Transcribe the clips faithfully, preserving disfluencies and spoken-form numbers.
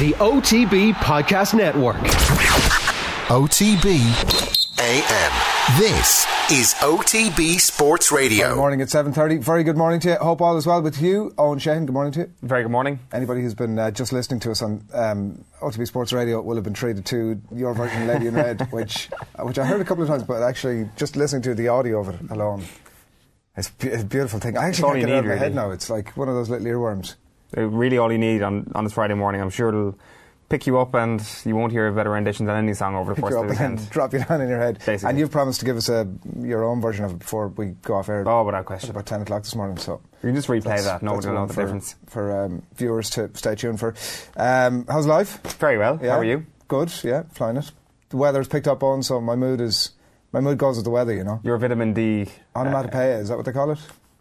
the O T B Podcast Network. O T B A M. This is O T B Sports Radio. Good morning at seven thirty. Very good morning to you. Hope all is well with you. Owen Sheehan, good morning to you. Very good morning. Anybody who's been uh, just listening to us on um, O T B Sports Radio will have been treated to your version of Lady in Red, which uh, which I heard a couple of times, but actually just listening to the audio of it alone, it's, it's a beautiful thing. I actually can't get it out of my head now. It's like one of those little earworms. Uh, really all you need on, on this Friday morning. I'm sure it'll pick you up and you won't hear a better rendition than any song over the Pick course you of the up weekend. and drop you down in your head. Basically. And you've promised to give us a, your own version of it before we go off air. Oh, without question. At about ten o'clock this morning. So you can just replay that. Nobody will know the for, difference. For um, viewers to stay tuned for. Um, how's life? Very well. Yeah. How are you? Good, yeah, flying it. The weather's picked up on, so my mood is... My mood goes with the weather, you know. Your vitamin D... Onomatopoeia, uh, is that what they call it?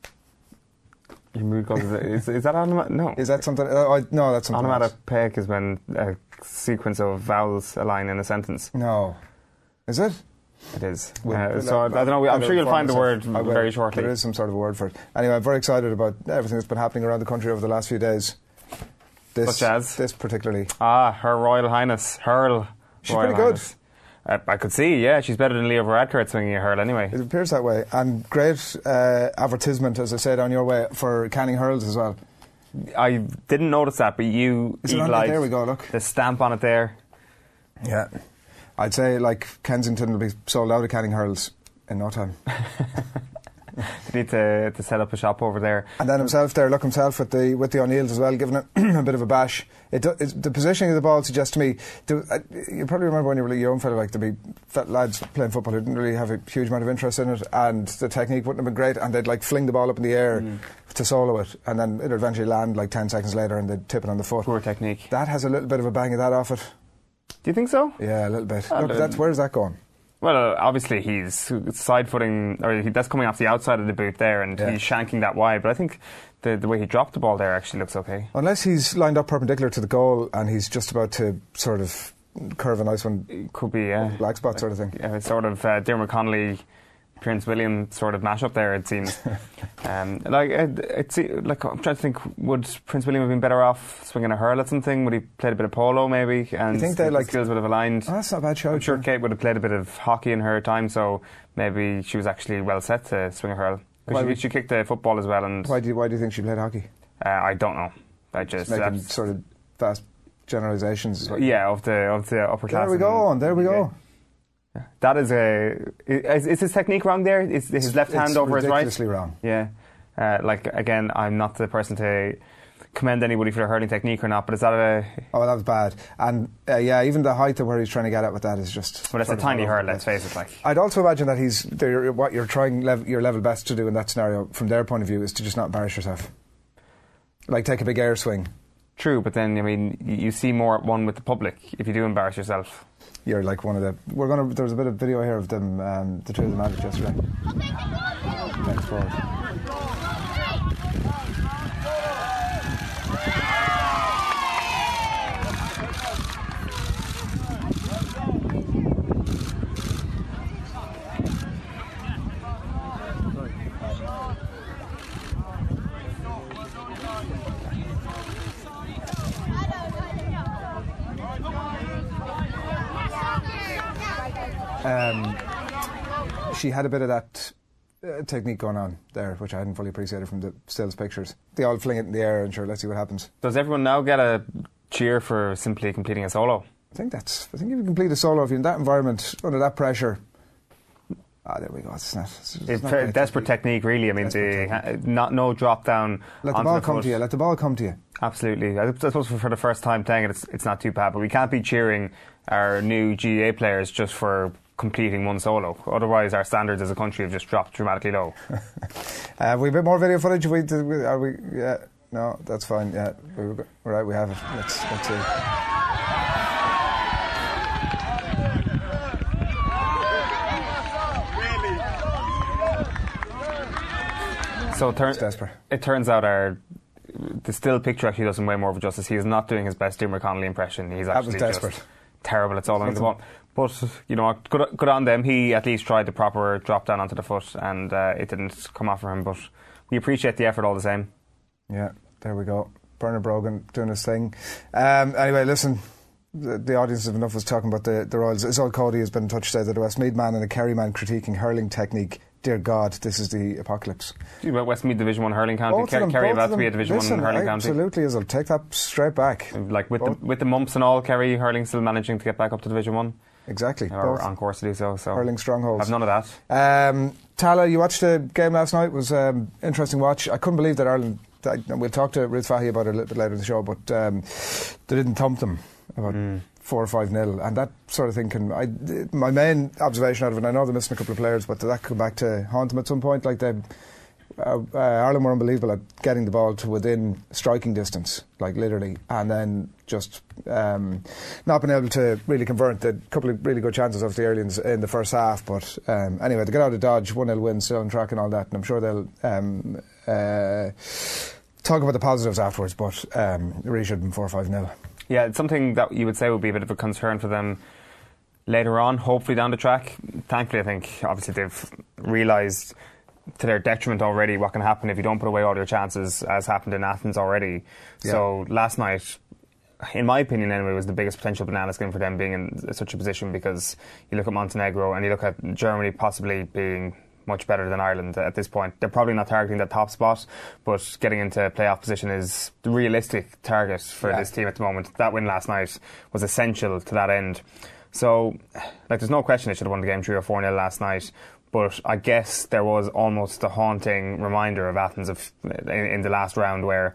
Your mood goes with is, is that onomatopoeia? No. Is that something... Uh, I, no, that's something Onomatopoeic is when a sequence of vowels align in a sentence. No. Is it? It is. Well, uh, well, so I, I don't know. I'm sure you'll find the word very shortly. There is some sort of a word for it. Anyway, I'm very excited about everything that's been happening around the country over the last few days. This, Such as? This particularly. Ah, Her Royal Highness. Hurl. She's Royal pretty good. Highness. Uh, I could see, yeah, she's better than Leo Varadkar at swinging a hurl anyway. It appears that way. And great uh, advertisement, as I said, on your way for Canning Hurls as well. I didn't notice that, but you Is it on eagle-eyed it? There we go, look. the stamp on it there. Yeah. I'd say, like, Kensington will be sold out of Canning Hurls in no time. They need to, to set up a shop over there. And then himself there, look himself with the with the O'Neills as well, giving it a bit of a bash. It, do, it the positioning of the ball suggests to me, do, uh, you probably remember when you were a young fella, like there'd be fat lads playing football who didn't really have a huge amount of interest in it, and the technique wouldn't have been great, and they'd like fling the ball up in the air mm. to solo it, and then it'd eventually land like ten seconds later and they'd tip it on the foot. Poor technique. That has a little bit of a bang of that off it. Do you think so? Yeah, a little bit. Oh, look, that's, where's that going? Well, uh, obviously he's side footing, or he, that's coming off the outside of the boot there, and yeah. he's shanking that wide. But I think the the way he dropped the ball there actually looks okay. Unless he's lined up perpendicular to the goal and he's just about to sort of curve a nice one. It could be, yeah. Black spot sort of thing. Yeah, sort of uh, Dermot Connolly, Prince William sort of mash up there, it seems. um, like it, it's like I'm trying to think, would Prince William have been better off swinging a hurl at something? Would he played a bit of polo maybe? And you think they like skills would have aligned? Oh, that's not a bad show. I'm sure Kate would have played a bit of hockey in her time, so maybe she was actually well set to swing a hurl. Because she, she kicked the football as well. And why do you, why do you think she played hockey? Uh, I don't know. I just, just making sort of fast generalisations. Yeah, of the of the upper class. There we go. On there we go. Yeah. That is a. Is, is his technique wrong there? Is his it's, left hand it's over his right? Ridiculously wrong. Yeah. Uh, like again, I'm not the person to commend anybody for their hurling technique or not, but is that a? Oh, that was bad. And uh, yeah, even the height of where he's trying to get at with that is just. Well, it's a tiny hurl. Let's face it. Like I'd also imagine that he's what you're trying lev- your level best to do in that scenario, from their point of view, is to just not embarrass yourself. Like take a big air swing. True, but then I mean, you see more at one with the public if you do embarrass yourself. You're like one of the. We're gonna. There was a bit of video here of them, um, the two of them at it yesterday. Thanks forward. Um, she had a bit of that uh, technique going on there, which I hadn't fully appreciated from the stills pictures. They all fling it in the air and sure, let's see what happens. Does everyone now get a cheer for simply completing a solo? I think that's. I think if you complete a solo, if you're in that environment under that pressure. Ah, there we go. It's not. It's, it's, it's not very desperate technique. technique, really. I mean, the, ha, not no drop down. Let the ball the come foot. to you. Let the ball come to you. Absolutely. I suppose for, for the first time playing it, it's, it's not too bad. But we can't be cheering our new G A A players just for completing one solo. Otherwise, our standards as a country have just dropped dramatically low. uh, we a bit more video footage. We, are we? Yeah. No, that's fine. Yeah. We're, right. We have it. Let's let's see. So it, turn, it turns out our the still picture actually does him way more of a justice. He is not doing his best Dermot Connolly impression. He's actually that was desperate. Just terrible at soloing the ball. But you know, good, good on them. He at least tried the proper drop down onto the foot, and uh, it didn't come off for him. But we appreciate the effort all the same. Yeah, there we go. Bernard Brogan doing his thing. Um, anyway, listen, the, the audience of enough was talking about the, the Royals. Isolde Cody has been in touch today that a Westmeath man and a Kerry man critiquing hurling technique. Dear God, this is the apocalypse. You about Westmeath Division One hurling county, Both Kerry Kerry about to be a Division listen, One hurling county. Absolutely, Isolde. Take that straight back. Like with the, with the mumps and all, Kerry hurling still managing to get back up to Division One. Exactly. Or Both on course to do so. So hurling strongholds. I've none of that. Um, Tala, you watched the game last night. It was an um, interesting watch. I couldn't believe that Ireland. That, we'll talk to Ruth Fahy about it a little bit later in the show, but um, they didn't thump them about mm. four or five nil, and that sort of thing can. I, my main observation out of it, I know they're missing a couple of players, but did that come back to haunt them at some point? Like they, uh, uh, Ireland were unbelievable at getting the ball to within striking distance, like literally, and then just um, not being able to really convert. The couple of really good chances of the Irelands in the first half, but um, anyway, they got out of Dodge, one nil win, still on track and all that, and I'm sure they'll. Um, Uh, talk about the positives afterwards, but um, it really should have been four or five nil. Yeah, it's something that you would say would be a bit of a concern for them later on, hopefully down the track. Thankfully, I think obviously they've realised to their detriment already what can happen if you don't put away all your chances, as happened in Athens already. Yeah. So last night, in my opinion anyway, was the biggest potential banana skin for them being in such a position, because you look at Montenegro and you look at Germany possibly being much better than Ireland at this point. They're probably not targeting that top spot, but getting into playoff position is the realistic target for yeah. this team at the moment. That win last night was essential to that end. So, like, there's no question they should have won the game three or four nil last night. But I guess there was almost a haunting reminder of Athens of, in, in the last round, where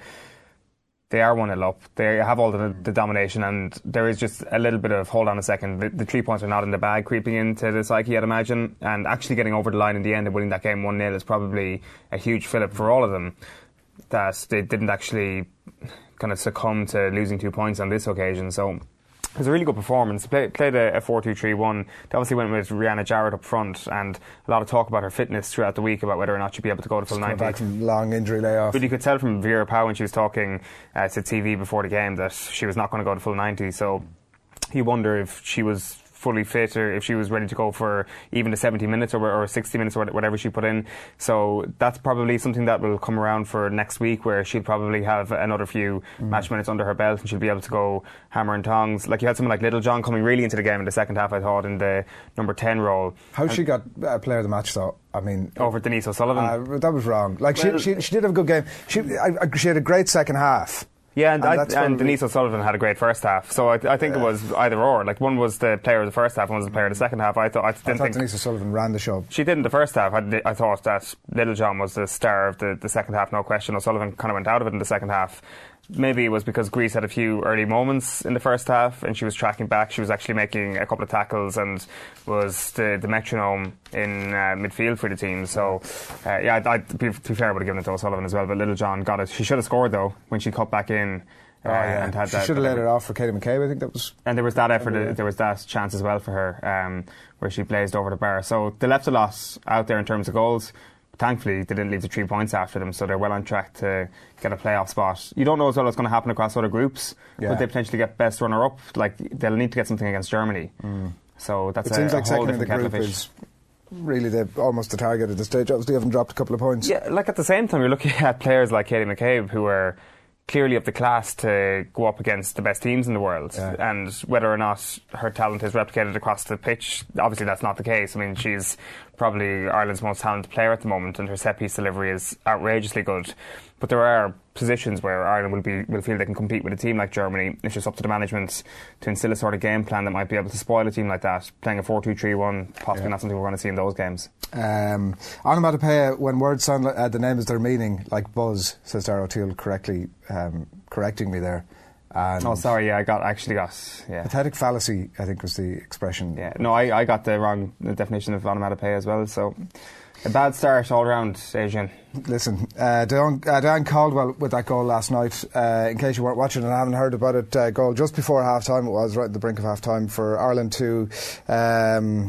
they are one nil up. They have all the, the domination, and there is just a little bit of, hold on a second, the, the three points are not in the bag creeping into the psyche, I'd imagine, and actually getting over the line in the end and winning that game one nil is probably a huge fillip for all of them, that they didn't actually kind of succumb to losing two points on this occasion. So it was a really good performance. They play, played a, a four two three one. They obviously went with Rihanna Jarrett up front, and a lot of talk about her fitness throughout the week, about whether or not she'd be able to go to full ninety. Back from long injury layoff. But you could tell from Vera Pauw when she was talking uh, to T V before the game that she was not going to go to full ninety. So you wonder if she was fully fit, or if she was ready to go for even the seventy minutes or, or sixty minutes or whatever she put in. So that's probably something that will come around for next week, where she'll probably have another few mm. match minutes under her belt and she'll be able to go hammer and tongs. Like, you had someone like Little John coming really into the game in the second half, I thought, in the number ten role. How and she got uh, player of the match though? I mean, over Denise O'Sullivan. Uh, that was wrong. Like, well, she, she she did have a good game. She I, I, she had a great second half. Yeah, and, and, I, and Denise O'Sullivan had a great first half. So I, I think yeah. it was either or. Like, one was the player of the first half, one was the player of the second half. I thought I, didn't I thought think Denise O'Sullivan ran the show. She did in the first half. I, I thought that Little John was the star of the, the second half, no question. O'Sullivan kind of went out of it in the second half. Maybe it was because Greece had a few early moments in the first half and she was tracking back. She was actually making a couple of tackles and was the, the metronome in uh, midfield for the team. So, uh, yeah, I, I, to be fair, I would have given it to O'Sullivan as well. But Little John got it. She should have scored, though, when she cut back in. Uh, oh, yeah. And had she should have let it off for Katie McCabe. I think that was. And there was that effort. Uh, there was that chance as well for her, um, where she blazed over the bar. So they left a lot out there in terms of goals. Thankfully, they didn't leave the three points after them, so they're well on track to get a playoff spot. You don't know as well what's going to happen across other groups. Yeah. Would they potentially get best runner-up? Like, they'll need to get something against Germany. Mm. So that's it a, seems like a whole second in the different group kettle of is really the, almost the target at this stage. Obviously, haven't dropped a couple of points. Yeah, like at the same time, you're looking at players like Katie McCabe, who are clearly of the class to go up against the best teams in the world. Yeah. And whether or not her talent is replicated across the pitch, obviously that's not the case. I mean, she's probably Ireland's most talented player at the moment, and her set piece delivery is outrageously good. But there are positions where Ireland will be will feel they can compete with a team like Germany. It's just up to the management to instill a sort of game plan that might be able to spoil a team like that. Playing a four two three one, possibly yeah. not something we're going to see in those games. Um, Onomatopoeia, when words sound like uh, the name is their meaning, like buzz, says Darragh O'Teal, correctly um, correcting me there. And oh, sorry, yeah, I got actually got yeah. pathetic fallacy, I think was the expression. Yeah, no, I, I got the wrong definition of onomatopoeia as well. So a bad start all round, Adrian. Listen, uh, Diane, uh, Diane Caldwell with that goal last night. Uh, in case you weren't watching and haven't heard about it, uh, goal just before half time. It was right at the brink of half time for Ireland to Um,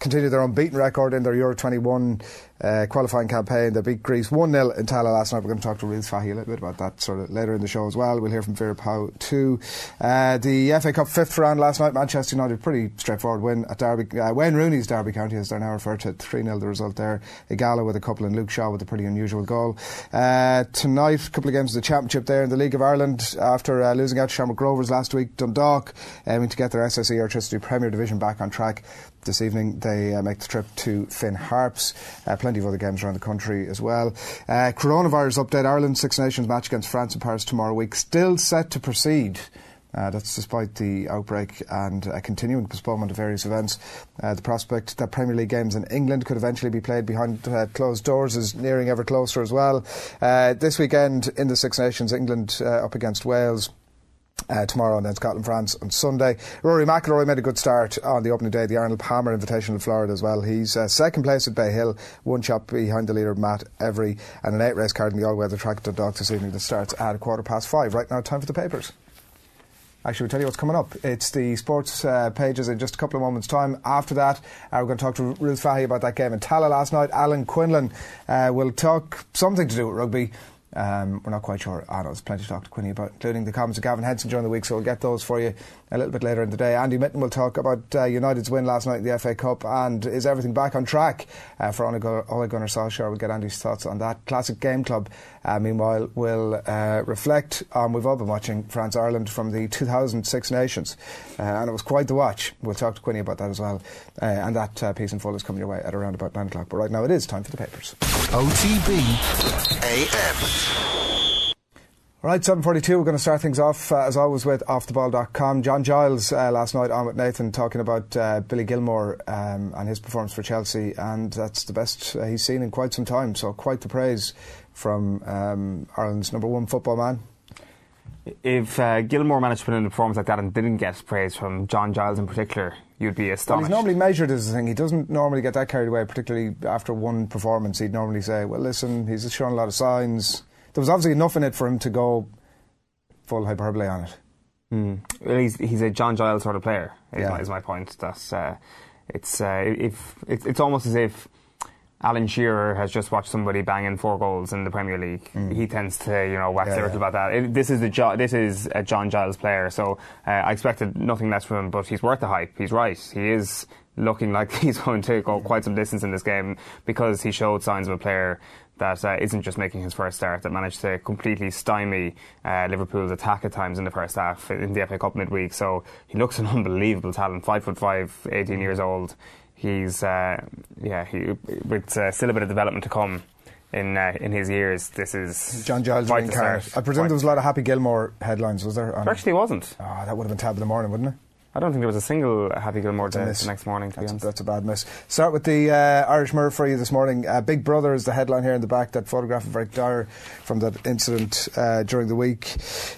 continue their unbeaten record in their Euro twenty-one uh, qualifying campaign. They beat Greece one nil in Tala last night. We're going to talk to Ruth Fahy a little bit about that sort of later in the show as well. We'll hear from Vera Pauw too. Uh, the F A Cup fifth round last night, Manchester United, pretty straightforward win at Derby. Uh, Wayne Rooney's Derby County, as they're now referred to, three nil the result there. Igala with a couple and Luke Shaw with a pretty unusual goal. Uh, tonight, a couple of games of the Championship there in the League of Ireland after uh, losing out to Shamrock Rovers last week. Dundalk aiming to get their S S E Electricity Premier Division back on track. This evening they uh, make the trip to Finn Harps. Uh, plenty of other games around the country as well. Uh, coronavirus update: Ireland Six Nations match against France in Paris tomorrow week still set to proceed. Uh, that's despite the outbreak and a continuing postponement of various events. Uh, the prospect that Premier League games in England could eventually be played behind uh, closed doors is nearing ever closer as well. Uh, this weekend in the Six Nations, England uh, up against Wales. Uh, tomorrow, and then Scotland, France on Sunday. Rory McIlroy made a good start on the opening day of the Arnold Palmer Invitational in Florida as well. He's uh, second place at Bay Hill, one shot behind the leader Matt Every, and an eight race card in the all-weather track at Dundalk this evening that starts at a quarter past five. Right now, time for the papers. Actually, we'll tell you what's coming up. It's the sports uh, pages in just a couple of moments' time. After that, uh, we're going to talk to Ruth Fahy about that game in Tala last night. Alan Quinlan uh, will talk something to do with rugby. Um, we're not quite sure. Oh, no, there's plenty to talk to Quinny about, including the comments of Gavin Henson during the week, so we'll get those for you a little bit later in the day. Andy Mitten will talk about uh, United's win last night in the F A Cup, and is everything back on track uh, for Ole Gunnar Solskjaer. We'll get Andy's thoughts on that. Classic Game Club, uh, meanwhile, will uh, reflect on, we've all been watching France-Ireland from the two thousand Six Nations, uh, and it was quite the watch. We'll talk to Quinny about that as well, uh, and that uh, piece in full is coming your way at around about nine o'clock. But right now it is time for the papers. O T B A M. Right, seven forty-two, we're going to start things off, uh, as always, with off the ball dot com. John Giles uh, last night on with Nathan talking about uh, Billy Gilmour um, and his performance for Chelsea, and that's the best uh, he's seen in quite some time, so quite the praise from um, Ireland's number one football man. If uh, Gilmour managed to put in a performance like that and didn't get praise from John Giles in particular, you'd be astonished. Well, he's normally measured as the thing. He doesn't normally get that carried away, particularly after one performance. He'd normally say, well, listen, he's shown a lot of signs. There was obviously enough in it for him to go full hyperbole on it. Mm. Well, he's he's a John Giles sort of player. Is, yeah. my, is my point. That uh, it's uh, if it's it's almost as if Alan Shearer has just watched somebody bang in four goals in the Premier League. Mm. He tends to, you know, wax yeah, lyrical yeah. about that. It, this is the jo- this is a John Giles player, so uh, I expected nothing less from him. But he's worth the hype. He's right. He is looking like he's going to go quite some distance in this game, because he showed signs of a player that uh, isn't just making his first start, that managed to completely stymie uh, Liverpool's attack at times in the first half in the F A Cup midweek. So he looks an unbelievable talent, five foot five, eighteen years old. He's uh, yeah, he, with uh, still a bit of development to come in uh, in his years. This is John Giles quite being the carried. start. I presume Quite there was a lot of Happy Gilmour headlines, was there? There actually wasn't. Oh, that would have been tab in the morning, wouldn't it? I don't think there was a single Happy Gilmour the, the next morning, to that's, be honest. That's a bad miss. Start with the uh, Irish Mirror for you this morning. Uh, Big Brother is the headline here in the back, that photograph of Eric Dyer from that incident uh, during the week.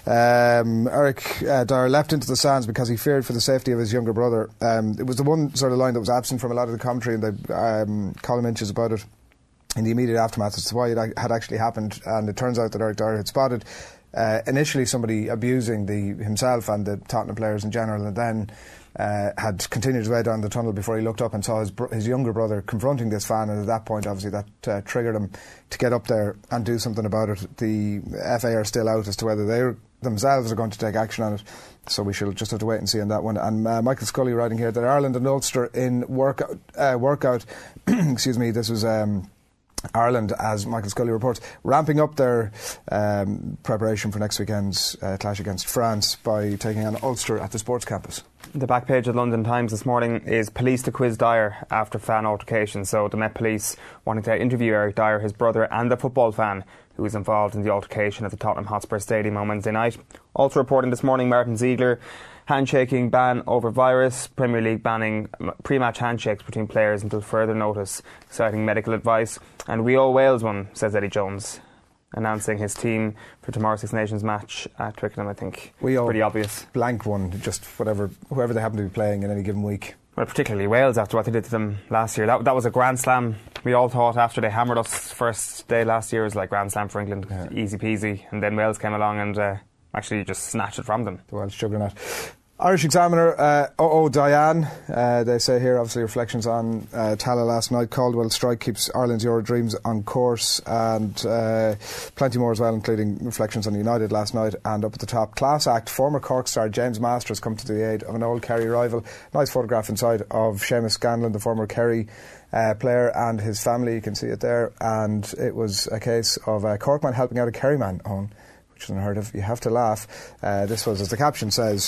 Um, Eric uh, Dyer leapt into the stands because he feared for the safety of his younger brother. Um, it was the one sort of line that was absent from a lot of the commentary and the um, column inches about it in the immediate aftermath as to why it had actually happened. And it turns out that Eric Dyer had spotted uh, initially somebody abusing the himself and the Tottenham players in general, and then Uh, had continued his way down the tunnel before he looked up and saw his, br- his younger brother confronting this fan, and at that point obviously that uh, triggered him to get up there and do something about it. The F A are still out as to whether they themselves are going to take action on it, so we shall just have to wait and see on that one. And uh, Michael Scully writing here that Ireland and Ulster in workout, uh, workout excuse me, this was um, Ireland, as Michael Scully reports, ramping up their um, preparation for next weekend's uh, clash against France by taking on Ulster at the sports campus. The back page of the London Times this morning is police to quiz Dyer after fan altercation. So the Met Police wanting to interview Eric Dyer, his brother and the football fan who was involved in the altercation at the Tottenham Hotspur Stadium on Wednesday night. Also reporting this morning, Martin Ziegler, handshaking ban over virus, Premier League banning pre-match handshakes between players until further notice, citing medical advice. And we owe Wales one, says Eddie Jones, announcing his team for tomorrow's Six Nations match at Twickenham. I think we all pretty obvious. Blank one, just whatever, whoever they happen to be playing in any given week. Well, particularly Wales after what they did to them last year. That that was a grand slam. We all thought after they hammered us first day last year, it was like grand slam for England, yeah. Easy peasy. And then Wales came along and uh, actually just snatched it from them. The Welsh juggernaut. Irish Examiner, uh, oh, oh Diane, uh, they say here, obviously reflections on uh, Tala last night. Caldwell strike keeps Ireland's Euro dreams on course, and uh, plenty more as well, including reflections on United last night. And up at the top, class act, former Cork star James Masters come to the aid of an old Kerry rival. Nice photograph inside of Seamus Scanlon, the former Kerry uh, player, and his family. You can see it there. And it was a case of a Cork man helping out a Kerry man, Owen, which is unheard of. You have to laugh. Uh, this was, as the caption says,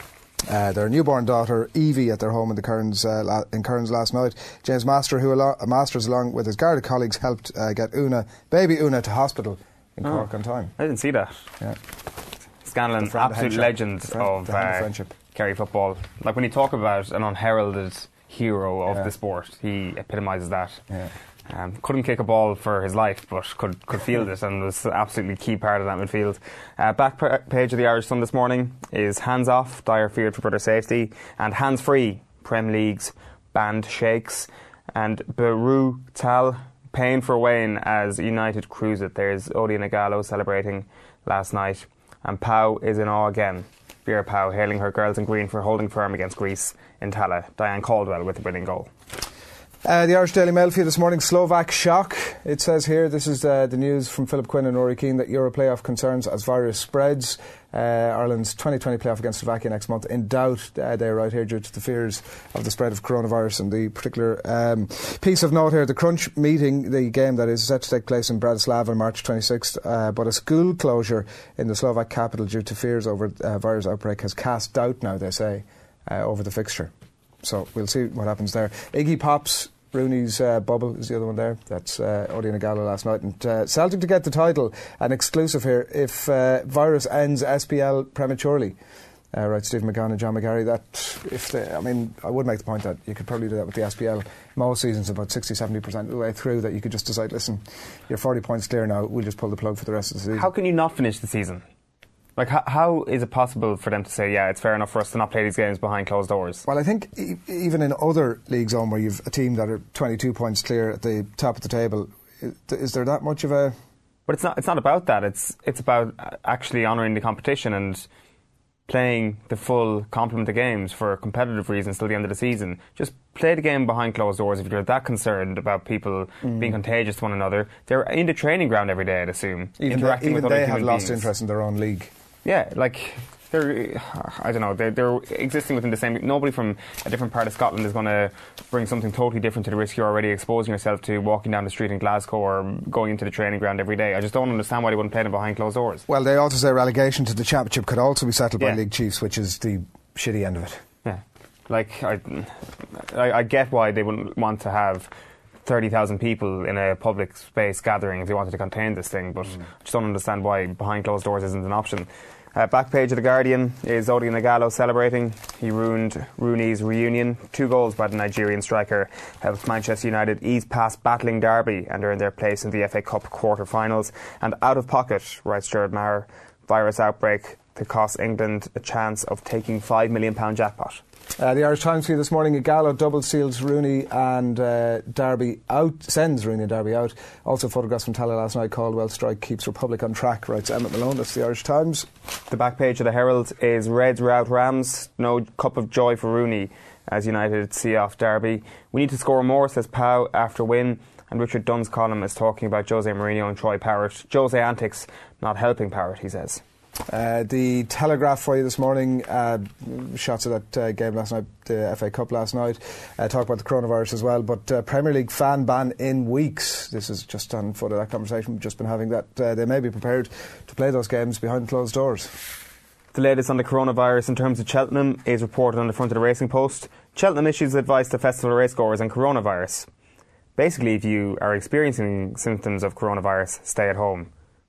Uh, their newborn daughter Evie at their home in the Kearns uh, la- in Kearns last night. James Master, who alo- Masters, along with his Garda colleagues, helped uh, get Una, baby Una, to hospital in oh, Cork on time. I didn't see that. Yeah, Scanlon, absolute legend friend, of uh, Kerry football. Like when you talk about an unheralded hero of yeah. the sport, he epitomises that. Yeah. Um, couldn't kick a ball for his life, but could could field it, and was an absolutely key part of that midfield. Uh, back p- page of the Irish Sun this morning is hands off, Dyer feared for brother safety, and hands free, Prem League's band shakes, and Beru Tal, pain for Wayne as United cruise it. There's Odion Igalo celebrating last night, and Pau is in awe again. Vera Pau hailing her girls in green for holding firm against Greece in Tala. Diane Caldwell with the winning goal. Uh, the Irish Daily Mail for you this morning, Slovak shock. It says here, this is uh, the news from Philip Quinn and Rory Keane, that Euro playoff concerns as virus spreads. Uh, Ireland's twenty twenty playoff against Slovakia next month in doubt, uh, they're right here, due to the fears of the spread of coronavirus. And the particular um, piece of note here, the Crunch meeting, the game that is set to take place in Bratislava on March twenty-sixth, uh, but a school closure in the Slovak capital due to fears over uh, virus outbreak has cast doubt now, they say, uh, over the fixture. So we'll see what happens there. Iggy Pop's Rooney's uh, bubble is the other one there. That's uh, Odion Igalo last night. And uh, Celtic to get the title, an exclusive here, if uh, virus ends S P L prematurely. Uh, right, Stephen McGann and John McGarry. That, if they, I mean, I would make the point that you could probably do that with the S P L. Most seasons, about sixty to seventy percent of the way through, that you could just decide, listen, you're forty points clear now, we'll just pull the plug for the rest of the season. How can you not finish the season? Like, how, how is it possible for them to say, yeah, it's fair enough for us to not play these games behind closed doors? Well, I think e- even in other leagues on where you've a team that are twenty-two points clear at the top of the table, is, is there that much of a... But it's not It's not about that. It's it's about actually honouring the competition and playing the full complement of games for competitive reasons till the end of the season. Just play the game behind closed doors if you're that concerned about people mm. being contagious to one another. They're in the training ground every day, I'd assume, even interacting they, even with other they human have lost beings. interest in their own league. Yeah, like, they're, I don't know, they're, they're existing within the same... Nobody from a different part of Scotland is going to bring something totally different to the risk you're already exposing yourself to walking down the street in Glasgow or going into the training ground every day. I just don't understand why they wouldn't play them behind closed doors. Well, they also say relegation to the Championship could also be settled yeah. by league chiefs, which is the shitty end of it. Yeah. Like, I, I, I get why they wouldn't want to have thirty thousand people in a public space gathering if they wanted to contain this thing, but mm. I just don't understand why behind closed doors isn't an option. Uh, back page of The Guardian is Odion Igalo celebrating. He ruined Rooney's reunion. Two goals by the Nigerian striker helped Manchester United ease past battling Derby and earn their place in the F A Cup quarter-finals. And out of pocket, writes Gerard Maher, virus outbreak to cost England a chance of taking five million pounds jackpot. Uh, the Irish Times for you this morning, Igalo double seals Rooney and uh, Derby out, sends Rooney and Derby out. Also photographs from Tala last night, Caldwell strike keeps Republic on track, writes Emmett Malone. That's the Irish Times. The back page of the Herald is Reds rout Rams, no cup of joy for Rooney as United see off Derby. We need to score more, says Pau after win. And Richard Dunn's column is talking about Jose Mourinho and Troy Parrott. Jose antics not helping Parrott, he says. Uh, the Telegraph for you this morning, uh, shots of that uh, game last night, the F A Cup last night, uh, talk about the coronavirus as well, but uh, Premier League fan ban in weeks. This is just on foot of that conversation we've just been having, that uh, they may be prepared to play those games behind closed doors. The latest on the coronavirus in terms of Cheltenham is reported on the front of the Racing Post. Cheltenham issues advice to festival racegoers on coronavirus. Basically, if you are experiencing symptoms of coronavirus, stay at home.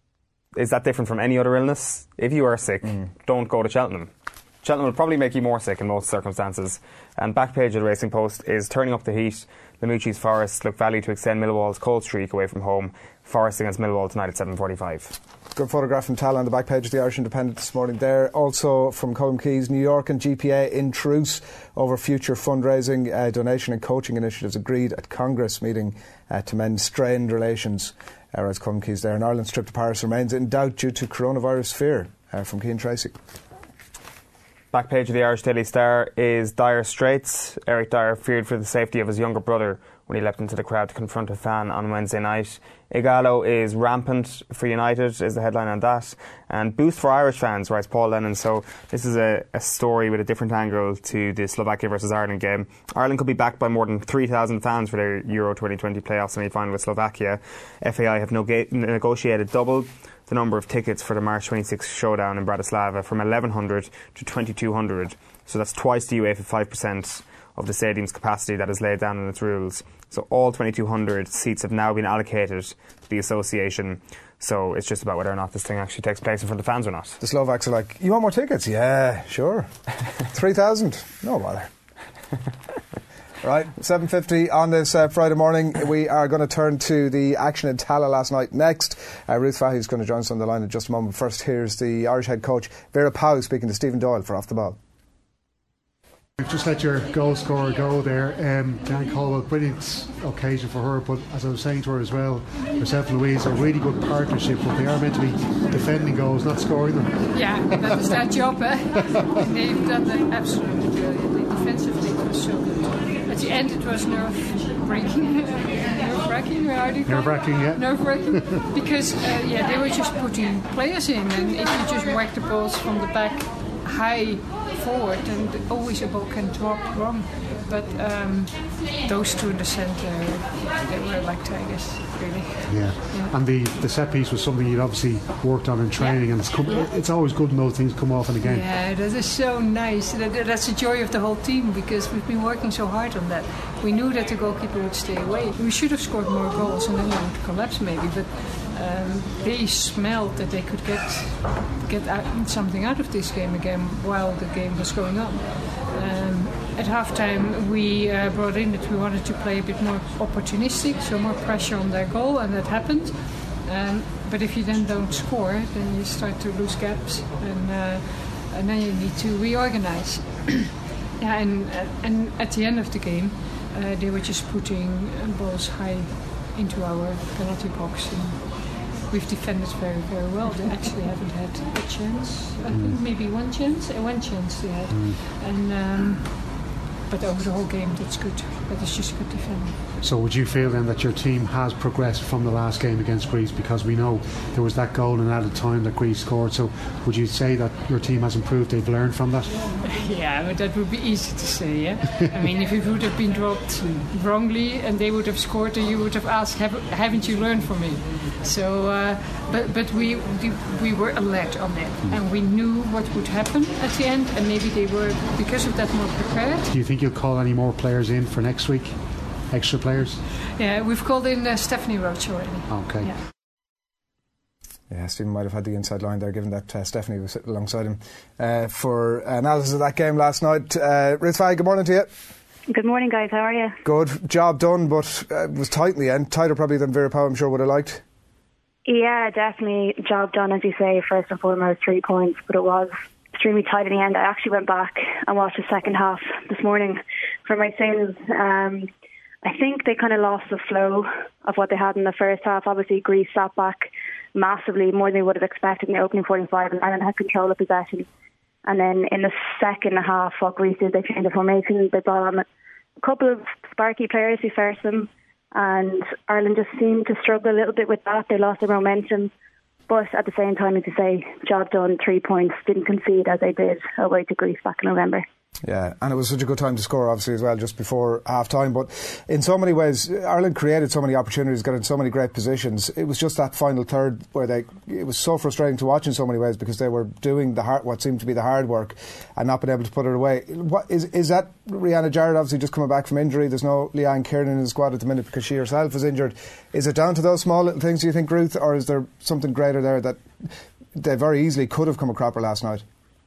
Is that different from any other illness? If you are sick, mm. don't go to Cheltenham. Cheltenham will probably make you more sick in most circumstances. And back page of the Racing Post is turning up the heat. Lamucci's Forest look Valley to extend Millwall's cold streak away from home. Forest against Millwall tonight at seven forty-five. Good photograph from Tala on the back page of the Irish Independent this morning there. Also from Colm Keys, New York and G P A in truce over future fundraising, uh, donation and coaching initiatives agreed at Congress meeting uh, to mend strained relations. Uh, as Colm Keys there. And Ireland's trip to Paris remains in doubt due to coronavirus fear. Uh, from Keane Tracy. Back page of the Irish Daily Star is dire straits. Eric Dyer feared for the safety of his younger brother when he leapt into the crowd to confront a fan on Wednesday night. Igalo is rampant for United is the headline on that. And boost for Irish fans, writes Paul Lennon. So this is a, a story with a different angle to the Slovakia versus Ireland game. Ireland could be backed by more than three thousand fans for their Euro twenty twenty playoff semi-final with Slovakia. F A I have no- negotiated double the number of tickets for the March twenty-sixth showdown in Bratislava from eleven hundred to twenty-two hundred. So that's twice the UEFA five percent of the stadium's capacity that is laid down in its rules. So all twenty-two hundred seats have now been allocated to the association. So it's just about whether or not this thing actually takes place in front of fans or not. The Slovaks are like, you want more tickets? Yeah, sure. three thousand? No bother. Right, seven fifty on this uh, Friday morning. We are going to turn to the action in Tala last night next. Uh, Ruth Fahy is going to join us on the line in just a moment. First, here's the Irish head coach, Vera Pauw, speaking to Stephen Doyle for Off the Ball. You've just let your goal scorer go there. Um, Diane Caldwell, brilliant occasion for her, but as I was saying to her as well, herself and Louise are a really good partnership, but they are meant to be defending goals, not scoring them. Yeah, that is their job. Eh? They've done that absolutely brilliantly. Defensively, it was so good. At the end, it was nerve-breaking. Nerve-wracking, how do you call it? Nerve-wracking, yeah. Nerve-wracking, because uh, yeah, they were just putting players in, and if you just whack the balls from the back high forward, and always a ball can drop wrong. But um, those two in the centre, they were like tigers, really. Yeah, yeah. And the, the set piece was something you'd obviously worked on in training, yeah. and it's, come, yeah. it's always good when those things come off in a game. Yeah, that is so nice. That, that's the joy of the whole team, because we've been working so hard on that. We knew that the goalkeeper would stay away. We should have scored more goals and then we would collapse maybe, but Um, they smelled that they could get get out, something out of this game again while the game was going on. Um, at halftime, we uh, brought in that we wanted to play a bit more opportunistic, so more pressure on their goal, and that happened. Um, but if you then don't score, then you start to lose gaps, and uh, and then you need to reorganize. yeah, and uh, and at the end of the game, uh, they were just putting balls high into our penalty box. And we've defended very, very well. They actually haven't had a chance. I think maybe one chance. Uh, one chance they had, mm. and um, but over the whole game, that's good. That is just good defending. So, would you feel then that your team has progressed from the last game against Greece? Because we know there was that goal in added time that Greece scored. So, would you say that your team has improved? They've learned from that. Yeah, but that would be easy to say. Yeah, I mean, if it would have been dropped wrongly and they would have scored, then you would have asked, Have, "Haven't you learned from me?" So, uh, but but we we were alert on that, mm. and we knew what would happen at the end, and maybe they were because of that more prepared. Do you think you'll call any more players in for next week? Extra players? Yeah, we've called in uh, Stephanie Roach already. Okay. Yeah. Yeah, Stephen might have had the inside line there, given that uh, Stephanie was sitting alongside him uh, for analysis of that game last night. Uh, Ruth Fahy, good morning to you. Good morning, guys. How are you? Good. Job done, but uh, it was tight in the end. Tighter probably than Vera Pauw, I'm sure, would have liked. Yeah, definitely. Job done, as you say. First and foremost, three points, but it was extremely tight in the end. I actually went back and watched the second half this morning for my sins. Um, I think they kind of lost the flow of what they had in the first half. Obviously, Greece sat back massively, more than they would have expected in the opening forty-five, and Ireland had control of possession. And then in the second half, what Greece did, they changed the formation. They brought on a couple of sparky players who first them, and Ireland just seemed to struggle a little bit with that. They lost their momentum. But at the same time, as you say, job done, three points, didn't concede as they did away to Greece back in November. Yeah, and it was such a good time to score, obviously, as well, just before half-time. But in so many ways, Ireland created so many opportunities, got in so many great positions. It was just that final third where they, it was so frustrating to watch in so many ways, because they were doing the hard, what seemed to be the hard work and not being able to put it away. What, is, is that Rihanna Jarrett obviously just coming back from injury? There's no Leanne Kiernan in the squad at the minute because she herself is injured. Is it down to those small little things, do you think, Ruth, or is there something greater there that they very easily could have come a cropper last night?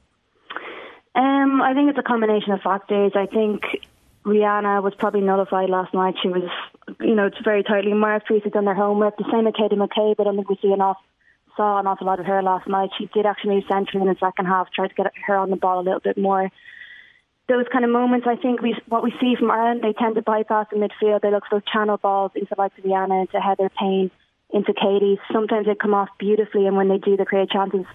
Um, I think it's a combination of factors. I think Rihanna was probably nullified last night. She was, you know, it's very tightly marked. Greece had done their homework. The same with Katie McCabe. I don't think we see enough, saw an awful lot of her last night. She did actually move centrally in the second half, tried to get her on the ball a little bit more. Those kind of moments, I think we what we see from Ireland, they tend to bypass the midfield. They look for those channel balls into like Rihanna, into Heather Payne, into Katie. Sometimes they come off beautifully, and when they do, they create chances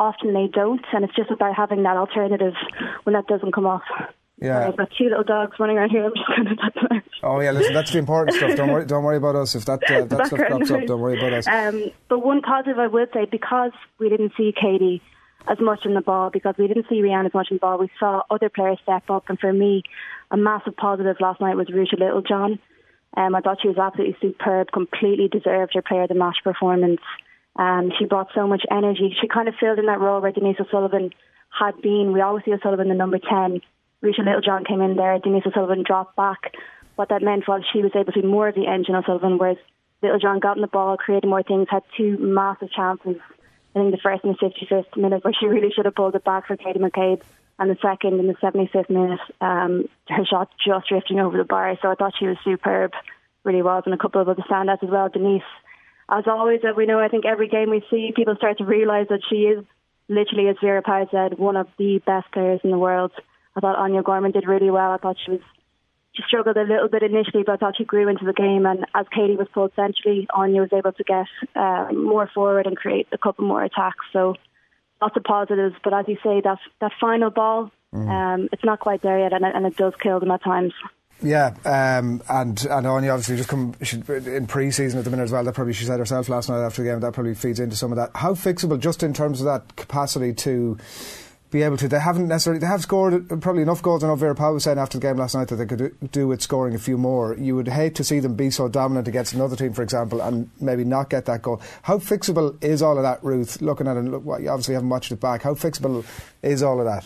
often they don't, and it's just about having that alternative when that doesn't come off. Yeah. I've got two little dogs running around here. I'm just going to let them out. Oh yeah, listen, that's the important stuff. Don't worry, don't worry about us. If that uh, that stuff crops up, don't worry about us. Um, but one positive I would say, because we didn't see Katie as much in the ball, because we didn't see Rianne as much in the ball, we saw other players step up. And for me, a massive positive last night was Ruesha Littlejohn. Um, I thought she was absolutely superb, completely deserved her player of the match performance. Um, she brought so much energy. She kind of filled in that role where Denise O'Sullivan had been. We always see O'Sullivan the number ten. Ruesha Littlejohn came in there, Denise O'Sullivan dropped back. What that meant was she was able to be more of the engine O'Sullivan, whereas Littlejohn got in the ball, created more things, had two massive chances. I think the first in the fifty-fifth minute where she really should have pulled it back for Katie McCabe, and the second in the seventy-fifth minute, um, her shot just drifting over the bar. So I thought she was superb, really was, and a couple of other standouts as well. Denise, as always, that we know, I think every game we see, people start to realise that she is literally, as Vera Pauw said, one of the best players in the world. I thought Anya Gorman did really well. I thought she was she struggled a little bit initially, but I thought she grew into the game. And as Katie was pulled centrally, Anya was able to get uh, more forward and create a couple more attacks. So lots of positives. But as you say, that that final ball, mm. um, it's not quite there yet, and it, and it does kill them at times. Yeah, um, and and Anya obviously just come she, in pre-season at the minute as well. That probably she said herself last night after the game. That probably feeds into some of that. How fixable, just in terms of that capacity to be able to? They haven't necessarily. They have scored probably enough goals. I know Vera Pauw was saying after the game last night that they could do with scoring a few more. You would hate to see them be so dominant against another team, for example, and maybe not get that goal. How fixable is all of that, Ruth? Looking at it, look, well, you obviously haven't watched it back. How fixable is all of that?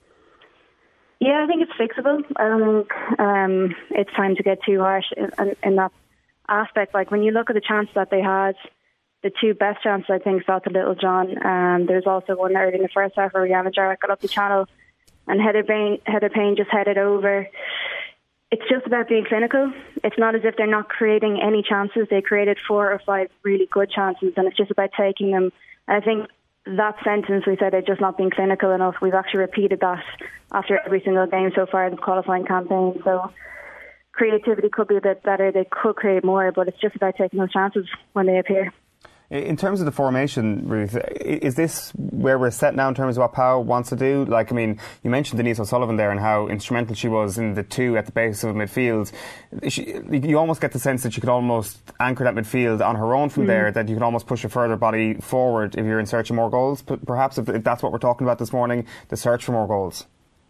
Yeah, I think it's fixable. I don't think um, it's time to get too harsh in, in, in that aspect. Like, when you look at the chances that they had, the two best chances, I think, fell to Littlejohn. Um, there's also one early in the first half where Rianna Jarrett got up the channel and Heather Payne, Heather Payne just headed over. It's just about being clinical. It's not as if they're not creating any chances. They created four or five really good chances, and it's just about taking them. And I think that sentence, we said they're just not being clinical enough, we've actually repeated that after every single game so far in the qualifying campaign. So creativity could be a bit better, they could create more, but it's just about taking those chances when they appear. In terms of the formation, Ruth, is this where we're set now in terms of what Pauw wants to do? Like, I mean, you mentioned Denise O'Sullivan there and how instrumental she was in the two at the base of midfield. She, you almost get the sense that she could almost anchor that midfield on her own from mm. there, that you could almost push a further body forward if you're in search of more goals. Perhaps if that's what we're talking about this morning, the search for more goals.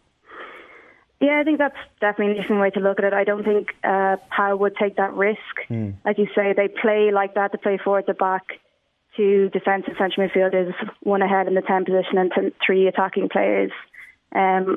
Yeah, I think that's definitely an interesting way to look at it. I don't think uh, Pauw would take that risk. Mm. As you say, they play like that, they play forward to back. Two defensive central midfielders, one ahead in the ten position and t- three attacking players. Um,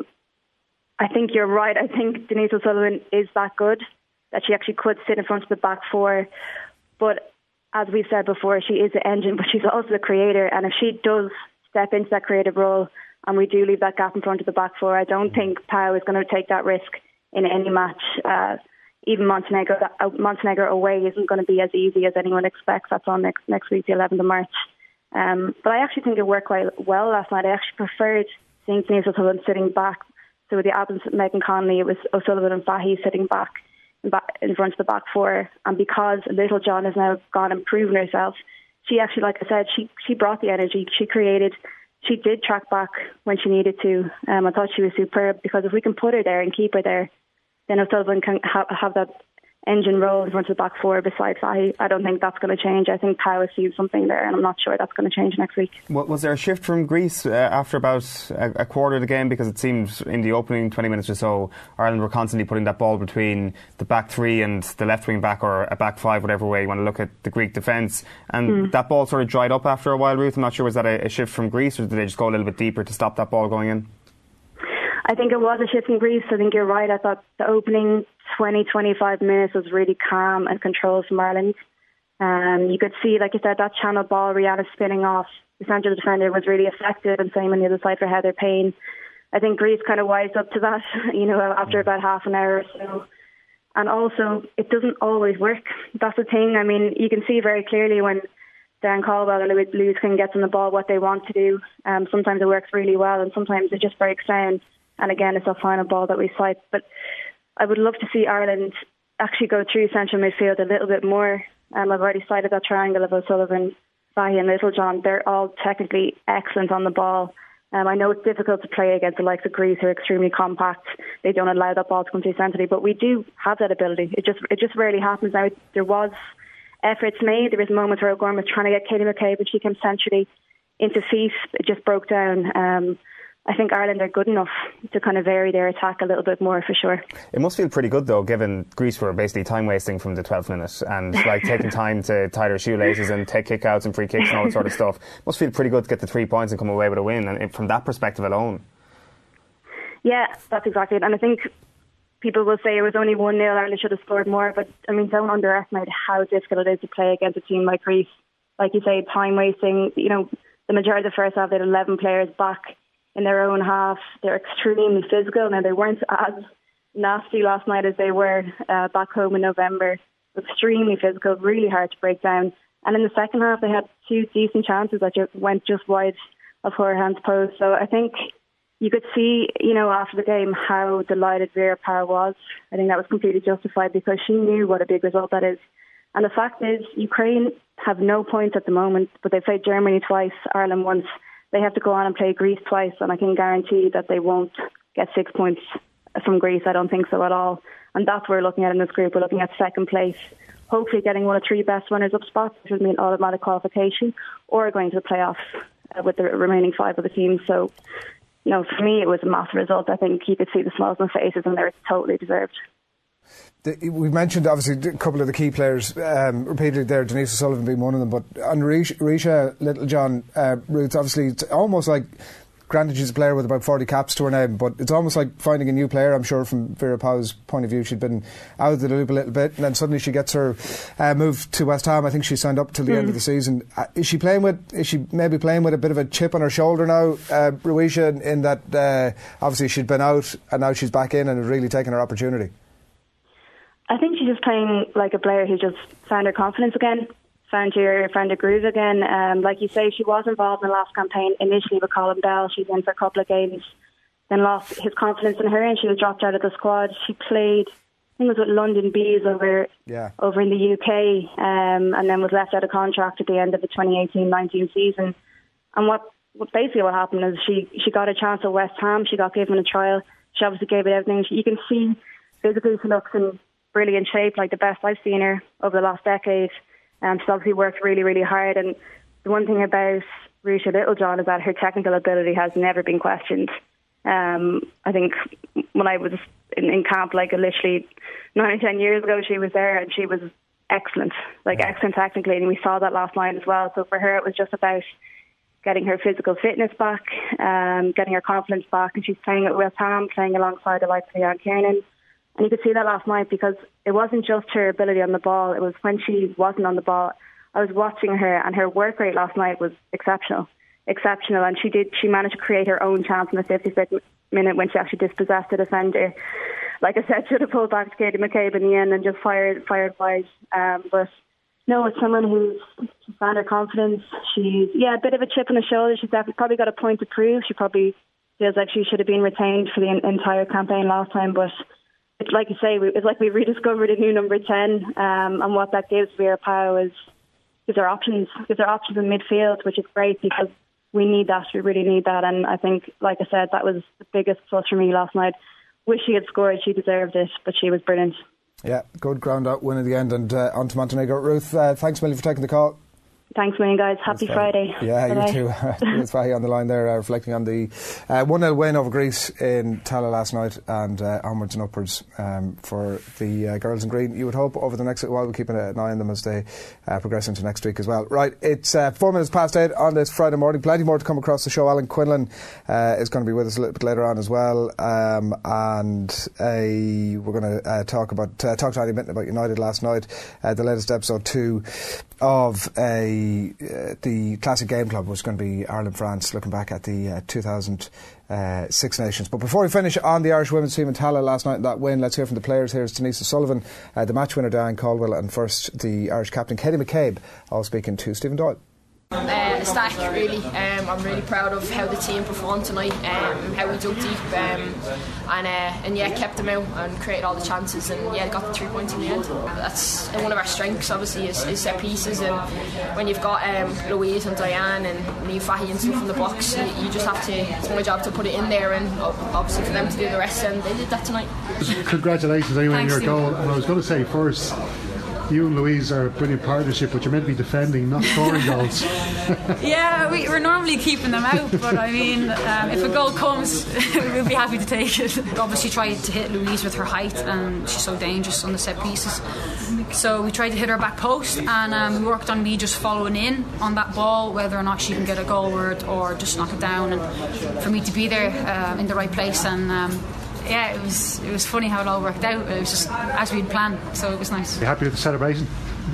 I think you're right. I think Denise O'Sullivan is that good that she actually could sit in front of the back four. But as we've said before, she is the engine, but she's also the creator. And if she does step into that creative role and we do leave that gap in front of the back four, I don't think Pauw is going to take that risk in any match. Uh, Even Montenegro, uh, Montenegro away isn't going to be as easy as anyone expects. That's on next next week, the eleventh of March. Um, but I actually think it worked quite well last night. I actually preferred seeing Denise O'Sullivan sitting back. So with the absence of Megan Connolly, it was O'Sullivan and Fahy sitting back in, back in front of the back four. And because Littlejohn has now gone and proven herself, she actually, like I said, she she brought the energy. She created. She did track back when she needed to. Um, I thought she was superb, because if we can put her there and keep her there, then O'Sullivan can ha- have that engine role in front of the back four beside Fahy. I don't think that's going to change. I think Pauw has seen something there, and I'm not sure that's going to change next week. Was there a shift from Greece uh, after about a, a quarter of the game? Because it seemed in the opening twenty minutes or so, Ireland were constantly putting that ball between the back three and the left wing back, or a back five, whatever way you want to look at the Greek defence. And mm. that ball sort of dried up after a while, Ruth. I'm not sure, was that a, a shift from Greece, or did they just go a little bit deeper to stop that ball going in? I think it was a shift in Greece. I think you're right. I thought the opening twenty, twenty-five minutes was really calm and controlled from Ireland. Um, you could see, like you said, that channel ball, Rianna spinning off the central defender was really effective, and same on the other side for Heather Payne. I think Greece kind of wised up to that, you know, after about half an hour or so. And also, it doesn't always work. That's the thing. I mean, you can see very clearly when Dan Caldwell and Louise King gets on the ball what they want to do. Um, sometimes it works really well, and sometimes it just breaks down. And again, it's that final ball that we cite. But I would love to see Ireland actually go through central midfield a little bit more. Um, I've already cited that triangle of O'Sullivan, Bahi and Littlejohn, they're all technically excellent on the ball. Um, I know it's difficult to play against the likes of Greece, who are extremely compact. They don't allow that ball to come through centrally, but we do have that ability. It just it just rarely happens now. There was efforts made. There was moments where O'Gorman was trying to get Katie McCabe, but she came centrally into feet. It just broke down. Um, I think Ireland are good enough to kind of vary their attack a little bit more, for sure. It must feel pretty good, though, given Greece were basically time wasting from the twelfth minute and like taking time to tie their shoelaces and take kick-outs and free kicks and all that sort of stuff. It must feel pretty good to get the three points and come away with a win, and from that perspective alone. Yeah, that's exactly it. And I think people will say it was only one nil, Ireland should have scored more, but I mean, don't underestimate how difficult it is to play against a team like Greece. Like you say, time wasting. You know, the majority of the first half, they had eleven players back in their own half. They're extremely physical. Now, they weren't as nasty last night as they were uh, back home in November. Extremely physical, really hard to break down. And in the second half, they had two decent chances that just went just wide of Horahan's post. So I think you could see, you know, after the game how delighted Vera Pauw was. I think that was completely justified because she knew what a big result that is. And the fact is, Ukraine have no points at the moment, but they played Germany twice, Ireland once. They have to go on and play Greece twice, and I can guarantee that they won't get six points from Greece. I don't think so at all. And that's what we're looking at in this group. We're looking at second place, hopefully getting one of three best runners-up spots, which would mean automatic qualification, or going to the playoffs uh, with the remaining five of the teams. So, you know, for me, it was a massive result. I think you could see the smiles on their faces, and they're totally deserved. The, we've mentioned obviously a couple of the key players um, repeatedly there, Denise O'Sullivan being one of them, but on Risha, Risha Littlejohn, uh, Ruth, obviously it's almost like, granted she's a player with about forty caps to her name, but it's almost like finding a new player. I'm sure from Vera Pauw's point of view, she'd been out of the loop a little bit, and then suddenly she gets her uh, move to West Ham. I think she signed up till the mm. end of the season. Uh, is she playing with? Is she maybe playing with a bit of a chip on her shoulder now, uh, Risha, in, in that uh, obviously she'd been out and now she's back in and has really taken her opportunity? I think she's just playing like a player who just found her confidence again, found her, found her groove again. Um, like you say, she was involved in the last campaign initially with Colin Bell. She's in for a couple of games, then lost his confidence in her, and she was dropped out of the squad. She played, I think it was with London Bees over yeah. over in the U K, um, and then was left out of contract at the end of the twenty eighteen nineteen season. And what, what basically what happened is she, she got a chance at West Ham. She got given a trial. She obviously gave it everything. She, you can see physically she looks in brilliant shape, like the best I've seen her over the last decade. Um, she's obviously worked really, really hard. And the one thing about Risha Littlejohn is that her technical ability has never been questioned. Um, I think when I was in, in camp, like literally nine or ten years ago, she was there and she was excellent, like yeah. excellent technically. And we saw that last night as well. So for her, it was just about getting her physical fitness back, um, getting her confidence back. And she's playing at West Ham, playing alongside the likes of Leanne Kiernan. And you could see that last night because it wasn't just her ability on the ball. It was when she wasn't on the ball. I was watching her, and her work rate last night was exceptional, exceptional. And she did. She managed to create her own chance in the fifty-fifth minute when she actually dispossessed the defender. Like I said, should have pulled back to Katie McCabe in the end and just fired, fired wide. Um, but no, it's someone who's she's found her confidence. She's yeah, a bit of a chip on the shoulder. She's definitely probably got a point to prove. She probably feels like she should have been retained for the entire campaign last time, but. It's like you say, it's like we rediscovered a new number ten, um, and what that gives Vera Pauw is gives her options, gives her options in midfield, which is great because we need that, we really need that. And I think, like I said, that was the biggest plus for me last night. Wish she had scored, she deserved it, but she was brilliant. Yeah, good ground out win in the end, and uh, on to Montenegro. Ruth, uh, thanks a million for taking the call. Thanks, million guys. Happy Friday. Yeah, Bye-bye. You too. Ruth Fahy on the line there, uh, reflecting on the uh, one nil win over Greece in Tallaght last night, and uh, onwards and upwards um, for the uh, girls in green. You would hope over the next while we'll keep an eye on them as they uh, progress into next week as well. Right, it's uh, four minutes past eight on this Friday morning. Plenty more to come across the show. Alan Quinlan uh, is going to be with us a little bit later on as well, um, and uh, we're going to uh, talk about uh, talk to Andy Minton about United last night, uh, the latest episode two of a uh, the Classic Game Club, was going to be Ireland-France, looking back at the uh, two thousand six Nations. But before we finish on the Irish women's team in Tallaght last night and that win, let's hear from the players. Here's Denise O'Sullivan, uh, the match winner Diane Caldwell, and first the Irish captain Katie McCabe, all speaking to Stephen Doyle. Uh, ecstatic, really. Um, I'm really proud of how the team performed tonight, um, how we dug deep, um, and uh, and yeah, kept them out and created all the chances, and yeah, got the three points in the end. That's one of our strengths, obviously, is, is set pieces, and when you've got um, Louise and Diane and Niamh Fahey and stuff in the box, you, you just have to. It's my job to put it in there, and obviously for them to do the rest, and they did that tonight. Congratulations anyway on your Stephen. goal. And I was going to say first, you and Louise are a brilliant partnership, but you're meant to be defending, not scoring goals. Yeah, we, we're normally keeping them out, but I mean, um, if a goal comes, we'll be happy to take it. We obviously tried to hit Louise with her height, and she's so dangerous on the set pieces. So we tried to hit her back post, and um, we worked on me just following in on that ball, whether or not she can get a goalward or just knock it down, and for me to be there uh, in the right place. And um, yeah, it was it was funny how it all worked out. It was just as we'd planned, so it was nice. You happy with the celebration?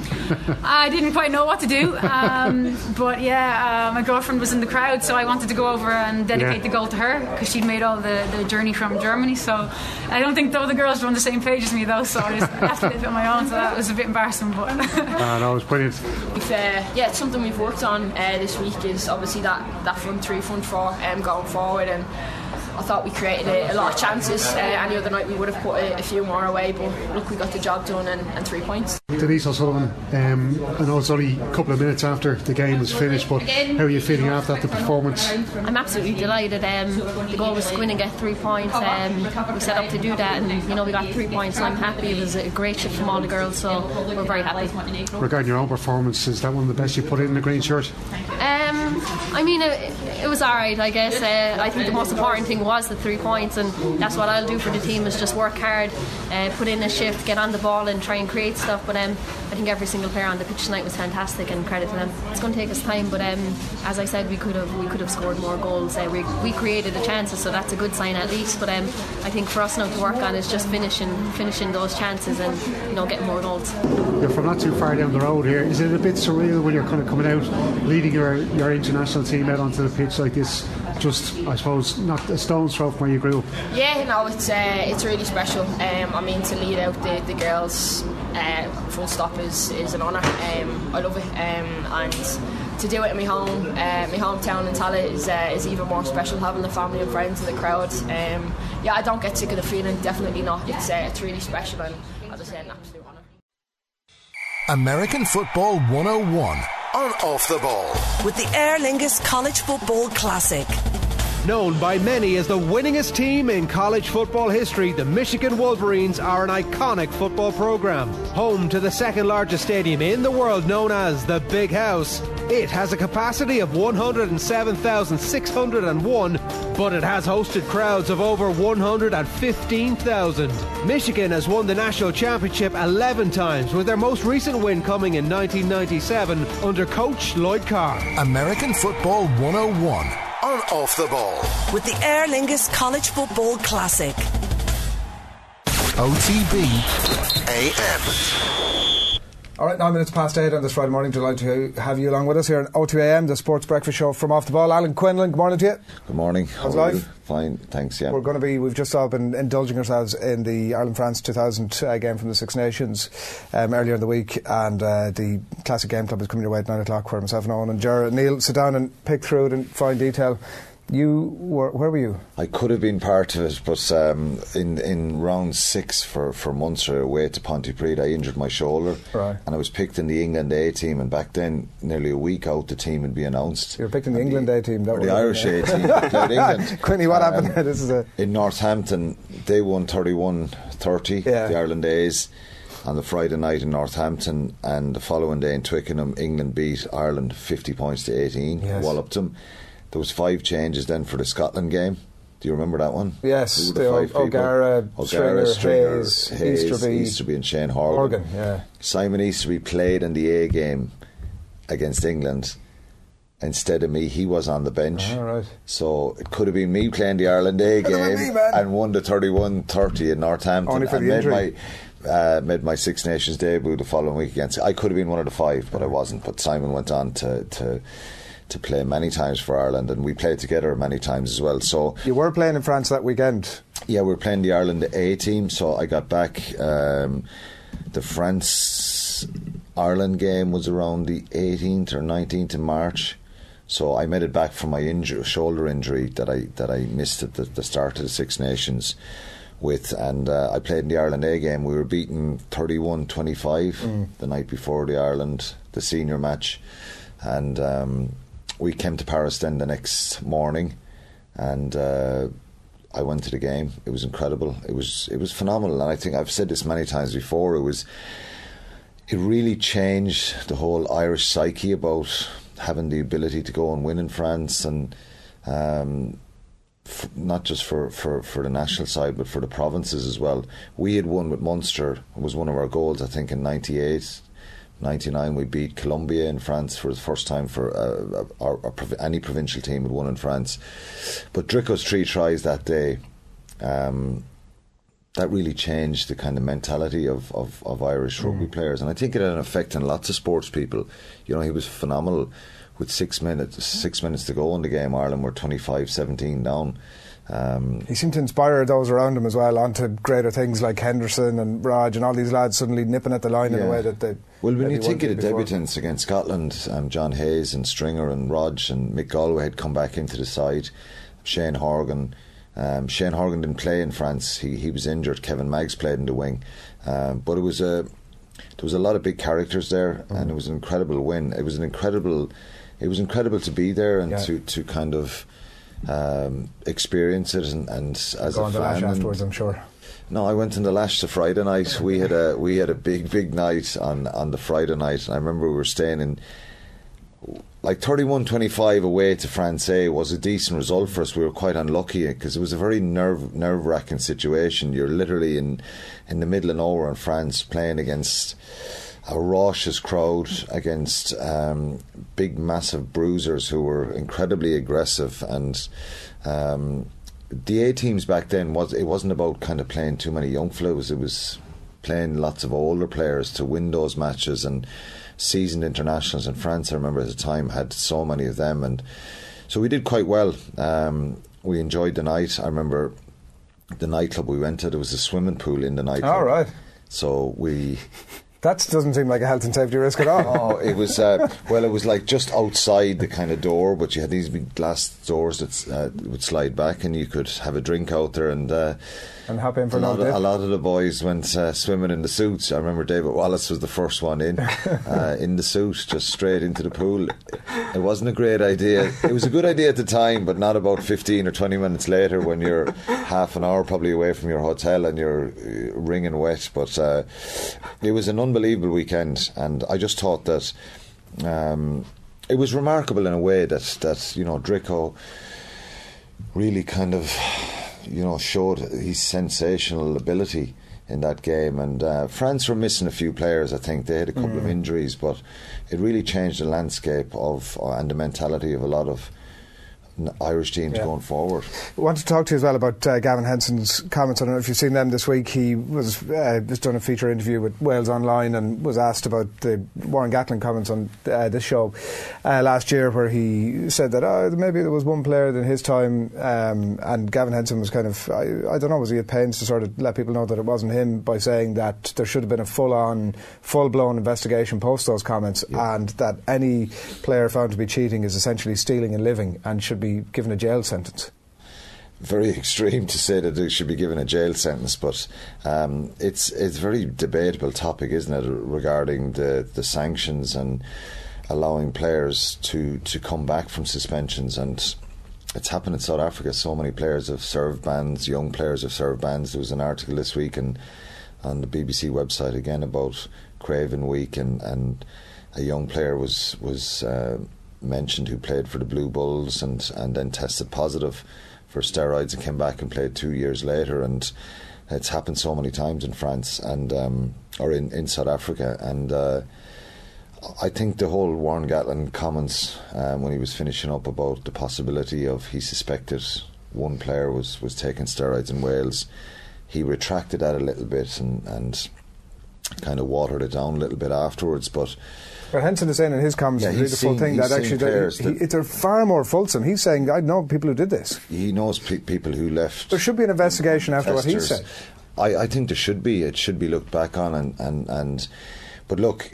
I didn't quite know what to do, um, but yeah, uh, my girlfriend was in the crowd, so I wanted to go over and dedicate yeah. the goal to her, because she'd made all the, the journey from Germany. So I don't think the other girls were on the same page as me though, so I just left it on my own, so that was a bit embarrassing. But uh, no, it was brilliant. If, uh, yeah, it's something we've worked on uh, this week, is obviously that, that front three, front four um, going forward, and I thought we created a, a lot of chances. Uh, any other night we would have put a, a few more away, but look, we got the job done, and, and three points. Denise O'Sullivan, um, I know it's only a couple of minutes after the game was finished, but how are you feeling after that, the performance? I'm absolutely delighted. Um, the goal was to go in and get three points. Um, we set up to do that, and you know we got three points, so I'm happy. It was a great shift from all the girls, so we're very happy. Regarding your own performance, is that one of the best you put in the green shirt? Um, I mean, it, it was alright, I guess. Uh, I think the most important thing was the three points, and that's what I'll do for the team, is just work hard, uh, put in a shift, get on the ball and try and create stuff. But um, I think every single player on the pitch tonight was fantastic, and credit to them. It's going to take us time, but um, as I said, we could have we could have scored more goals. Uh, we, we created the chances, so that's a good sign at least. But um, I think for us now to work on is just finishing finishing those chances and you know getting more goals. You're from not too far down the road here. Is it a bit surreal when you're kind of coming out, leading your your international team out onto the pitch like this? Just, I suppose, not a stone's throw from where you grew up. Yeah, no, it's uh, it's really special. Um, I mean, to lead out the, the girls, uh, full stop, is, is an honour. Um, I love it, um, and to do it in my home, uh, my hometown in Tallaght is uh, is even more special. Having the family and friends in the crowd. Um, yeah, I don't get sick of the feeling. Definitely not. It's uh, it's really special, and as I said, an absolute honour. American Football one oh one on Off the Ball with the Aer Lingus College Football Classic. Known by many as the winningest team in college football history, the Michigan Wolverines are an iconic football program. Home to the second largest stadium in the world, known as the Big House. It has a capacity of one hundred seven thousand six hundred one, but it has hosted crowds of over one hundred fifteen thousand. Michigan has won the national championship eleven times, with their most recent win coming in nineteen ninety-seven under coach Lloyd Carr. American Football one oh one on Off the Ball with the Aer Lingus College Football Classic. O T B A M. Alright, nine minutes past eight on this Friday morning. Delighted to have you along with us here on O T B A M, the Sports Breakfast Show from Off the Ball. Alan Quinlan, good morning to you. Good morning. How's life? Fine, thanks, yeah. We're going to be, we've just all been indulging ourselves in the Ireland-France two thousand uh, game from the Six Nations um, earlier in the week, and uh, the Classic Game Club is coming your way at nine o'clock, where myself and Owen and Gerard Neil sit down and pick through it in fine detail. You were, where were you? I could have been part of it, but um, in in round six for, for Munster away to Pontypridd, I injured my shoulder, right. and I was picked in the England A team, and back then, nearly a week out, the team would be announced. You were picked in the England A team, that or the Irish A team, England. Quinny, what um, happened? This is a in Northampton. They won thirty-one thirty, yeah. the Ireland A's, on the Friday night in Northampton, and the following day in Twickenham, England beat Ireland fifty points to eighteen. Yes. Walloped them. There was five changes then for the Scotland game. Do you remember that one? Yes, the, the five o- O'Gara, O'Gara, Stringer, Stringer, Hayes, Hayes, Easterby, Easterby and Shane Horgan. Horgan, yeah. Simon Easterby played in the A game against England. Instead of me, he was on the bench. Oh, right. So it could have been me playing the Ireland A Could game me, and won the thirty-one thirty in Northampton. Only for and the made injury. my uh, made my Six Nations debut the following week against. I could have been one of the five, but I wasn't. But Simon went on to. to to play many times for Ireland, and we played together many times as well. So you were playing in France that weekend? Yeah, we were playing the Ireland A team, so I got back um, the France Ireland game was around the eighteenth or nineteenth of March. So I made it back from my injury, shoulder injury that I that I missed at the, the start of the Six Nations with, and uh, I played in the Ireland A game. We were beaten thirty-one twenty-five mm. the night before the Ireland, the senior match, and um, we came to Paris then the next morning, and uh, I went to the game. It was incredible. It was it was phenomenal, and I think I've said this many times before. It was it really changed the whole Irish psyche about having the ability to go and win in France, and um, f- not just for, for, for the national side, but for the provinces as well. We had won with Munster. It was one of our goals, I think, in ninety-eight, ninety-nine. We beat Colombia in France for the first time for uh, our, our, any provincial team had won in France. But Drico's three tries that day, um, that really changed the kind of mentality of, of, of Irish rugby mm. players, and I think it had an effect on lots of sports people. You know, he was phenomenal. With six minutes, six minutes to go in the game, Ireland were twenty-five seventeen down. Um, he seemed to inspire those around him as well onto greater things like Henderson and Raj and all these lads suddenly nipping at the line yeah. in a way that they. Well, when you think of the debutants against Scotland, um, John Hayes and Stringer and Raj and Mick Galway had come back into the side. Shane Horgan. Um, Shane Horgan didn't play in France. He he was injured. Kevin Maggs played in the wing, um, but it was a there was a lot of big characters there, mm. and it was an incredible win. It was an incredible. It was incredible to be there and yeah. to, to kind of um, experience it, and, and as Go a on fan. The Lash afterwards, I'm sure. No, I went in the Lash the Friday night. We had a we had a big big night on, on the Friday night, and I remember we were staying in like thirty-one twenty-five away to Francais was a decent result for us. We were quite unlucky because it was a very nerve nerve wracking situation. You're literally in in the middle of nowhere in France playing against a raucous crowd, against um, big massive bruisers who were incredibly aggressive, and um, the A teams back then was it wasn't about kind of playing too many young fellows. It was playing lots of older players to win those matches, and seasoned internationals in France, I remember at the time, had so many of them, and so we did quite well. Um, we enjoyed the night. I remember the nightclub we went to, there was a swimming pool in the nightclub. All right. So we... That doesn't seem like a health and safety risk at all. Oh, it was, uh, well, it was like just outside the kind of door, but you had these big glass doors that uh, would slide back, and you could have a drink out there, and uh, and hop in for a lot, of, a lot of the boys went uh, swimming in the suits. I remember David Wallace was the first one in, uh, in the suit, just straight into the pool. It wasn't a great idea. It was a good idea at the time, but not about fifteen or twenty minutes later when you're half an hour probably away from your hotel and you're uh, wringing wet. But uh, it was an unbelievable weekend, and I just thought that um, it was remarkable in a way that, that you know, Drico really kind of, you know, showed his sensational ability in that game, and uh, France were missing a few players. I think they had a couple mm. of injuries, but it really changed the landscape of uh, and the mentality of a lot of Irish teams yeah. going forward. I want to talk to you as well about uh, Gavin Henson's comments. I don't know if you've seen them this week. He was uh, just done a feature interview with Wales Online and was asked about the Warren Gatland comments on uh, this show uh, last year, where he said that oh, maybe there was one player in his time, um, and Gavin Henson was kind of, I, I don't know, was he at pains to sort of let people know that it wasn't him by saying that there should have been a full-on, full-blown investigation post those comments, yeah. and that any player found to be cheating is essentially stealing a living and should be given a jail sentence. Very extreme to say that they should be given a jail sentence, but um, it's it's a very debatable topic, isn't it, regarding the, the sanctions and allowing players to, to come back from suspensions. And it's happened in South Africa. So many players have served bans, young players have served bans. There was an article this week in, on the B B C website again about Craven Week, and, and a young player was was uh, mentioned who played for the Blue Bulls and, and then tested positive for steroids and came back and played two years later. And it's happened so many times in France and um, or in, in South Africa. And uh, I think the whole Warren Gatland comments um, when he was finishing up about the possibility of he suspected one player was, was taking steroids in Wales, he retracted that a little bit and, and kind of watered it down a little bit afterwards. But But Henson is saying in his comments, yeah, the full thing that actually that he, they're far more fulsome. He's saying, I know people who did this. He knows pe- people who left. There should be an investigation after testers. what he said. I, I think there should be. It should be looked back on, and, and, and but look,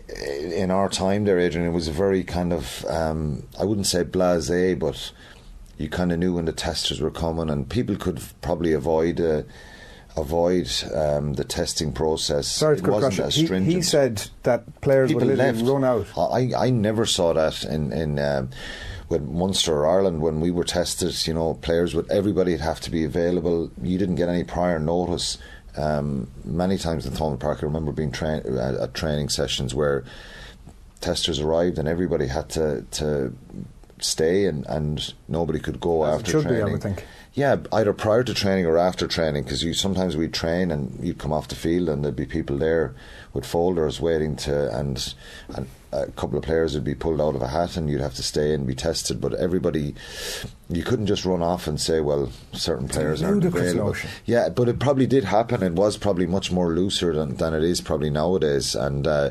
in our time there, Adrian, it was a very kind of, um, I wouldn't say blasé, but you kind of knew when the testers were coming, and people could probably avoid uh, avoid um, the testing process. Sorry to it wasn't cut as he, stringent. he said that players people would literally left. run out. I, I never saw that in, in um, with Munster or Ireland when we were tested. You know, players would, everybody would have to be available. You didn't get any prior notice. Um, many times in Thomond Park, I remember being tra- at training sessions where testers arrived and everybody had to, to stay and, and nobody could go As after it should training. be, I would think. Yeah, either prior to training or after training, because you sometimes we'd train and you'd come off the field and there'd be people there with folders waiting to, and, and a couple of players would be pulled out of a hat and you'd have to stay and be tested. But everybody, you couldn't just run off and say, well, certain players aren't available. Notion. Yeah, but it probably did happen. It was probably much more looser than, than it is probably nowadays. And uh,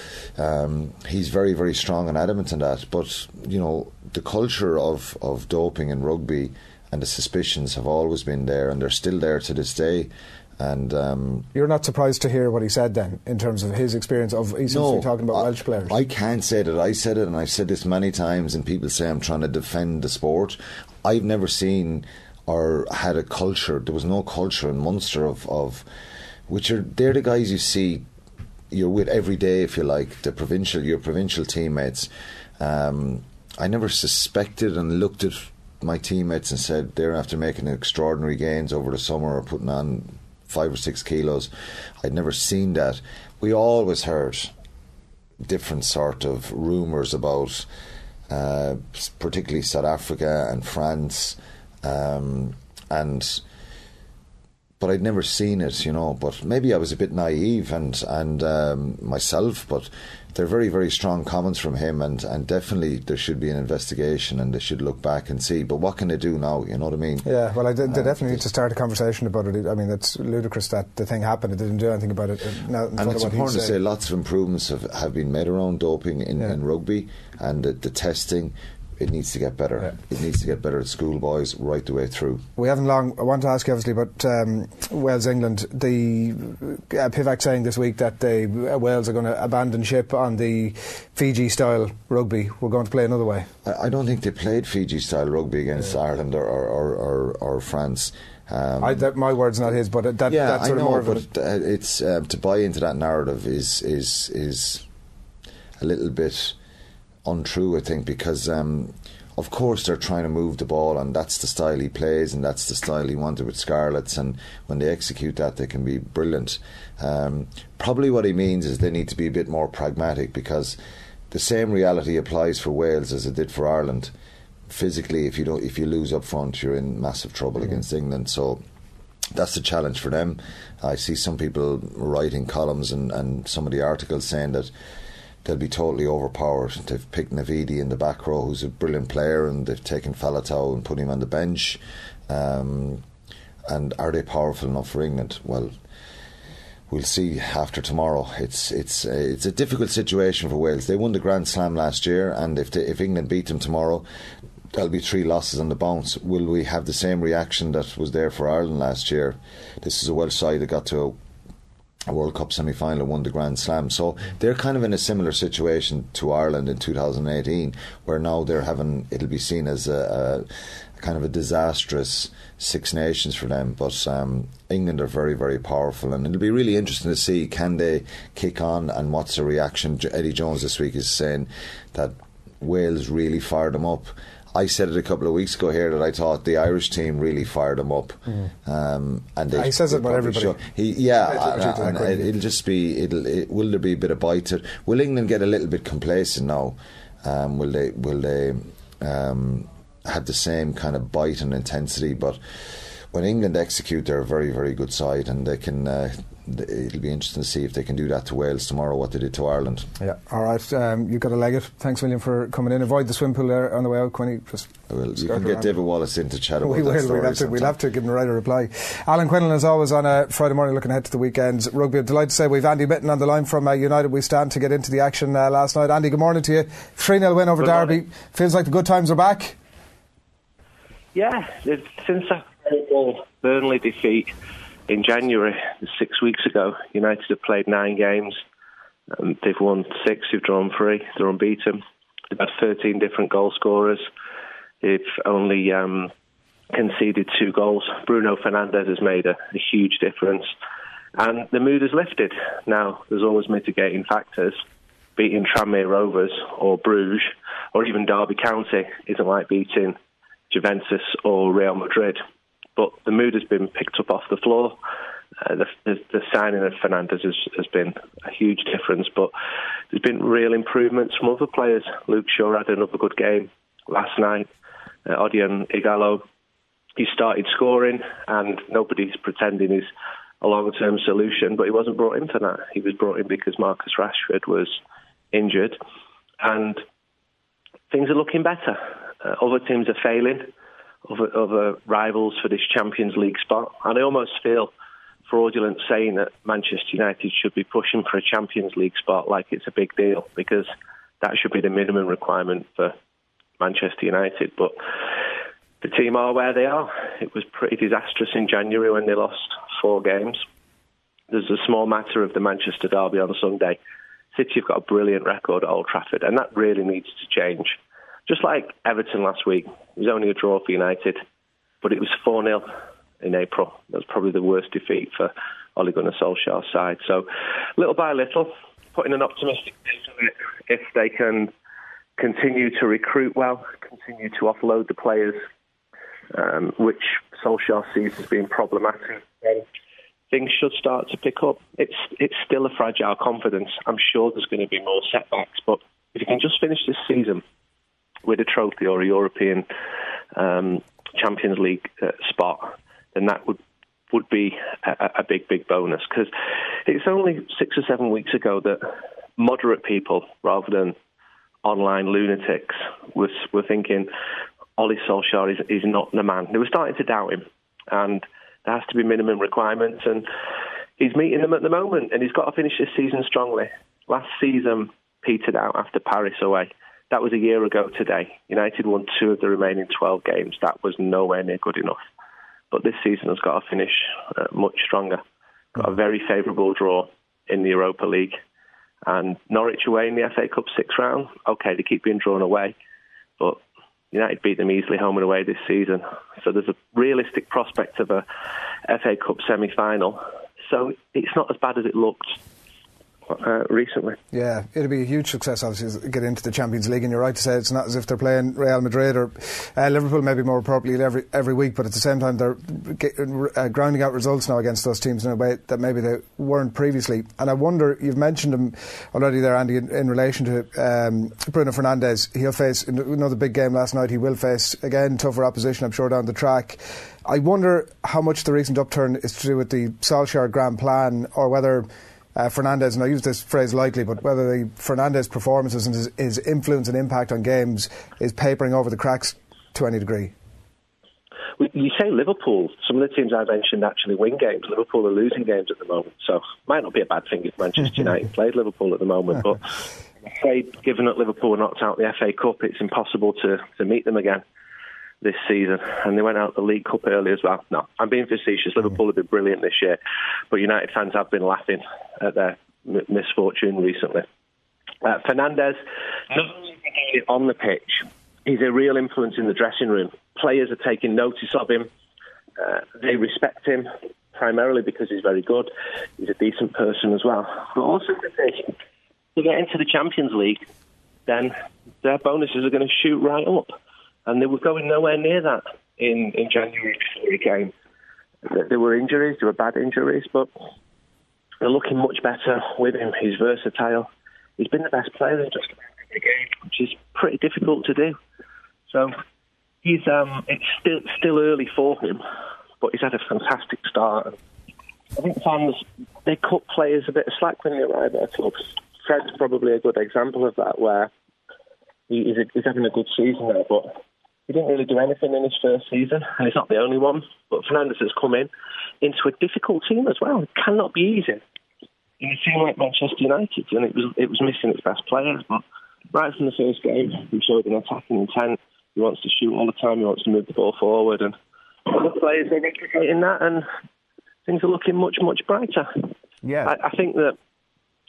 um, he's very, very strong and adamant in that. But, you know, the culture of, of doping in rugby and the suspicions have always been there, and they're still there to this day. And um, you're not surprised to hear what he said then, in terms of his experience of he's no, talking about I, Welsh players. I can't say that I said it, and I've said this many times, and people say I'm trying to defend the sport. I've never seen or had a culture. There was no culture in Munster of, of which are they're the guys you see you're with every day, if you like, the provincial your provincial teammates. Um, I never suspected and looked at my teammates and said they're after making extraordinary gains over the summer or putting on five or six kilos. I'd never seen that. We always heard different sort of rumours about uh, particularly South Africa and France, um, and but I'd never seen it, you know. But maybe I was a bit naive and and um, myself, but they're very, very strong comments from him, and, and definitely there should be an investigation and they should look back and see. But what can they do now? You know what I mean? Yeah, well, I did, they uh, definitely need to start a conversation about it. I mean, it's ludicrous that the thing happened. It didn't do anything about it. Now, and it's important to say lots of improvements have, have been made around doping in, yeah. in rugby, and the, the testing. It needs to get better. Yeah. It needs to get better at schoolboys right the way through. We haven't long. I want to ask you, obviously, about um, Wales, England. The uh, Pivac saying this week that they uh, Wales are going to abandon ship on the Fiji-style rugby. We're going to play another way. I, I don't think they played Fiji-style rugby against yeah. Ireland or or, or, or, or France. Um, I, that, my word's not his, but that, yeah, that's sort I know, of more of but uh, it's uh, to buy into that narrative is is is a little bit untrue, I think, because um, of course they're trying to move the ball, and that's the style he plays, and that's the style he wanted with Scarlets, and when they execute that they can be brilliant. Um, probably what he means is they need to be a bit more pragmatic, because the same reality applies for Wales as it did for Ireland. Physically, if you don't, if you lose up front, you're in massive trouble mm-hmm. against England. So that's the challenge for them. I see some people writing columns and, and some of the articles saying that they'll be totally overpowered. They've picked Navidi in the back row, who's a brilliant player, and they've taken Faletau and put him on the bench. Um, and are they powerful enough for England? Well, we'll see after tomorrow. It's it's uh, it's a difficult situation for Wales. They won the Grand Slam last year, and if they, if England beat them tomorrow, there'll be three losses on the bounce. Will we have the same reaction that was there for Ireland last year? This is a Welsh side that got to a a World Cup semi-final and won the Grand Slam, so they're kind of in a similar situation to Ireland in two thousand eighteen, where now they're having, it'll be seen as a, a kind of a disastrous Six Nations for them. But um, England are very, very powerful, and it'll be really interesting to see, can they kick on, and what's the reaction. Eddie Jones this week is saying that Wales really fired them up. I said it a couple of weeks ago here that I thought the Irish team really fired him up, mm. um, and they, he says it about everybody. Show, he, yeah, and, and it, it'll just be. It'll. It, will there be a bit of bite to it? Will England get a little bit complacent now? Um, will they? Will they um, have the same kind of bite and intensity? But when England execute, they're a very, very good side, and they can. Uh, it'll be interesting to see if they can do that to Wales tomorrow, what they did to Ireland. Yeah, alright, um, you've got to leg it. Thanks William for coming in. Avoid the swim pool there on the way out, Quinny. Just well, you can get around. David Wallace in to chat about we that will, story we'll have, to, we'll have to give him the right reply. Alan Quinlan, as always, on a Friday morning looking ahead to the weekend's rugby. I'm delighted to say we've Andy Mitten on the line from uh, United We Stand to get into the action uh, last night. Andy, good morning to you. three nil win over good Derby. Morning. Feels like the good times are back. Yeah, since that Burnley defeat in January, six weeks ago, United have played nine games, Um, they've won six, they've drawn three, they're unbeaten. They've had thirteen different goal scorers. They've only um, conceded two goals. Bruno Fernandes has made a, a huge difference. And the mood has lifted. Now, there's always mitigating factors. Beating Tranmere Rovers or Bruges or even Derby County isn't like beating Juventus or Real Madrid. But the mood has been picked up off the floor. Uh, the, the, the signing of Fernandes has, has been a huge difference, but there's been real improvements from other players. Luke Shaw had another good game last night. Uh, Odion Ighalo, he started scoring, and nobody's pretending he's a long-term solution, but he wasn't brought in for that. He was brought in because Marcus Rashford was injured, and things are looking better. Uh, other teams are failing, other, other rivals for this Champions League spot, and I almost feel fraudulent saying that Manchester United should be pushing for a Champions League spot like it's a big deal, because that should be the minimum requirement for Manchester United. But the team are where they are. It was pretty disastrous in January when they lost four games. There's a small matter of the Manchester derby on Sunday. City have got a brilliant record at Old Trafford, and that really needs to change. Just like Everton last week, it was only a draw for United, but it was four nil in April. That was probably the worst defeat for Ole Gunnar Solskjaer's side. So, little by little, putting an optimistic spin on it. If they can continue to recruit well, continue to offload the players, um, which Solskjaer sees as being problematic, then things should start to pick up. It's it's still a fragile confidence. I'm sure there's going to be more setbacks, but if you can just finish this season with a trophy or a European um, Champions League uh, spot, then that would would be a, a big, big bonus. Because it's only six or seven weeks ago that moderate people, rather than online lunatics, was were thinking Ole Solskjaer is, is not the man. They were starting to doubt him, and there has to be minimum requirements, and he's meeting them at the moment, and he's got to finish this season strongly. Last season petered out after Paris away. That was a year ago today. United won two of the remaining twelve games. That was nowhere near good enough. But this season has got to finish uh, much stronger. Got a very favourable draw in the Europa League. And Norwich away in the F A Cup sixth round. OK, they keep being drawn away, but United beat them easily home and away this season. So there's a realistic prospect of a F A Cup semi-final. So it's not as bad as it looked uh, recently. Yeah, it'll be a huge success, obviously, to get into the Champions League. And you're right to say it's not as if they're playing Real Madrid or uh, Liverpool, maybe more appropriately, every every week. But at the same time, they're get, uh, grounding out results now against those teams in a way that maybe they weren't previously. And I wonder, you've mentioned him already there, Andy, in, in relation to um, Bruno Fernandes. He'll face another big game last night. He will face, again, tougher opposition, I'm sure, down the track. I wonder how much the recent upturn is to do with the Solskjaer grand plan, or whether uh, Fernandes, and I use this phrase lightly, but whether the Fernandes performances and his, his influence and impact on games is papering over the cracks to any degree. You say Liverpool, some of the teams I mentioned actually win games. Liverpool are losing games at the moment, so it might not be a bad thing if Manchester United played Liverpool at the moment, but I'm afraid, given that Liverpool knocked out the F A Cup, it's impossible to, to meet them again this season, and they went out the League Cup early as well. No, I'm being facetious. Liverpool have been brilliant this year, but United fans have been laughing at their m- misfortune recently. Uh, Fernandes, not only on the pitch, he's a real influence in the dressing room. Players are taking notice of him. Uh, they respect him, primarily because he's very good. He's a decent person as well. But also, to get into the Champions League, then their bonuses are going to shoot right up. And they were going nowhere near that in, in January before he came. There were injuries, there were bad injuries, but they're looking much better with him. He's versatile. He's been the best player in just about every game, which is pretty difficult to do. So he's um, it's still still early for him, but he's had a fantastic start. I think fans, they cut players a bit of slack when they arrive at clubs. Fred's probably a good example of that, where he, he's, a, he's having a good season there, but he didn't really do anything in his first season, and he's not the only one. But Fernandes has come in into a difficult team as well. It cannot be easy in a team like Manchester United, and it was it was missing its best players. But right from the first game, he showed an attacking intent. He wants to shoot all the time. He wants to move the ball forward, and other players are replicating that, and things are looking much much brighter. Yeah, I, I think that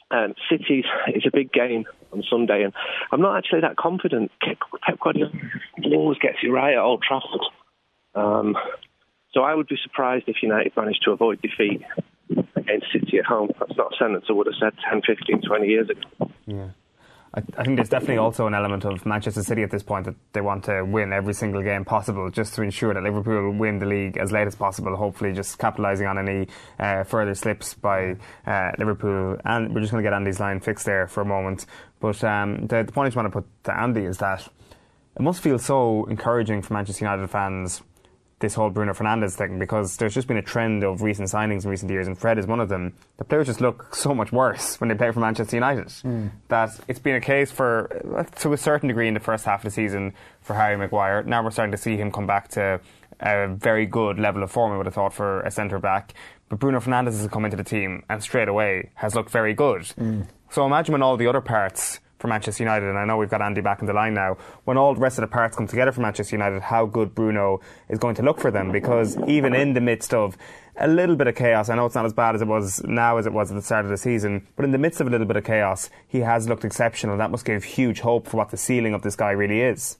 Um, City is a big game on Sunday, and I'm not actually that confident. Pep Guardiola always gets it right at Old Trafford. Um, so I would be surprised if United managed to avoid defeat against City at home. That's not a sentence I would have said ten, fifteen, twenty years ago. Yeah. I, I think there's definitely also an element of Manchester City at this point that they want to win every single game possible just to ensure that Liverpool win the league as late as possible, hopefully just capitalising on any uh, further slips by uh, Liverpool. And we're just going to get Andy's line fixed there for a moment. But um, the, the point I just want to put to Andy is that it must feel so encouraging for Manchester United fans, this whole Bruno Fernandes thing, because there's just been a trend of recent signings in recent years, and Fred is one of them. The players just look so much worse when they play for Manchester United. Mm. That it's been a case for, to a certain degree in the first half of the season, for Harry Maguire. Now we're starting to see him come back to a very good level of form, I would have thought, for a centre-back. But Bruno Fernandes has come into the team and straight away has looked very good. Mm. So imagine when all the other parts for Manchester United, and I know we've got Andy back in the line now, when all the rest of the parts come together for Manchester United, how good Bruno is going to look for them, because even in the midst of a little bit of chaos, I know it's not as bad as it was now as it was at the start of the season, but in the midst of a little bit of chaos, he has looked exceptional. That must give huge hope for what the ceiling of this guy really is.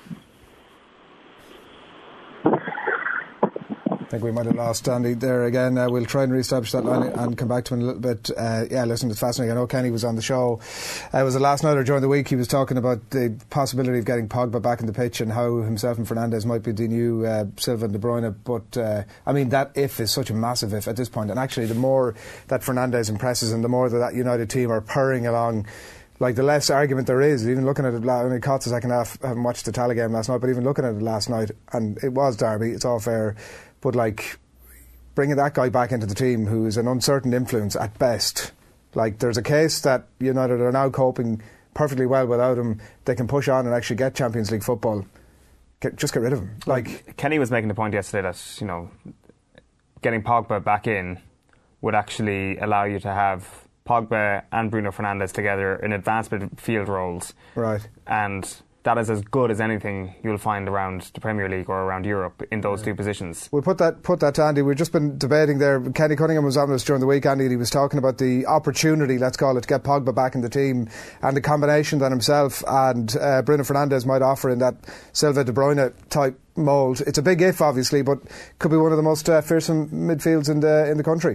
I think we might have lost Andy there again. Uh, we'll try and re-establish that line and come back to him in a little bit. Uh, yeah, listen, it's fascinating. I know Kenny was on the show. Uh, it was a last night or during the week. He was talking about the possibility of getting Pogba back in the pitch and how himself and Fernandes might be the new uh, Silva and De Bruyne. But, uh, I mean, that if is such a massive if at this point. And actually, the more that Fernandes impresses and the more that that United team are purring along, like, the less argument there is. Even looking at it, I mean, caught the second half, I haven't watched the Tala game last night, but even looking at it last night, and it was Derby, it's all fair. But, like, bringing that guy back into the team who is an uncertain influence at best, like, there's a case that United are now coping perfectly well without him. They can push on and actually get Champions League football. Get, just get rid of him. Like, Kenny was making the point yesterday that, you know, getting Pogba back in would actually allow you to have Pogba and Bruno Fernandes together in advanced midfield roles. Right. And that is as good as anything you'll find around the Premier League or around Europe in those yeah. two positions. We'll put that put that to Andy. We've just been debating there. Kenny Cunningham was on us during the week, Andy, and he was talking about the opportunity, let's call it, to get Pogba back in the team and the combination that himself and uh, Bruno Fernandes might offer in that Silva De Bruyne type mould. It's a big if, obviously, but could be one of the most uh, fearsome midfields in the in the country.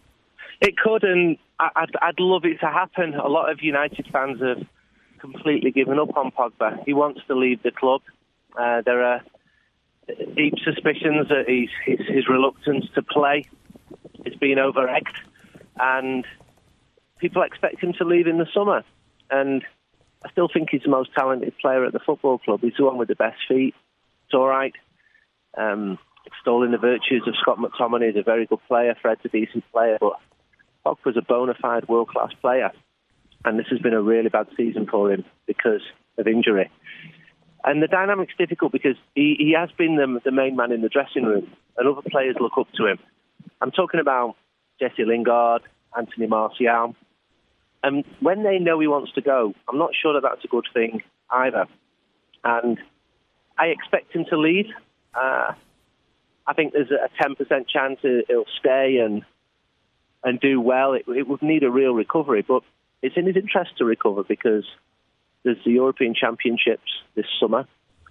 It could, and I'd, I'd love it to happen. A lot of United fans have completely given up on Pogba. He wants to leave the club. Uh, there are deep suspicions that he's, his, his reluctance to play is being over-egged, and people expect him to leave in the summer. And I still think he's the most talented player at the football club. He's the one with the best feet. It's all right. Um, extolling the virtues of Scott McTominay, is a very good player. Fred's a decent player, but Pogba's a bona fide world-class player. And this has been a really bad season for him because of injury. And the dynamic's difficult because he, he has been the, the main man in the dressing room, and other players look up to him. I'm talking about Jesse Lingard, Anthony Martial. And when they know he wants to go, I'm not sure that that's a good thing either. And I expect him to leave. Uh, I think there's a ten percent chance he'll stay and and do well. It, it would need a real recovery, but it's in his interest to recover because there's the European Championships this summer.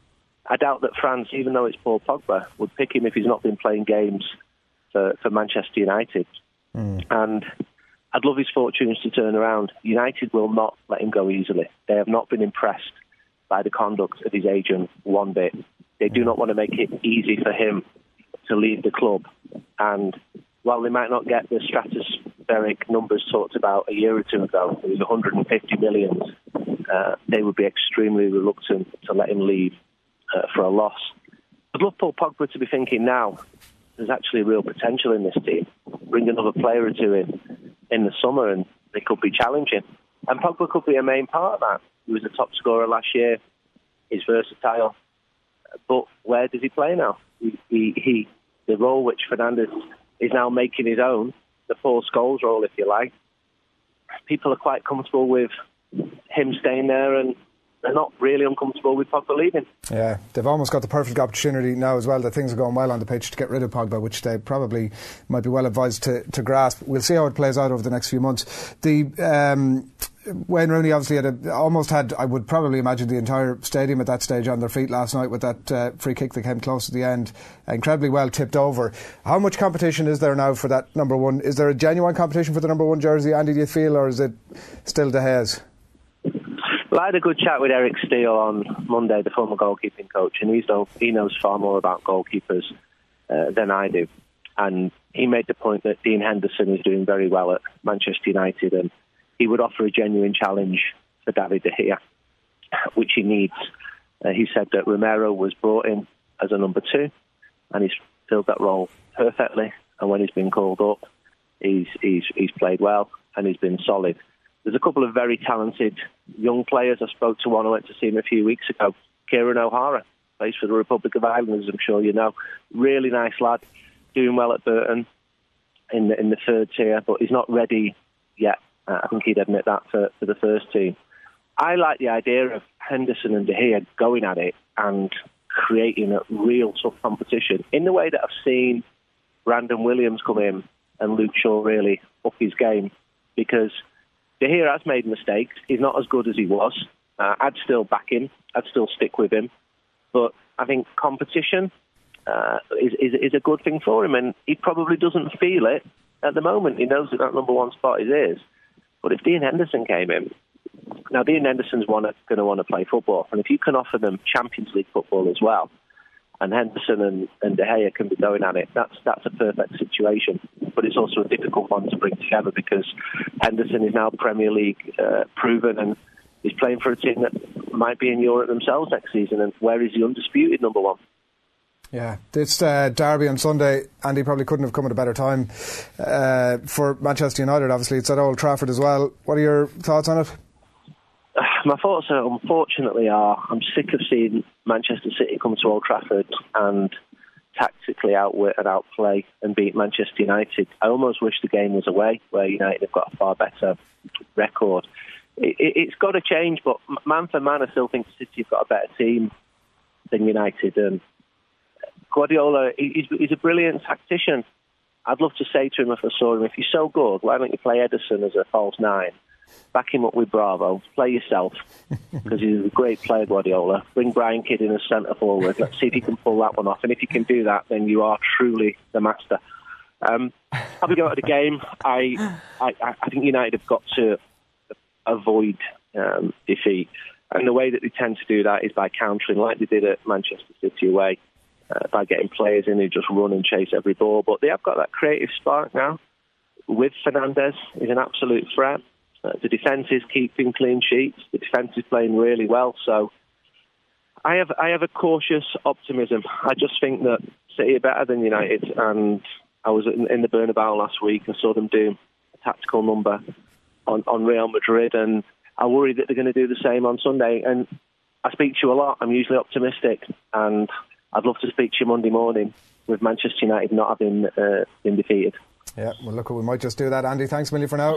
I doubt that France, even though it's Paul Pogba, would pick him if he's not been playing games for, for Manchester United. Mm. And I'd love his fortunes to turn around. United will not let him go easily. They have not been impressed by the conduct of his agent one bit. They do not want to make it easy for him to leave the club. And while they might not get the stratospheric numbers talked about a year or two ago, it was one hundred fifty million, uh, they would be extremely reluctant to let him leave uh, for a loss. I'd love Paul Pogba to be thinking now, there's actually real potential in this team. Bring another player or two in in the summer and they could be challenging. And Pogba could be a main part of that. He was the top scorer last year. He's versatile. But where does he play now? He, he, he the role which Fernandes is now making his own, the Paul Scholes role, if you like. People are quite comfortable with him staying there and they're not really uncomfortable with Pogba leaving. Yeah, they've almost got the perfect opportunity now as well that things are going well on the pitch to get rid of Pogba, which they probably might be well advised to, to grasp. We'll see how it plays out over the next few months. The um, Wayne Rooney obviously had a, almost had, I would probably imagine, the entire stadium at that stage on their feet last night with that uh, free kick that came close at the end, incredibly well tipped over. How much competition is there now for that number one? Is there a genuine competition for the number one jersey, Andy, do you feel, or is it still De Gea's? Well, I had a good chat with Eric Steele on Monday, the former goalkeeping coach, and he's know, he knows far more about goalkeepers uh, than I do. And he made the point that Dean Henderson is doing very well at Manchester United, and he would offer a genuine challenge for David De Gea, which he needs. Uh, he said that Romero was brought in as a number two, and he's filled that role perfectly. And when he's been called up, he's he's he's played well and he's been solid. There's a couple of very talented young players. I spoke to one, I went to see him a few weeks ago. Kieran O'Hara, plays for the Republic of Ireland, as I'm sure you know. Really nice lad, doing well at Burton in the, in the third tier, but he's not ready yet. Uh, I think he'd admit that for, for the first team. I like the idea of Henderson and De Gea going at it and creating a real tough competition in the way that I've seen Brandon Williams come in and Luke Shaw really up his game, because De Gea has made mistakes. He's not as good as he was. Uh, I'd still back him. I'd still stick with him. But I think competition uh, is, is is a good thing for him, and he probably doesn't feel it at the moment. He knows that that number one spot is his. But if Dean Henderson came in, now Dean Henderson's going to want to play football, and if you can offer them Champions League football as well, and Henderson and, and De Gea can be going at it, that's that's a perfect situation. But it's also a difficult one to bring together, because Henderson is now Premier League uh, proven, and he's playing for a team that might be in Europe themselves next season, and where is the undisputed number one? Yeah, this uh, derby on Sunday, Andy, probably couldn't have come at a better time uh, for Manchester United. Obviously, it's at Old Trafford as well. What are your thoughts on it? My thoughts, are, unfortunately, are I'm sick of seeing Manchester City come to Old Trafford and tactically outwit and outplay and beat Manchester United. I almost wish the game was away, where United have got a far better record. It, it, it's got to change, but man for man, I still think City have got a better team than United. And Guardiola, he's, he's a brilliant tactician. I'd love to say to him if I saw him, if you're so good, why don't you play Ederson as a false nine? Back him up with Bravo. Play yourself, because he's a great player, Guardiola. Bring Brian Kidd in as centre forward. Let's see if he can pull that one off. And if you can do that, then you are truly the master. Um, how we go at the game, I, I, I think United have got to avoid um, defeat. And the way that they tend to do that is by countering, like they did at Manchester City away, uh, by getting players in who just run and chase every ball. But they have got that creative spark now. With Fernandes, he's an absolute threat. Uh, the defence is keeping clean sheets. The defence is playing really well. So I have I have a cautious optimism. I just think that City are better than United. And I was in, in the Bernabeu last week and saw them do a tactical number on, on Real Madrid. And I worry that they're going to do the same on Sunday. And I speak to you a lot. I'm usually optimistic. And I'd love to speak to you Monday morning with Manchester United not having uh, been defeated. Yeah, well, look, we might just do that. Andy, thanks a million for now.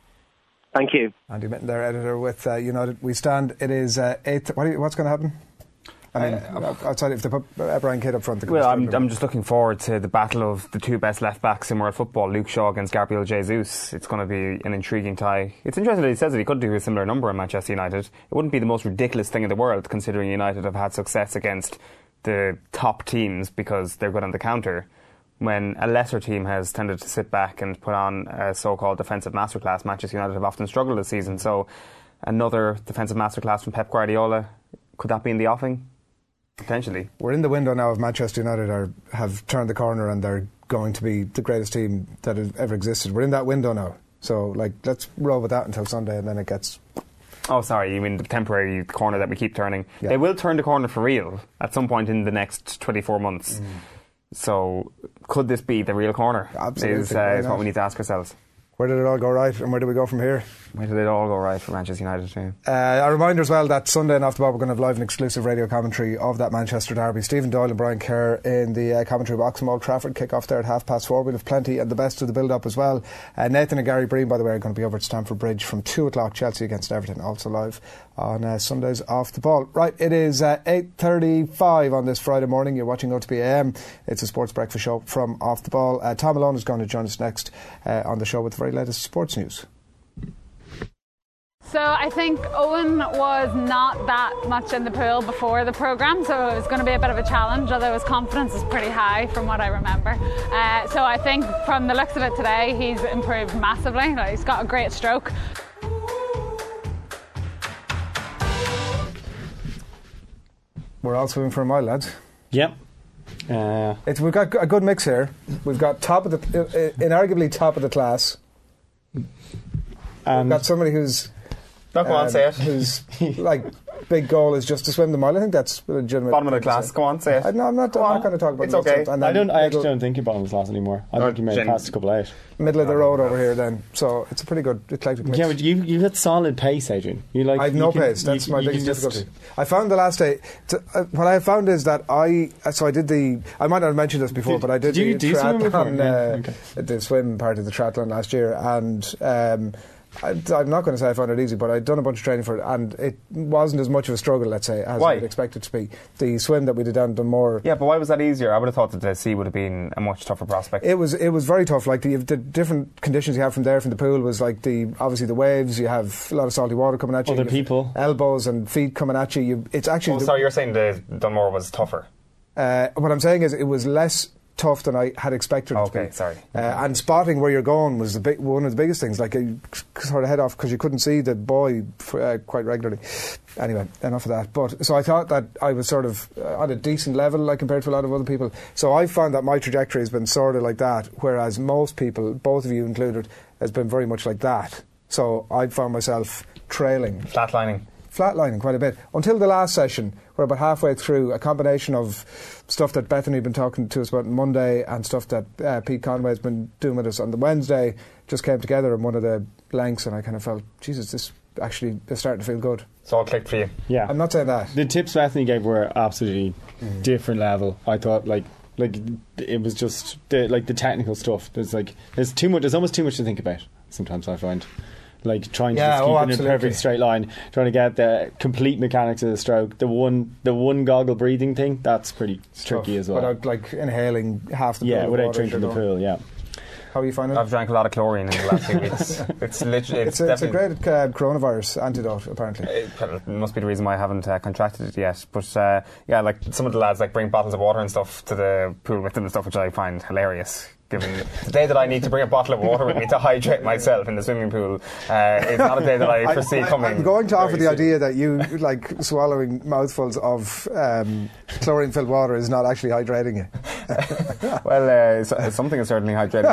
Thank you. Andy Mitten, their editor with uh, United We Stand. It is uh, eighth. What you, what's going to happen? I mean, uh, outside if they put uh, Brian Kidd up front. Well, I'm, I'm just looking forward to the battle of the two best left backs in world football, Luke Shaw against Gabriel Jesus. It's going to be an intriguing tie. It's interesting that he says that he could do a similar number in Manchester United. It wouldn't be the most ridiculous thing in the world, considering United have had success against the top teams because they're good on the counter, when a lesser team has tended to sit back and put on a so-called defensive masterclass. Manchester United have often struggled this season, so another defensive masterclass from Pep Guardiola, could that be in the offing? Potentially. We're in the window now of Manchester United are, have turned the corner and they're going to be the greatest team that has ever existed. We're in that window now, so like let's roll with that until Sunday, and then it gets... Oh, sorry, you mean the temporary corner that we keep turning. Yeah. They will turn the corner for real at some point in the next twenty-four months. Mm. So, could this be the real corner? Absolutely. Is, uh, is what we need to ask ourselves. Where did it all go right, and where do we go from here? Where did it all go right for Manchester United team? Uh, a reminder as well that Sunday and Off the Ball we're going to have live and exclusive radio commentary of that Manchester derby. Stephen Doyle and Brian Kerr in the uh, commentary box from Old Trafford. Kick off there at half past four. We'll have plenty and the best of the build up as well. Uh, Nathan and Gary Breen, by the way, are going to be over at Stamford Bridge from two o'clock. Chelsea against Everton, also live on uh, Sundays Off the Ball. Right, it is uh, eight thirty-five on this Friday morning. You're watching O T B A M. It's a sports breakfast show from Off the Ball. Uh, Tom Malone is going to join us next uh, on the show with the very latest sports news. So I think Owen was not that much in the pool before the programme, so it was going to be a bit of a challenge, although his confidence is pretty high from what I remember. Uh, so I think from the looks of it today, he's improved massively. Like, he's got a great stroke. We're all swimming for a mile, lads. Yep. Uh, it's, we've got a good mix here. We've got top of the, uh, inarguably top of the class. And we've got somebody who's Not go on, um, say it. whose like big goal is just to swim the mile. I think that's a legitimate. Bottom of the class. Go on, say it. I, no, I'm not. I'm not going to talk about. It's okay. And I don't. I actually don't think you're bottom of the class anymore. I think you may have passed a couple out. Middle of the road over here, then. So it's a pretty good eclectic mix. Yeah, but you you've got solid pace, Adrian. You like. I've no can, pace. That's you, my you biggest just difficulty. I found the last day. To, uh, what I found is that I. Uh, so I did the. I might not have mentioned this before, did, but I did, did you, the do triathlon. Yeah, uh, okay. The swim part of the triathlon last year, and. Um, I, I'm not going to say I found it easy, but I'd done a bunch of training for it, and it wasn't as much of a struggle, let's say, as why? I'd expect it to be. The swim that we did down Dunmore. Yeah, but why was that easier? I would have thought that the sea would have been a much tougher prospect. It was. It was very tough. Like the, the different conditions you have from there, from the pool, was like the obviously the waves. You have a lot of salty water coming at you. Other you people, elbows and feet coming at you. you it's actually. Oh, the, sorry, you're saying the Dunmore was tougher. Uh, what I'm saying is, it was less tough than I had expected it okay, to be. sorry. Uh, and spotting where you're going was the big, one of the biggest things. Like, you sort of head off because you couldn't see the boy for, uh, quite regularly. Anyway, enough of that. But so I thought that I was sort of uh, at a decent level, like compared to a lot of other people. So I found that my trajectory has been sort of like that, whereas most people, both of you included, has been very much like that. So I found myself trailing, flatlining. Flatlining quite a bit until the last session, where about halfway through, a combination of stuff that Bethany had been talking to us about on Monday and stuff that uh, Pete Conway has been doing with us on the Wednesday just came together in one of the lengths, and I kind of felt, Jesus, this actually is starting to feel good. It's all clicked for you. Yeah, I'm not saying that. The tips Bethany gave were absolutely mm. different level. I thought, like, like it was just the, like the technical stuff. There's like there's too much. There's almost too much to think about. Sometimes I find. Like trying to yeah, just keep oh, it in a perfect straight line, trying to get the complete mechanics of the stroke. The one, the one goggle breathing thing, that's pretty it's tricky tough. as well. Without like inhaling half the yeah, pool without water drinking the pool. Yeah. How are you finding it? I've drank a lot of chlorine in the last few weeks. It's literally it's, it's, a, it's a great uh, coronavirus antidote, apparently. It must be the reason why I haven't uh, contracted it yet. But uh, yeah, like some of the lads like bring bottles of water and stuff to the pool with them and stuff, which I find hilarious. Given the day that I need to bring a bottle of water with me to hydrate myself in the swimming pool, uh, it's not a day that I foresee I, I, coming. I'm going to offer the soon. idea that you, like, swallowing mouthfuls of um, chlorine-filled water is not actually hydrating you. Well, uh, so, something is certainly hydrating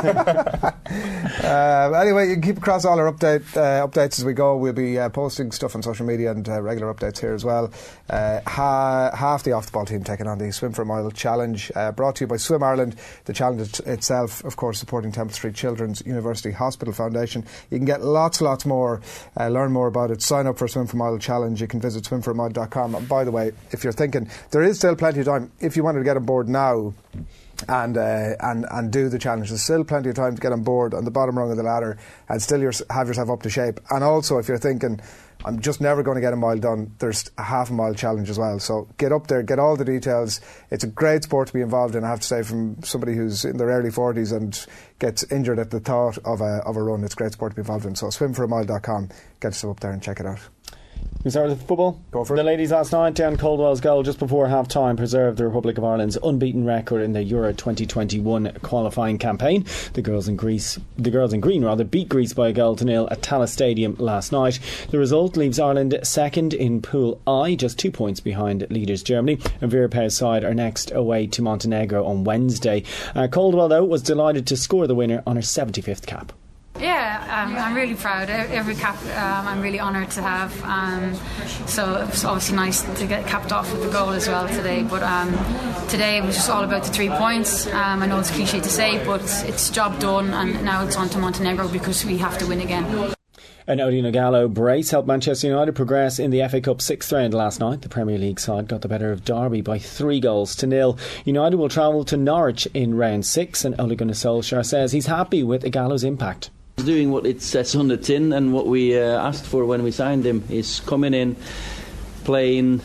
me. uh, anyway, you can keep across all our update uh, updates as we go. We'll be uh, posting stuff on social media and uh, regular updates here as well. Uh, ha- half the off-the-ball team taking on the Swim for a Mile Challenge, uh, brought to you by Swim Ireland. The challenge itself, of course, supporting Temple Street Children's University Hospital Foundation. You can get lots, lots more, uh, learn more about it, sign up for Swim for a Mile Challenge. You can visit swim for a mile dot com. And by the way, if you're thinking, there is still plenty of time. If you wanted to get on board now and uh, and and do the challenge, there's still plenty of time to get on board on the bottom rung of the ladder and still your, have yourself up to shape. And also, if you're thinking, I'm just never going to get a mile done, there's a half a mile challenge as well. So get up there, get all the details. It's a great sport to be involved in, I have to say, from somebody who's in their early forties and gets injured at the thought of a, of a run. It's a great sport to be involved in. So swim for a mile dot com, get yourself up there and check it out. We start with football. Go for the it. ladies last night, Dan Caldwell's goal just before half time preserved the Republic of Ireland's unbeaten record in the Euro twenty twenty-one qualifying campaign. The girls in Greece, the girls in green rather, beat Greece by a goal to nil at Tallaght Stadium last night. The result leaves Ireland second in Pool I, just two points behind leaders Germany. And Vera Pauw's side are next away to Montenegro on Wednesday. Uh, Caldwell, though, was delighted to score the winner on her seventy-fifth cap. Yeah, um, I'm really proud. Every cap um, I'm really honoured to have. Um, so it was obviously nice to get capped off with the goal as well today. But um, today it was just all about the three points. Um, I know it's cliche to say, but it's job done, and now it's on to Montenegro because we have to win again. An Odin Gallo brace helped Manchester United progress in the F A Cup sixth round last night. The Premier League side got the better of Derby by three goals to nil. United will travel to Norwich in round six, and Ole Gunnar Solskjaer says he's happy with Gallo's impact. He's doing what it says on the tin, and what we uh, asked for when we signed him is coming in, playing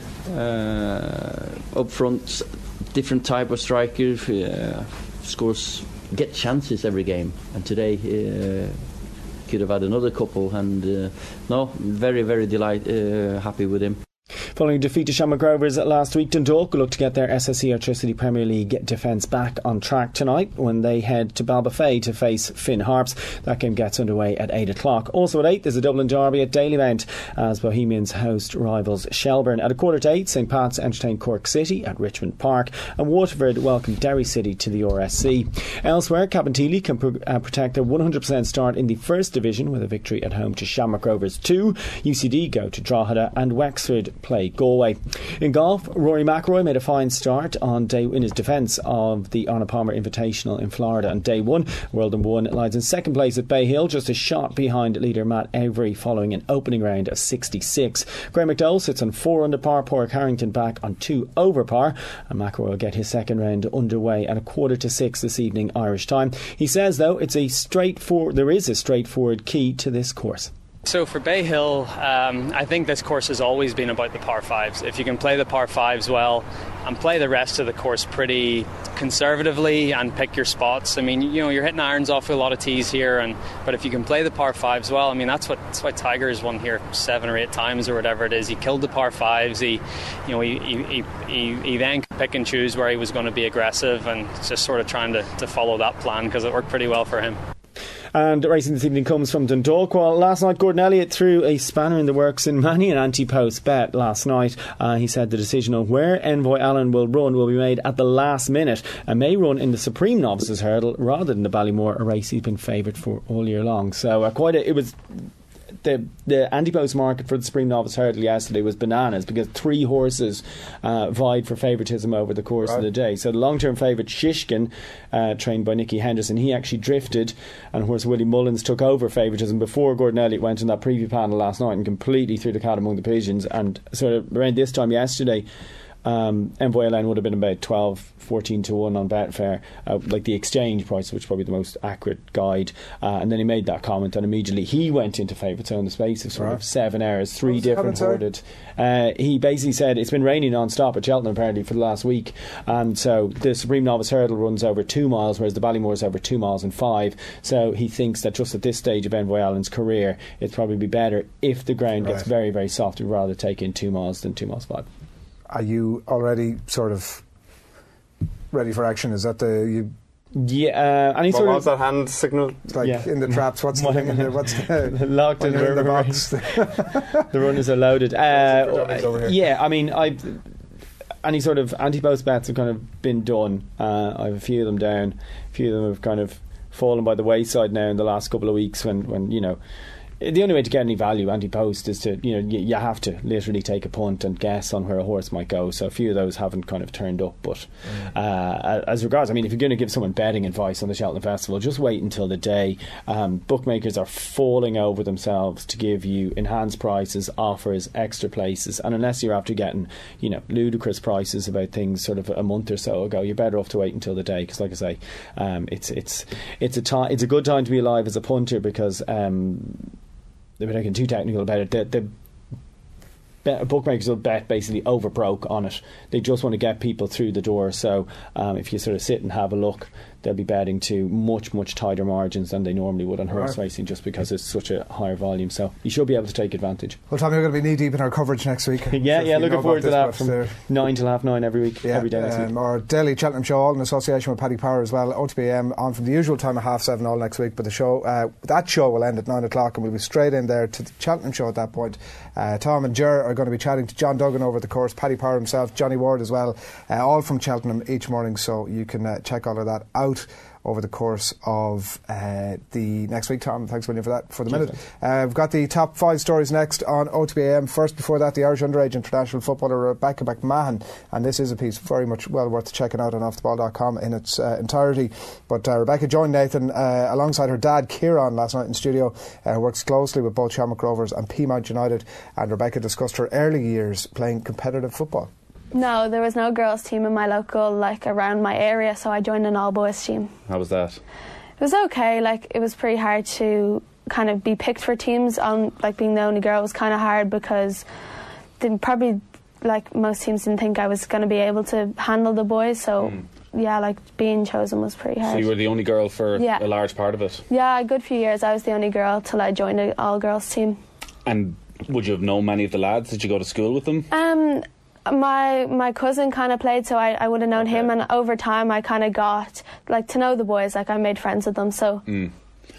uh, up front, different type of striker, uh, scores, get chances every game, and today uh, could have had another couple, and uh, no, very, very delight, uh, happy with him. Following defeat to Shamrock Rovers last week, Dundalk will look to get their S S E Electricity Premier League defence back on track tonight when they head to Ballybofey to face Finn Harps. That game gets underway at eight o'clock. Also at eight, there's a Dublin derby at Dalymount as Bohemians host rivals Shelbourne. At a quarter to eight, St Pat's entertain Cork City at Richmond Park, and Waterford welcome Derry City to the R S C. Elsewhere, Cabinteely can pro- uh, protect their one hundred percent start in the First Division with a victory at home to Shamrock Rovers two. U C D go to Drogheda, and Wexford play Galway. In golf, Rory McIlroy made a fine start on day in his defence of the Arnold Palmer Invitational in Florida on day one. World and One lies in second place at Bay Hill, just a shot behind leader Matt Avery following an opening round of sixty-six. Graham McDowell sits on four under par, Padraig Harrington back on two over par, and McIlroy will get his second round underway at a quarter to six this evening Irish time. He says though it's a straightforward there is a straightforward key to this course. So for Bay Hill, um, I think this course has always been about the par fives. If you can play the par fives well and play the rest of the course pretty conservatively and pick your spots. I mean, you know, you're hitting irons off a lot of tees here, and but if you can play the par fives well, I mean, that's what that's why Tiger's won here seven or eight times or whatever it is. He killed the par fives. He, you know, he he, he, he then could pick and choose where he was going to be aggressive, and just sort of trying to, to follow that plan because it worked pretty well for him. And racing this evening comes from Dundalk. Well, last night Gordon Elliott threw a spanner in the works in many an anti-post bet last night. Uh, he said the decision on where Envoy Allen will run will be made at the last minute and may run in the Supreme Novices Hurdle rather than the Ballymore, a race he's been favoured for all year long. So uh, quite a, it was... The the anti-post market for the Supreme Novice Hurdle yesterday was bananas because three horses uh, vied for favouritism over the course right. of the day. So the long-term favourite Shishkin, uh, trained by Nicky Henderson, he actually drifted, and horse Willie Mullins took over favouritism before Gordon Elliott went on that preview panel last night and completely threw the cat among the pigeons. And sort of around this time yesterday, Um, Envoy Allen would have been about twelve, fourteen to one on Betfair, uh, like the exchange price, which is probably the most accurate guide. Uh, and then he made that comment, and immediately he went into favourite. So in the space of sort right. of seven hours, three What's different ordered. Uh, he basically said it's been raining non-stop at Cheltenham apparently for the last week, and so the Supreme Novice Hurdle runs over two miles, whereas the Ballymore is over two miles and five. So he thinks that just at this stage of Envoy Allen's career, it'd probably be better if the ground right. gets very, very soft, he'd rather take in two miles than two miles five. Are you already sort of ready for action? Is that the you? Yeah, uh, any what sort was of that hand signal? It's like yeah. in the traps. What's the thing in there? What's the locked in, in the the box? The runners are loaded. Uh, yeah, I mean, I any sort of anti-post bets have kind of been done. Uh, I have a few of them down. A few of them have kind of fallen by the wayside now in the last couple of weeks. When, when you know. The only way to get any value anti-post is to, you know, you, you have to literally take a punt and guess on where a horse might go. So a few of those haven't kind of turned up. But uh, as regards, I mean, if you're going to give someone betting advice on the Cheltenham Festival, just wait until the day. Um, bookmakers are falling over themselves to give you enhanced prices, offers, extra places, and unless you're after getting, you know, ludicrous prices about things sort of a month or so ago, you're better off to wait until the day. Because, like I say, um, it's it's it's a time, it's a good time to be alive as a punter because. Um, They're getting too technical about it. The, the bet, bookmakers will bet basically over broke on it. They just want to get people through the door. So um, if you sort of sit and have a look, they'll be betting to much, much tighter margins than they normally would on horse right. racing just because it's such a higher volume. So you should be able to take advantage. Well, Tommy, we're going to be knee deep in our coverage next week. yeah, so yeah, looking forward to that this, from uh, nine till half nine every week, yeah, every day next um, week. Our daily Cheltenham show, all in association with Paddy Power as well. O T B A M on from the usual time of half seven all next week. But the show, uh, that show will end at nine o'clock and we'll be straight in there to the Cheltenham show at that point. Uh, Tom and Ger are going to be chatting to John Duggan over the course, Paddy Power himself, Johnny Ward as well, uh, all from Cheltenham each morning. So you can uh, check all of that out over the course of uh, the next week. Tom, thanks a million for that for the minute. Uh, we've got the top five stories next on O T B A M. First, before that, the Irish underage international footballer Rebecca McMahon, and this is a piece very much well worth checking out on off the ball dot com in its uh, entirety. But uh, Rebecca joined Nathan uh, alongside her dad Kieran last night in studio, uh, who works closely with both Shamrock Rovers and Peamount United, and Rebecca discussed her early years playing competitive football. No, there was no girls team in my local, like around my area, so I joined an all boys team. How was that? It was okay. Like, it was pretty hard to kind of be picked for teams. On like being the only girl was kind of hard because they probably, like most teams, didn't think I was going to be able to handle the boys. So mm. yeah, like being chosen was pretty hard. So you were the only girl for yeah. a large part of it. Yeah, a good few years I was the only girl till I joined an all girls team. And would you have known many of the lads? Did you go to school with them? Um. My my cousin kind of played, so I, I would have known okay. him, and over time I kind of got like to know the boys. Like I made friends with them. So mm.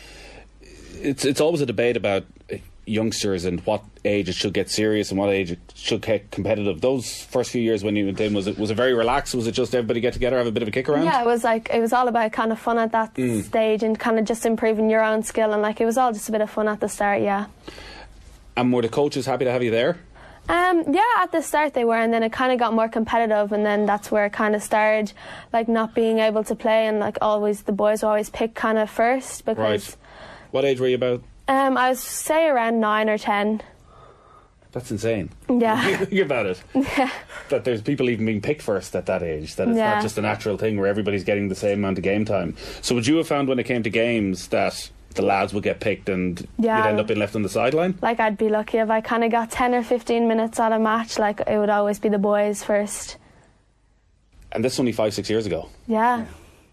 it's it's always a debate about youngsters and what age it should get serious and what age it should get competitive. Those first few years when you went in, was it was it very relaxed? Was it just everybody get together, have a bit of a kick around? Yeah, it was like it was all about kind of fun at that mm. stage and kind of just improving your own skill, and like it was all just a bit of fun at the start. Yeah. And were the coaches happy to have you there? Um, yeah, at the start they were, and then it kind of got more competitive, and then that's where it kind of started, like not being able to play, and like always the boys would always pick kind of first because. Right. What age were you about? Um, I was say around nine or ten. That's insane. Yeah. Think about it. Yeah. That there's people even being picked first at that age. That it's yeah. not just a natural thing where everybody's getting the same amount of game time. So would you have found when it came to games that the lads would get picked and yeah. you'd end up being left on the sideline? Like I'd be lucky if I kind of got ten or fifteen minutes at a match. Like it would always be the boys first. And this is only five, six years ago. Yeah.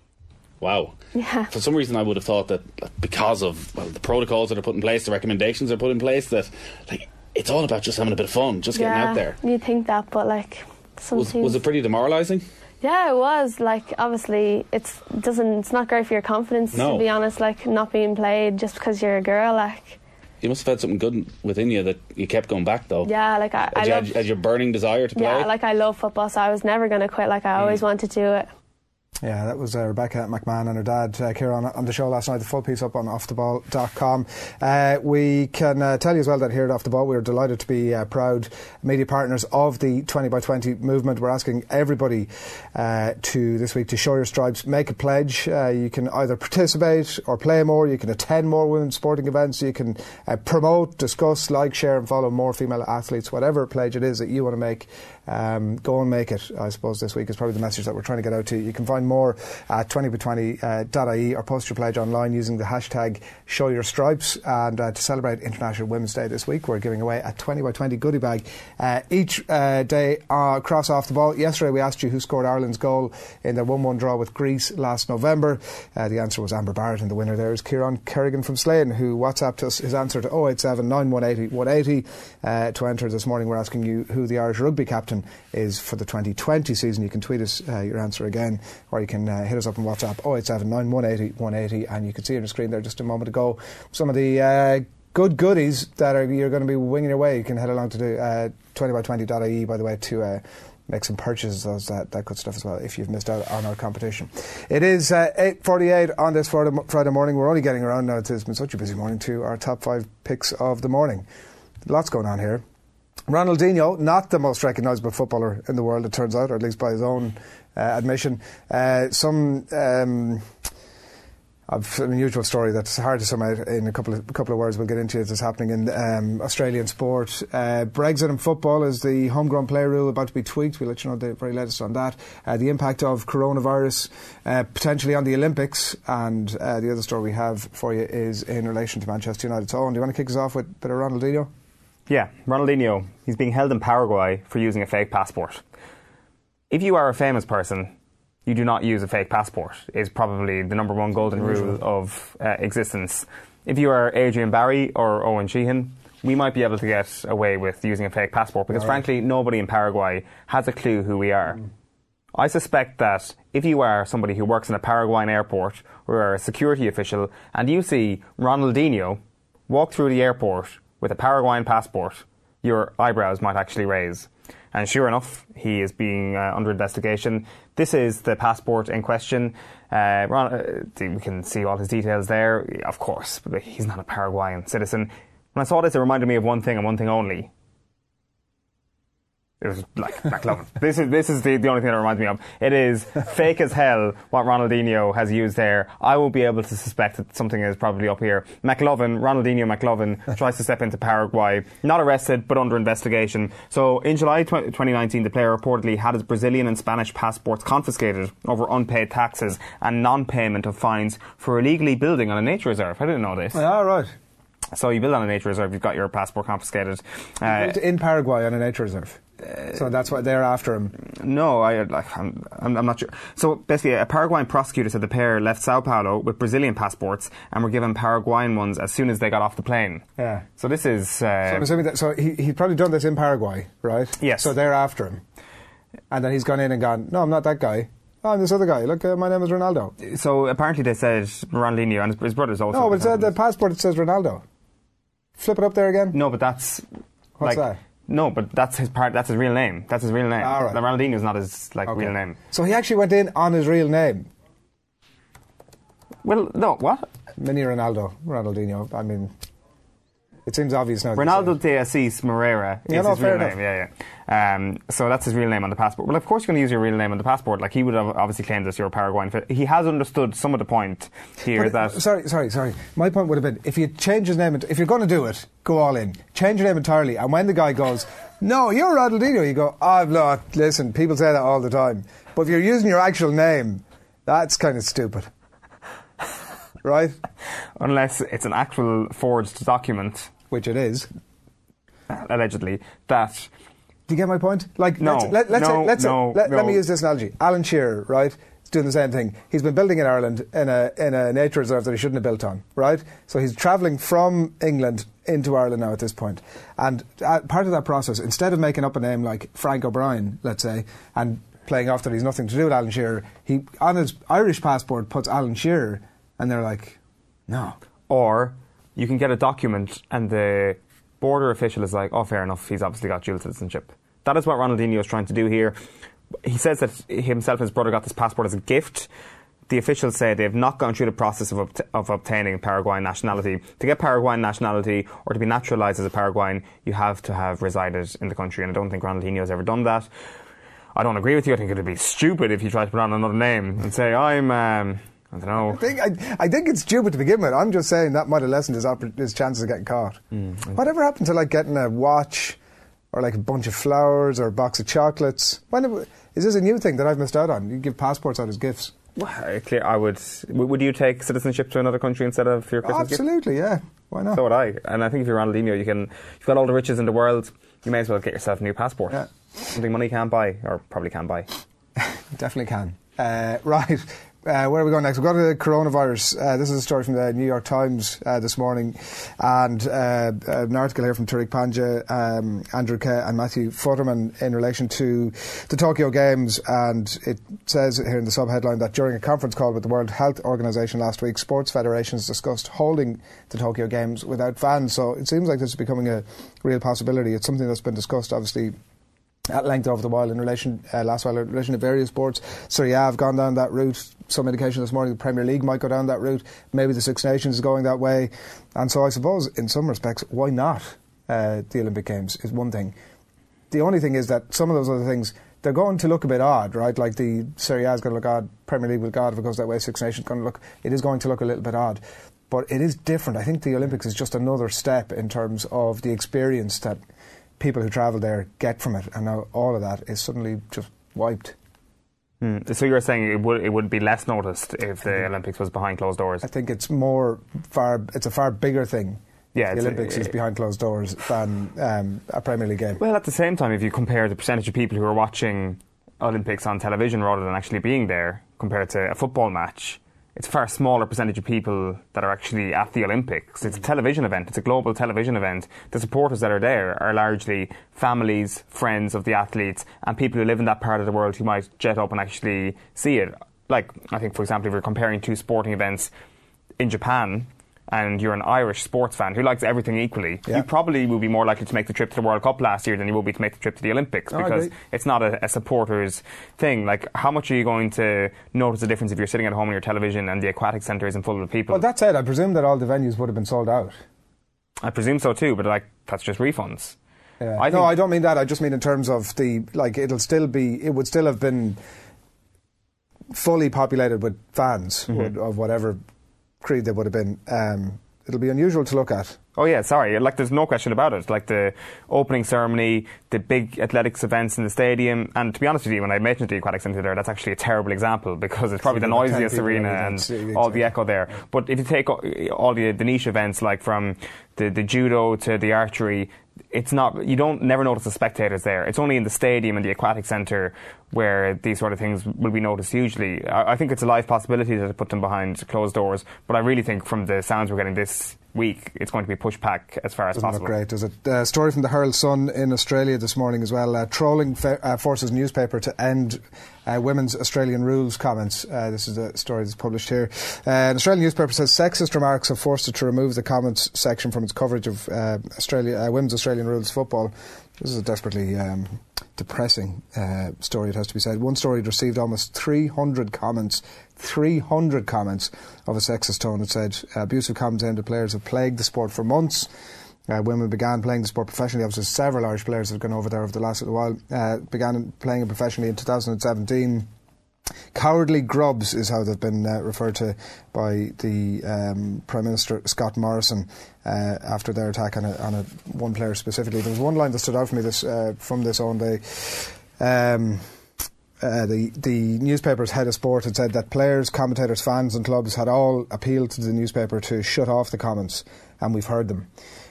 Wow. Yeah. For some reason I would have thought that because of well, the protocols that are put in place, the recommendations that are put in place, that like it's all about just having a bit of fun, just getting yeah, out there. You think that, but like some was, teams... was it pretty demoralising? Yeah, it was. Like obviously it's it doesn't it's not great for your confidence no. to be honest, like not being played just because you're a girl. Like you must have had something good within you that you kept going back though. Yeah, like I, I had, you, loved, had, had your burning desire to play. Yeah, like I love football, so I was never going to quit. Like I always mm. wanted to do it. Yeah, that was uh, Rebecca McMahon and her dad, uh, Kieran, on the show last night. The full piece up on off the ball dot com. Uh, we can uh, tell you as well that here at Off the Ball, we're delighted to be uh, proud media partners of the twenty by twenty movement. We're asking everybody uh, to this week to show your stripes, make a pledge. Uh, you can either participate or play more. You can attend more women's sporting events. You can uh, promote, discuss, like, share and follow more female athletes. Whatever pledge it is that you want to make, um, go and make it. I suppose this week is probably the message that we're trying to get out to you. You can find more at twenty by twenty dot I E or post your pledge online using the hashtag show your stripes. And uh, to celebrate International Women's Day this week, we're giving away a twenty by twenty goodie bag uh, each uh, day uh, across Off the Ball. Yesterday we asked you who scored Ireland's goal in their one one draw with Greece last November. Uh, the answer was Amber Barrett, and the winner there is Kieran Kerrigan from Slane, who WhatsApped us his answer to oh eight seven nine one eight oh one eight oh. Uh, to enter this morning, we're asking you who the Irish rugby captain is for the twenty twenty season. You can tweet us uh, your answer again, or you can uh, hit us up on WhatsApp oh eight seven nine one eight oh one eight oh, and you can see on the screen there just a moment ago some of the uh, good goodies that are you're going to be winging your way. You can head along to the uh, twenty by twenty dot I E, by the way, to uh, make some purchases, those that, that good stuff as well, if you've missed out on our competition. It is uh, eight forty-eight on this Friday, Friday morning. We're only getting around now. It's been such a busy morning to our top five picks of the morning. Lots going on here. Ronaldinho, not the most recognisable footballer in the world, it turns out, or at least by his own uh, admission. Uh, some um, an unusual story that's hard to sum out in a couple of a couple of words. We'll get into it. It's happening in um, Australian sport. Uh, Brexit and football, is the homegrown play rule about to be tweaked? We'll let you know the very latest on that. Uh, the impact of coronavirus uh, potentially on the Olympics, and uh, the other story we have for you is in relation to Manchester United. So, Owen, do you want to kick us off with a bit of Ronaldinho? Yeah, Ronaldinho. He's being held in Paraguay for using a fake passport. If you are a famous person, you do not use a fake passport, is probably the number one golden rule of uh, existence. If you are Adrian Barry or Owen Sheehan, we might be able to get away with using a fake passport because, right. frankly, nobody in Paraguay has a clue who we are. Mm. I suspect that if you are somebody who works in a Paraguayan airport or are a security official and you see Ronaldinho walk through the airport with a Paraguayan passport, your eyebrows might actually raise. And sure enough, he is being uh, under investigation. This is the passport in question. Uh, Ron, uh, we can see all his details there. Of course, but he's not a Paraguayan citizen. When I saw this, it reminded me of one thing and one thing only. It was like McLovin. This is this is the, the only thing that reminds me of. It is fake as hell what Ronaldinho has used there. I will be able to suspect that something is probably up here. McLovin, Ronaldinho McLovin, tries to step into Paraguay. Not arrested, but under investigation. So in July twenty nineteen, the player reportedly had his Brazilian and Spanish passports confiscated over unpaid taxes and non-payment of fines for illegally building on a nature reserve. I didn't know this. Ah, right. So you build on a nature reserve, you've got your passport confiscated. Uh, in Paraguay on a nature reserve. So that's why they're after him. No, I, like, I'm, I'm, I'm not sure. So basically, a Paraguayan prosecutor said the pair left Sao Paulo with Brazilian passports and were given Paraguayan ones as soon as they got off the plane. Yeah. So this is. Uh, so I'm assuming that. So he he'd probably done this in Paraguay, right? Yes. So they're after him, and then he's gone in and gone. No, I'm not that guy. Oh, I'm this other guy. Look, uh, my name is Ronaldo. So apparently they said Ronaldinho and his, his brother's also. No, but uh, the passport it says Ronaldo. Flip it up there again. No, but that's. What's like, that? No, but that's his part. That's his real name. That's his real name. All right. The Ronaldinho is not his like Okay. real name. So he actually went in on his real name. Well, no, what? Mini Ronaldo, Ronaldinho. I mean, it seems obvious now. Ronaldo de Assis Moreira is Yeah, no, his real fair name. enough. Yeah, yeah. Um, so that's his real name on the passport. Well, of course you're going to use your real name on the passport. Like he would have obviously claimed this. You're a Paraguayan. Fit. He has understood some of the point here But, that. Sorry, sorry, sorry. My point would have been if you change his name, if you're going to do it, go all in. Change your name entirely. And when the guy goes, "No, you're Ronaldinho," you go, "Oh, no, listen, people say that all the time." But if you're using your actual name, that's kind of stupid. Right? Unless it's an actual forged document. Which it is. Allegedly. That. Do you get my point? Like, No, let's, let, let's no, say, let's no, say, let, let no. me use this analogy. Alan Shearer, right, is doing the same thing. He's been building in Ireland in a in a nature reserve that he shouldn't have built on, right? So he's travelling from England into Ireland now at this point. And uh, part of that process, instead of making up a name like Frank O'Brien, let's say, and playing off that he's nothing to do with Alan Shearer, he, on his Irish passport, puts Alan Shearer, and they're like, no. Or you can get a document and the border official is like, oh, fair enough, he's obviously got dual citizenship. That is what Ronaldinho is trying to do here. He says that himself and his brother got this passport as a gift. The officials say they have not gone through the process of, obt- of obtaining Paraguayan nationality. To get Paraguayan nationality or to be naturalised as a Paraguayan, you have to have resided in the country, and I don't think Ronaldinho has ever done that. I don't agree with you. I think it would be stupid if you tried to put on another name and say, I'm... Um, I don't know. I think, I, I think it's stupid to begin with. I'm just saying that might have lessened his, oppor- his chances of getting caught. Mm. Whatever happened to like getting a watch or like a bunch of flowers or a box of chocolates? When it, is this a new thing that I've missed out on? You give passports out as gifts. Well, clear. I would. Would you take citizenship to another country instead of your Christmas gift? Absolutely, yeah. Why not? So would I. And I think if you're Ronaldinho, you can. You've got all the riches in the world. You may as well get yourself a new passport. Yeah. Something money can't buy, or probably can buy. Definitely can. Uh, right. Uh, where are we going next? We've got the coronavirus. Uh, this is a story from the New York Times uh, this morning, and uh, an article here from Tariq Panja, um, Andrew Kay and Matthew Futterman in relation to the Tokyo Games. And it says here in the sub-headline that during a conference call with the World Health Organization last week, sports federations discussed holding the Tokyo Games without fans. So it seems like this is becoming a real possibility. It's something that's been discussed, obviously, at length over the while in relation, uh, last while in relation to various sports. Serie A have gone down that route. Some indication this morning the Premier League might go down that route. Maybe the Six Nations is going that way. And so I suppose, in some respects, why not uh, the Olympic Games is one thing. The only thing is that some of those other things, they're going to look a bit odd, right? Like the Serie A is going to look odd, Premier League will look odd if it goes that way, Six Nations is going to look, it is going to look a little bit odd. But it is different. I think the Olympics is just another step in terms of the experience that people who travel there get from it, and now all of that is suddenly just wiped. Mm. So you're saying it would it would be less noticed if the Olympics was behind closed doors? I think it's more far. It's a far bigger thing. Yeah, the Olympics a, is behind closed doors than um, a Premier League game. Well, at the same time, if you compare the percentage of people who are watching Olympics on television rather than actually being there compared to a football match, it's a far smaller percentage of people that are actually at the Olympics. It's a television event. It's a global television event. The supporters that are there are largely families, friends of the athletes, and people who live in that part of the world who might jet up and actually see it. Like, I think, for example, if we're comparing two sporting events in Japan, and you're an Irish sports fan who likes everything equally, Yeah. you probably will be more likely to make the trip to the World Cup last year than you will be to make the trip to the Olympics, Oh, I because agree. it's not a, a supporter's thing. Like, how much are you going to notice the difference if you're sitting at home on your television and the aquatic centre isn't full of people? Well, that said, I presume that all the venues would have been sold out. I presume so too, but like, that's just refunds. Yeah. I no, think- I don't mean that. I just mean in terms of the, like, it'll still be, it would still have been fully populated with fans Mhm. would, of whatever creed they would have been. Um, it'll be unusual to look at. Oh yeah, sorry. Like, there's no question about it. Like, the opening ceremony, the big athletics events in the stadium, and to be honest with you, when I mentioned the aquatic centre there, that's actually a terrible example because it's probably the About ten noisiest people arena every and day. all the echo there. But if you take all all the, the niche events, like from the, the judo to the archery, it's not, you don't never notice the spectators there. It's only in the stadium and the aquatic centre where these sort of things will be noticed hugely. I, I think it's a live possibility to put them behind closed doors, but I really think from the sounds we're getting this week, it's going to be pushed back as far as Doesn't possible. look great, does it? Uh, story from the Herald Sun in Australia this morning as well. Uh, trolling fa- uh, forces newspaper to end uh, women's Australian rules comments. Uh, this is a story that's published here. Uh, an Australian newspaper says sexist remarks have forced it to remove the comments section from its coverage of uh, Australia, uh, women's Australian rules football. This is a desperately um, depressing uh, story, it has to be said. One story had received almost three hundred comments, three hundred comments of a sexist tone. It said uh, abusive comments aimed at players have plagued the sport for months. Uh, women began playing the sport professionally. Obviously, several Irish players have gone over there over the last little while. Uh, began playing it professionally in two thousand seventeen. Cowardly grubs is how they've been uh, referred to by the um, Prime Minister Scott Morrison uh, after their attack on a, on a one player specifically. There was one line that stood out for me this uh, from this own day. Um, uh, the the newspaper's head of sport had said that players, commentators, fans and clubs had all appealed to the newspaper to shut off the comments, and we've heard them.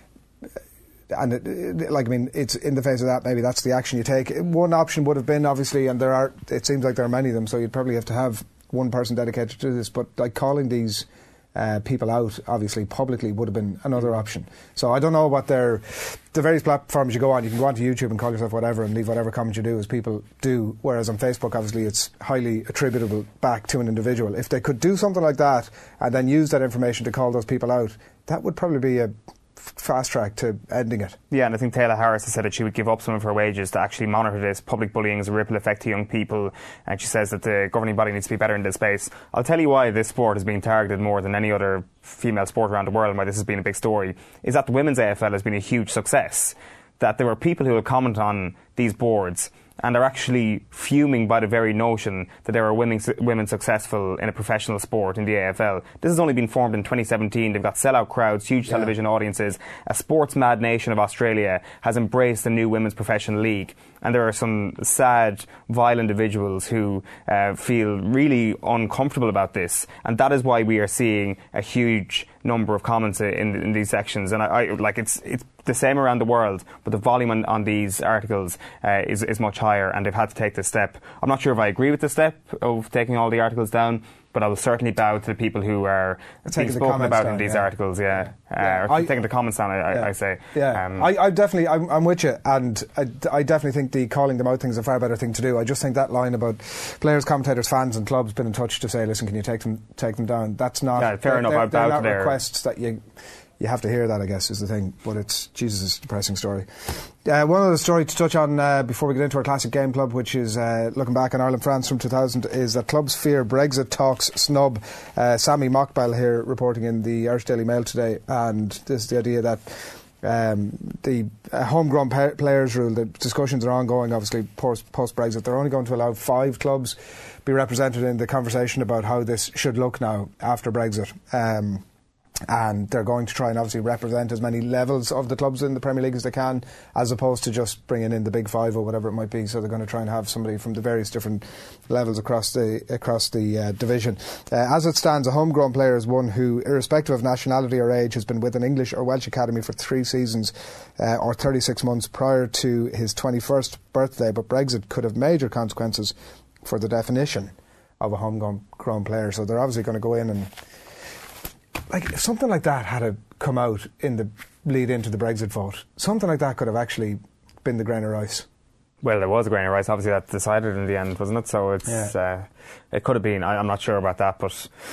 And it, it, like I mean, it's in the face of that. Maybe that's the action you take. One option would have been, obviously, and there are. It seems like there are many of them. So you'd probably have to have one person dedicated to this. But like calling these uh, people out, obviously publicly, would have been another option. So I don't know what their the various platforms you go on. You can go onto YouTube and call yourself whatever and leave whatever comment you do, as people do. Whereas on Facebook, obviously, it's highly attributable back to an individual. If they could do something like that and then use that information to call those people out, that would probably be a fast track to ending it. Yeah, and I think Taylor Harris has said that she would give up some of her wages to actually monitor this. Public bullying is a ripple effect to young people, and she says that the governing body needs to be better in this space. I'll tell you why this sport is being targeted more than any other female sport around the world, and why this has been a big story, is that the women's A F L has been a huge success. That there were people who will comment on these boards and are actually fuming by the very notion that there are women, women successful in a professional sport in the A F L. This has only been formed in twenty seventeen. They've got sellout crowds, huge Yeah. television audiences. A sports-mad nation of Australia has embraced the new women's professional league. And there are some sad, vile individuals who uh, feel really uncomfortable about this. And that is why we are seeing a huge number of comments in, in these sections. And I, I like it's it's the same around the world, but the volume on, on these articles uh, is, is much higher, and they've had to take this step. I'm not sure if I agree with the step of taking all the articles down, but I will certainly bow to the people who are being spoken about down, in these yeah. articles, yeah. Yeah. Uh, or I- taking the comments down, I, Yeah. I, I say. Yeah, Um, I, I definitely, I'm, I'm with you, and I, I definitely think the calling them out thing is a far better thing to do. I just think that line about players, commentators, fans, and clubs been in touch to say, listen, can you take them, take them down? That's not. Yeah, fair they're, enough, They're, I'll they're bow to not their- requests that you. You have to hear that, I guess, is the thing. But it's, Jesus, it's a depressing story. Uh, one other story to touch on uh, before we get into our classic game club, which is uh, looking back on Ireland-France from two thousand, is that clubs fear Brexit talks snub. Uh, Sammy Mockbell here reporting in the Irish Daily Mail today, and this is the idea that um, the uh, homegrown pa- players rule, the discussions are ongoing, obviously, post- post-Brexit. They're only going to allow five clubs be represented in the conversation about how this should look now after Brexit. Um, and they're going to try and obviously represent as many levels of the clubs in the Premier League as they can, as opposed to just bringing in the big five or whatever it might be. So they're going to try and have somebody from the various different levels across the across the uh, division. Uh, as it stands, a homegrown player is one who, irrespective of nationality or age, has been with an English or Welsh academy for three seasons uh, or thirty-six months prior to his twenty-first birthday. But Brexit could have major consequences for the definition of a homegrown player. So they're obviously going to go in and, like, if something like that had to come out in the lead into the Brexit vote, something like that could have actually been the grain of rice. Well, there was a grain of rice, obviously, that decided in the end, wasn't it? So it's Yeah. uh, it could have been. I, I'm not sure about that, but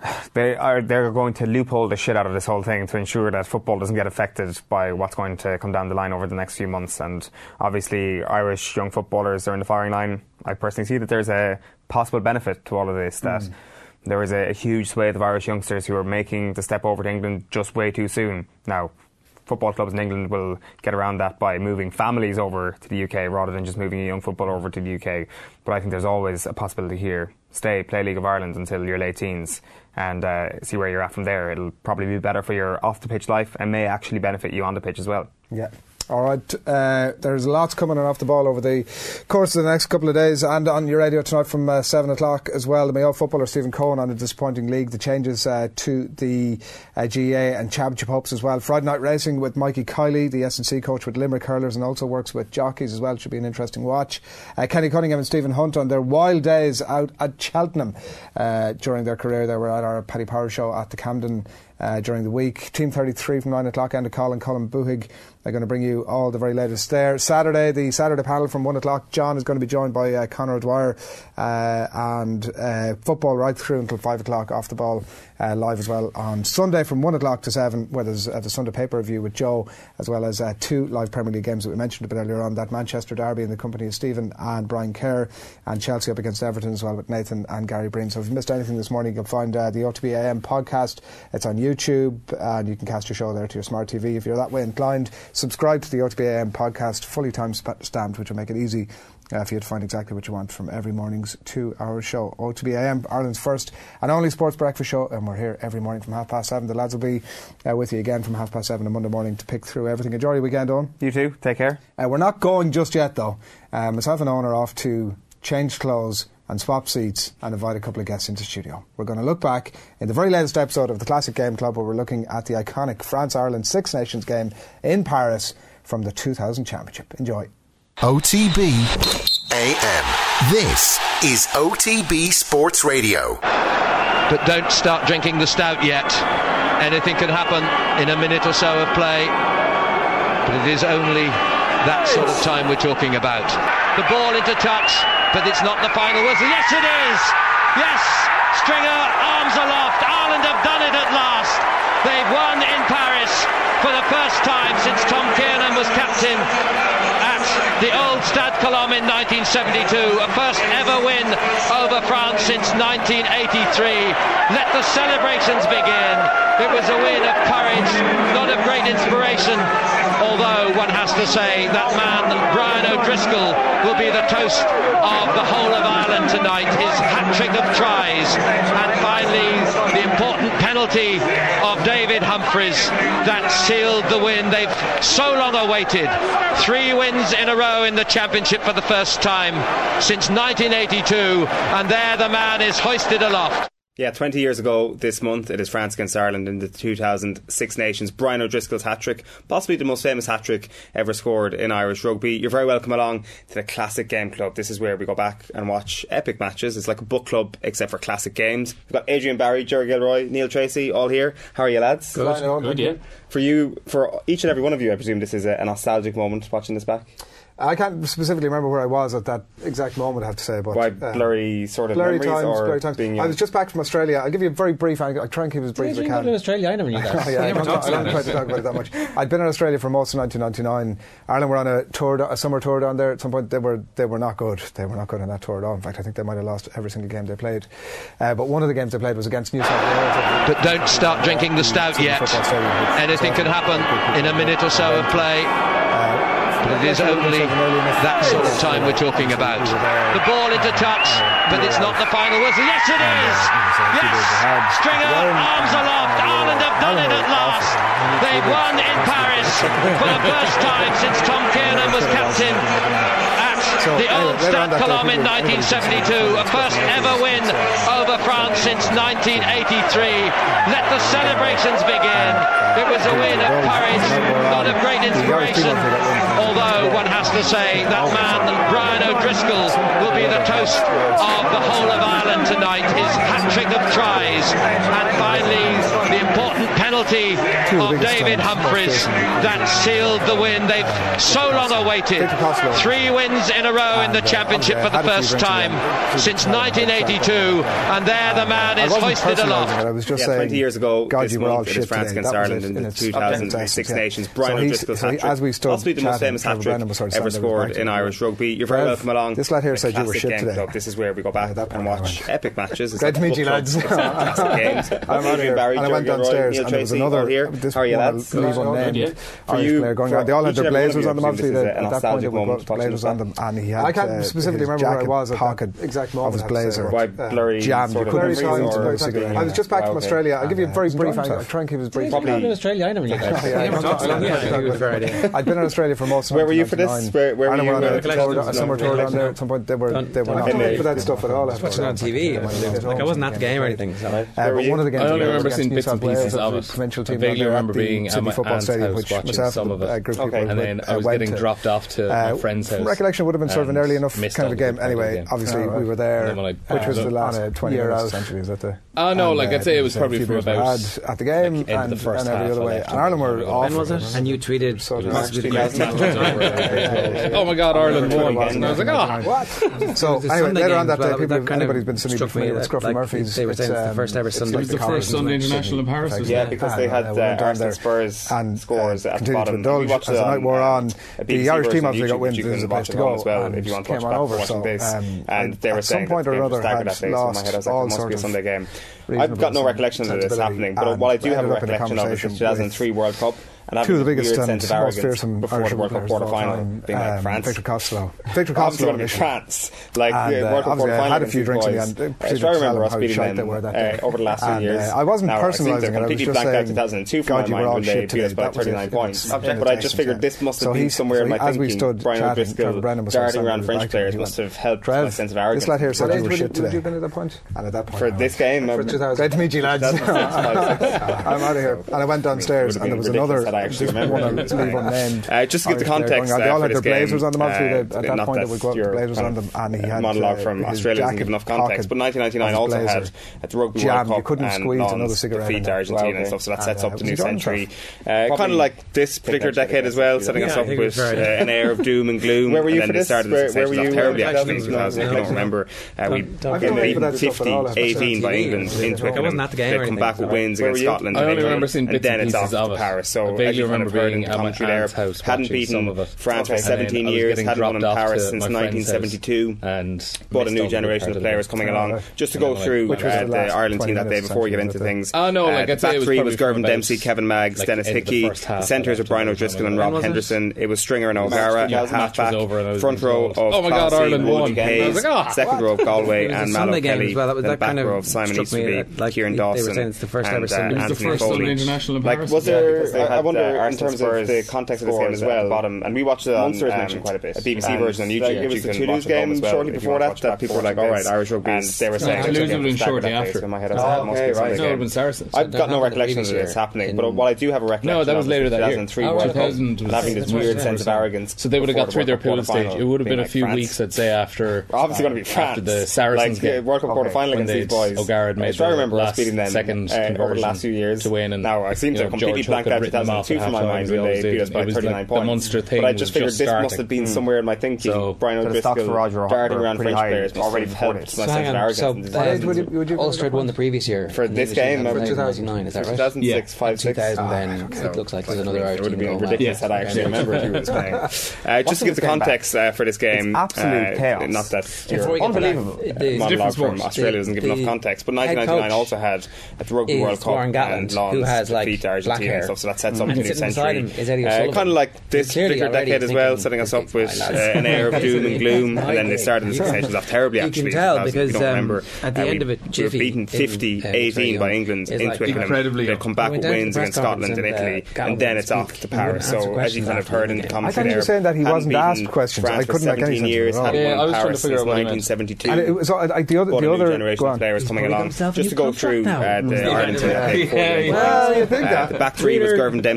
They are they're going to loophole the shit out of this whole thing to ensure that football doesn't get affected by what's going to come down the line over the next few months. And obviously Irish young footballers are in the firing line. I personally see that there's a possible benefit to all of this, that mm. there is a, a huge swathe of Irish youngsters who are making the step over to England just way too soon. Now, football clubs in England will get around that by moving families over to the U K rather than just moving a young footballer over to the U K. But I think there's always a possibility here. Stay, play League of Ireland until your late teens and uh, see where you're at from there. It'll probably be better for your off-the-pitch life and may actually benefit you on the pitch as well. Yeah. All right, uh, there's lots coming on off the ball over the course of the next couple of days, and on your radio tonight from uh, seven o'clock as well. The Mayo footballer Stephen Cohen on a disappointing league, the changes uh, to the uh, G A A and Championship hopes as well. Friday night racing with Mikey Kiley, the S and C coach with Limerick Hurlers, and also works with jockeys as well. Should be an interesting watch. Uh, Kenny Cunningham and Stephen Hunt on their wild days out at Cheltenham uh, during their career. They were at our Paddy Power show at the Camden Uh, during the week. Team thirty-three from nine o'clock, and Colin Colin Buhig. They're going to bring you all the very latest there. Saturday, the Saturday panel from one o'clock. John is going to be joined by uh, Conor O'Dwyer uh, and uh, football right through until five o'clock off the ball uh, live as well on Sunday from one o'clock to seven, where there's uh, the Sunday paper review with Joe, as well as uh, two live Premier League games that we mentioned a bit earlier on. That Manchester derby in the company of Stephen and Brian Kerr, and Chelsea up against Everton as well with Nathan and Gary Breen. So if you missed anything this morning, you'll find uh, the O T B A M podcast. It's on YouTube, and you can cast your show there to your smart T V if you're that way inclined. Subscribe to the O T B A M podcast, fully time stamped, which will make it easy uh, for you to find exactly what you want from every morning's two hour show. O T B A M, Ireland's first and only sports breakfast show, and we're here every morning from half past seven. The lads will be uh, with you again from half past seven on Monday morning to pick through everything. Enjoy your weekend, Owen. You too, take care. Uh, we're not going just yet though. Uh, myself and Owen are off to change clothes and swap seats and invite a couple of guests into the studio. We're going to look back in the very latest episode of the Classic Game Club, where we're looking at the iconic France-Ireland Six Nations game in Paris from the two thousand Championship. Enjoy. O T B A M. This is O T B Sports Radio. But don't start drinking the stout yet. Anything can happen in a minute or so of play. But it is only that sort of time we're talking about. The ball into touch, but it's not the final whistle. Yes, it is! Yes! Stringer, arms aloft. Ireland have done it at last. They've won in Paris for the first time since Tom Kiernan was captain at the old Stade Colombe in nineteen seventy-two. A first ever win over France since nineteen eighty-three. Let the celebrations begin. It was a win of courage, not of great inspiration. Although one has to say that man, Brian O'Driscoll, will be the toast of the whole of Ireland tonight. His hat-trick of tries. And finally, the important penalty of David Humphreys that sealed the win they've so long awaited. Three wins in a row in the Championship for the first time since nineteen eighty-two. And there the man is hoisted aloft. Yeah, twenty years ago this month, it is France against Ireland in the two thousand Six Nations. Brian O'Driscoll's hat-trick, possibly the most famous hat-trick ever scored in Irish rugby. You're very welcome along to the Classic Game Club. This is where we go back and watch epic matches. It's like a book club, except for classic games. We've got Adrian Barry, Jerry Gilroy, Neil Tracy, all here. How are you, lads? Good, good, yeah. For you, for each and every one of you, I presume this is a, a nostalgic moment watching this back? I can't specifically remember where I was at that exact moment, I have to say. But Why, blurry uh, sort of blurry memories? Times, or blurry times. Being I was just back from Australia. I'll give you a very brief anecdote. I'll try and keep it as brief as I can. Did you go to Australia? I never knew that. yeah, I never don't, I don't quite talk about it that much. I'd been in Australia for most of nineteen ninety-nine. Ireland were on a tour, a summer tour down there. At some point, they were they were not good. They were not good on that tour at all. In fact, I think they might have lost every single game they played. Uh, but one of the games they played was against New South Wales. But don't start drinking the stout yet. Anything can happen in a minute or so of play. But it is only that sort of time we're talking about. The ball into touch, but it's not the final whistle. Yes, it is! Yes! Stringer, arms aloft. Ireland have done it at last. They've won in Paris for the first time since Tom Kiernan was captain at the old Stade Colombe in nineteen seventy-two. A first ever win over France since nineteen eighty-three. Let the celebrations begin. It was a win of courage, not of great inspiration. Although one has to say that man, Brian O'Driscoll, will be the toast of the whole of Ireland tonight. His hat-trick of tries. And finally, the important penalty of David Humphreys that sealed the win they've so long awaited. Three wins in a row in the championship for the first time since nineteen eighty-two, and there the man is hoisted aloft. I was just yeah, saying, twenty years ago, God, this you were all month, it shit was France today. against That Ireland was in in the its two thousand Six yeah. Nations. Brian so O'Driscoll's so he, hat-trick, as we stood possibly the most chatting, famous hat-trick Brennan was sort of ever standing there scored in with Irish rugby. You're very Trev, welcome along. this lad here said you were Classic shit Game today. Club. This is where we go back and watch epic matches. Great to meet you, lads. It's classic games. I'm out here, and I went downstairs, and there was another. This How are you, one lads? I'll leave unnamed Irish player going on. They all had their blazers on them. Obviously, at that point, they would put blazers on them, and he had. I can't specifically remember where I was at pocket exact moment of his blazer. Jammed. You couldn't see him. I was just back from Australia. I'll give you a very brief. I'll try and keep it brief. Probably in Australia. I never knew that. I'd been in Australia for most of. Where were you for this? Where were you? A summer tour down there. At some point, they were they were not for that stuff at all. I was watching it on T V. Like I wasn't at the game or anything. But one of the games, I only remember seeing bits and pieces of it. Provincial I team vaguely remember being at my football aunt's stadium, house which watching myself some of it, a group of people and then I was went getting to. dropped off to my friend's house. Recollection would have been sort of an early enough kind of a game. Anyway, obviously we were there, which was the last twenty year out. Essentially, is that the? Oh no, like I'd say it was probably from about at the game and every other way. And Ireland were awful. Was it? And you tweeted. Oh my God, Ireland won! And I was like, oh, what? So anyway, later on that day, people, anybody's been seen me familiar with Scruffy Murphy's. They were saying it's the first ever Sunday. It was the first Sunday international in Paris. Yeah, because they had Arsenal Spurs and scores at the bottom. We watched as the night wore on. The Irish team obviously got wins. This is the place to go. As well, if you want to watch over, watching this, um, and they were saying at some point or other had lost all sort of Sunday game. I've got no recollection of this happening, but what I do have a recollection of is the two thousand three World Cup. And two of the biggest and sense of most fearsome before Irish the World Cup quarter final, being like um, France. Victor Costello. Victor Obviously Costello. going to be France. Like and, the uh, World Cup quarter final. I had a few drinks in the end. I try to remember us beating them uh, over the last few and, years. Uh, I wasn't now, personalising it. I completely was blanked out saying, two thousand two from my mind when they beat us by thirty-nine points. But I just figured this must have been somewhere in my thinking. Brian O'Driscoll darting around French players must have helped my sense of arrogance. This lad here said you were shit today. Would you have been at that point? And at that point. For this game. Great to meet you, lads. I'm out of here. And I went downstairs and there was another one leave unnamed. Uh, just to give the context, uh, they all for had this their blazers game, on them. Obviously, uh, at that not point, that they would go up with blazers on them, and he had monologue uh, from his Australia doesn't give enough context. But nineteen ninety-nine also had at the Rugby World Cup, you couldn't and squeeze another Lons cigarette defeat Argentina and stuff. So that sets up the new century. Uh, kind of like this particular decade as well, setting us up with uh, an air of doom and gloom. Where were you for this? Where were you? Terribly, actually, in two thousand. If you don't remember, we got beaten fifty eighteen by England in Twickenham. They come back with wins against Scotland, I only remember seeing and then it's off to Paris. So as you kind of heard in the commentary there, hadn't beaten France for seventeen years, hadn't won in Paris since nineteen seventy-two, and but a new generation of players coming along. Just to go through the Ireland team that day before we get into things. Oh no, like the back three was Gervin Dempsey, Kevin Maggs, Dennis Hickey. The centres were Brian O'Driscoll and Rob Henderson. It was Stringer and O'Gara. Half back, front row of oh my God, Ireland won. Hayes, second row of Galway and Mallow Kelly. The back row of Simon Easterby, Kieran Dawson, and Anthony Foley. Like, was there? I wonder in terms of the context of this game as well. Bottom, and we watched it on a B B C version on YouTube. It was the Toulouse game shortly before that that people were like, "All right, Irish rugby." They were saying Toulouse would have been shortly after. Okay, right. No, it would have been Saracens. I've got no recollection of this happening, but what I do have a recollection. No, that was later that year. two thousand three World Cup, and having this weird sense of arrogance. So they would have got through their pool stage. It would have been a few weeks, I'd say, after. Obviously, going to be France. After the Saracens game, World Cup quarter final against these boys. O'Gara made I remember us beating them second over the last few years to win. And now I seem to have completely blanked out two thousand two from my mind when they beat us by thirty-nine points. But I just figured this must have been somewhere in my thinking. Brian O'Driscoll darting around French players must have helped my sense of arrogance. So Ulster had won the previous year for this game. two thousand nine, is that right? two thousand six, five, six. two thousand then it looks like there's another Irish team going. It would have been ridiculous had I actually remembered who was playing. Uh, just to give the context uh, for this game, absolute chaos. Not that unbelievable. The monologue from Australia doesn't give enough context, but nineteen ninety-nine also had at the Rugby World Cup and Lons defeat Argentina and stuff, so that sets up the new century. Kind of like this particular decade as well, setting us up with an air of doom and gloom, and then they started the Six Nations off terribly. Actually, you can tell because um, remember, at the uh, end we, of it, we were beaten fifty eighteen by England in like Twickenham. They come back with wins against Scotland and Italy, uh, and then it's off to Paris. So as you kind of heard in the commentary there, I thought you were saying that he wasn't asked questions. I couldn't make any sense. Years, of yeah, I was trying to figure out nineteen seventy-two. And it was uh, like the other, the other generation of players coming along. Just to go through uh, the Ireland team that played before. Well, you think that the back three was Gervin Dempsey.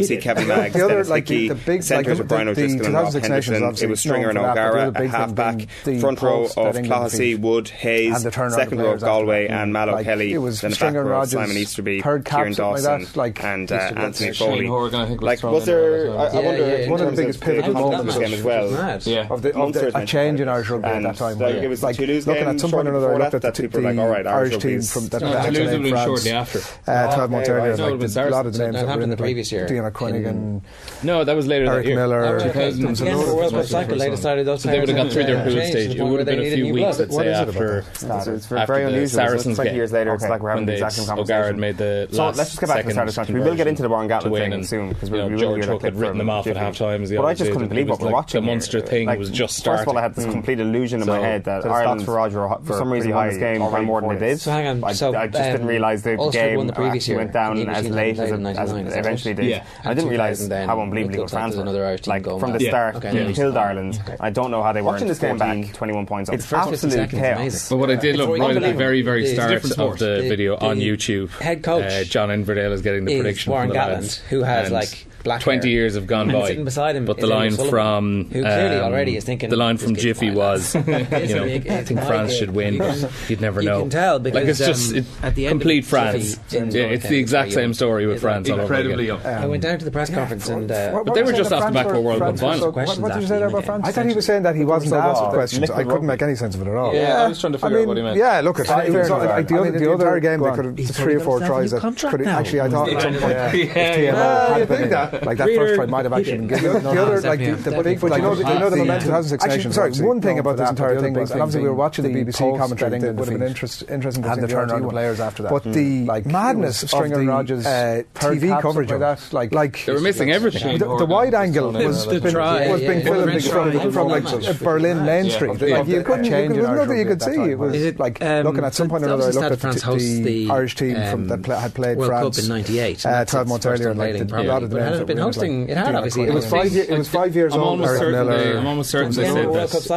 obviously Kevin Maggs, the other, Dennis like, Hickey, the, the big centres like, of Brian the, O'Driscoll the and Rob two thousand six nations Henderson. It was Stringer and O'Gara at half-back. Front row of Clohessy, Wood, Hayes, second row of Galway and Mallow Kelly. Then the back row of Simon Easterby, Kieran Dawson and Anthony Foley. Like, was there, I wonder, one of the biggest pivotal moments in this game as well. Yeah. Of, the, of the, a change in Irish rugby at that time. Like, it was like Toulouse looking at some point or another, I looked at the, people like, all right, Irish team from that Toulouse would have been shortly after. Uh, twelve months earlier, No, like it was a lot of the names that that were happened in the previous year. Dean O'Quinnigan, No, that was later Eric that year. Miller. Oh, okay. Again, for World Cup cycle, they decided those So they would have got through their pool stage. It would have been a few weeks, I'd say, after it's very unusual. Saracens twenty game. years later, it's like we're having the exact same conversation. O'Gara made the so last let's just get back to the start of the match. We will get into the Warren Gatland thing soon because we will George Hook had written them off at half time. But I just couldn't believe what we're watching. The Munster thing was just starting. First of all, I had this complete illusion in my head that Ireland, for Roger, for some reason, won this game by more than they did. So hang on. I So, just didn't realise the Ulster game won the previous year. went down as late as it eventually did. I didn't realise how unbelievably good France were. Like from the start, they killed Ireland. I don't know how they weren't fourteen, twenty-one points up. It's absolute chaos. But what I did love right at the very, very start of the video on YouTube, head coach John Inverdale is getting the prediction Warren from the Gatland, lads, who has like black twenty hair. years have gone by. Sitting beside him but the is line Sullivan, from who clearly um, already is thinking the line from this Jiffy kid's was, you know, I think France should win, but you'd never you know. Can tell because, like it's just um, it, at the end complete of France. Jiffy, Yeah, it's the exact same story with France all over again. I went down to the press conference and uh, but they were just off the back of a World Cup final. What did you say there about France? I thought he was saying that he wasn't asked questions. I couldn't make any sense of it at all. Yeah, I was trying to figure out what he meant. Yeah, look, the other game they could have three or four tries that could actually. I thought at some point if T M O had been like that first try might have actually been given. The other like the big, but you know the you know the momentum hasn't six nations. Sorry, one thing about this entire thing was obviously we were watching the B B C commentary. It would have been interesting to see the turnaround of players after that. But the madness of the Rogers T V coverage of that, like like they were missing everything. The wide angle was was being filmed from from like Berlin Main Street. Like you couldn't, there was nothing you could see. It was like looking at some point or another. I looked at the Irish team from that had played France in ninety-eight, twelve months earlier, and like a lot of the names had been hosting. It had obviously. It was five. It was five years old. I'm almost certain they said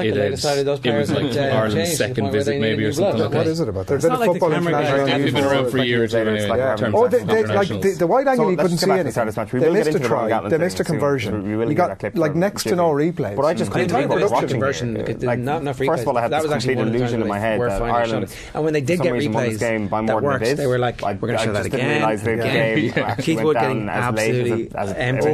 that it was like Ireland's second visit, maybe or something like that. What is it about? There's been a football international. They've been around for years. Oh, like the wide angle, you couldn't see anything. They missed a try. They missed a conversion. You got like next to no replays. But I just couldn't believe what I was watching. Conversion, like, not enough replays. First of all, I had that this was complete illusion in my head that Ireland, and when they did get replays that worked, they were like, "We're going to show that again." I just didn't realise the game Keith Wood getting absolutely empty.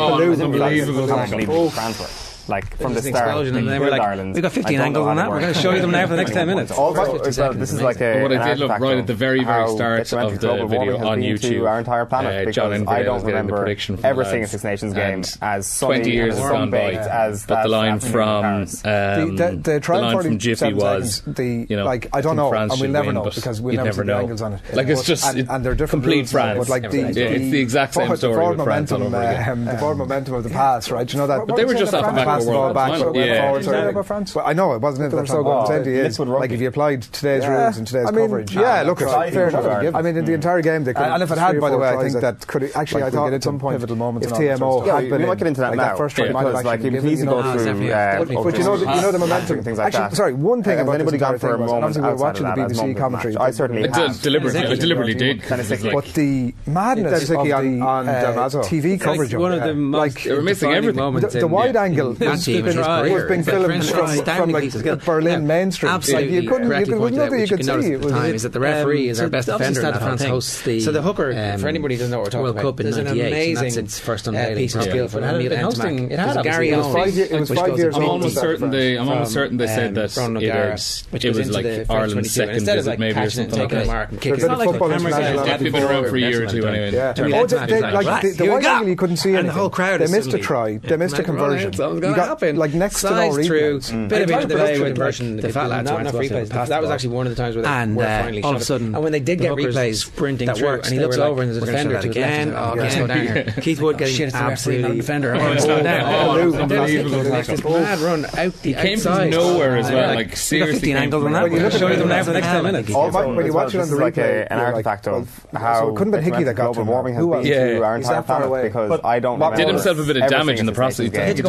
Unbelievable. Like from the start, and they were like, Ireland. "We've got fifteen angles on that. We're going to show you them now for the next ten minutes." Also, this is like a. What I did love right at the very, very start of the video on YouTube, our entire planet, uh, John I don't remember ever seeing a Six Nations game as sunny, twenty years as has gone by. As but the line from um, the, the, the, the line from Jiffy was, the, you know, like I don't know, France and we'll never win, know because we'll never see the angles on it. Like it's just and they're different complete France. But like the, it's the exact same story with France all over again. The forward momentum of the pass, right? You know that. But they were just off the back of the World Cup. Yeah. About France? Well, I know it wasn't. It was so good. Is, like if you applied today's yeah. rules and today's I mean, coverage, yeah, look, it's fair enough. I mean, in the entire game, they could. And if it had, by the way, I think that could actually. I thought at some point, pivotal moments, if T M O had been, we might get into that now. First try might have like you easily go through. But you know, you know the momentum, things like that. Sorry, one thing about anybody gone for a moment. Obviously, we were watching the B B C commentary. I certainly deliberately, I deliberately did. But the madness of the T V coverage, one of the most they were missing everything. The wide angle was being filmed from like Berlin Main Street. Absolutely, like you couldn't. you could nothing you could see. It was time is that the referee is our best defender. That France hosts the so the hooker for anybody who doesn't know what we're talking about. World Cup in ninety-eight. That's its first unveiling piece of skill for Neil Hosting. It had Gary Owen. It was five years. I'm almost certain they. I'm almost certain they said that it was like Ireland's second visit, maybe or something like that. It's not like the cameras have been around for a year or two anyway. Like the wide angle, you couldn't see anything. And the whole crowd. They missed a try. They missed a conversion. You got like next to no replays. Bit of delay with conversion. The fat lads not enough replays. That was actually one of the times where they and, were uh, finally all of a sudden. And when they did get replays sprinting that worked, and he looks over and there's a defender to again. Oh, let's go down here. Keith Wood getting absolutely defender. This mad run out the outside. He came from nowhere as well. Like seriously, angles on that. We'll show you them now for the next ten minutes. When you watch it on the replay, an artifact of how it couldn't have been Hickey that got global warming has been to our entire planet because I don't did himself a bit of damage in the process. He had to go off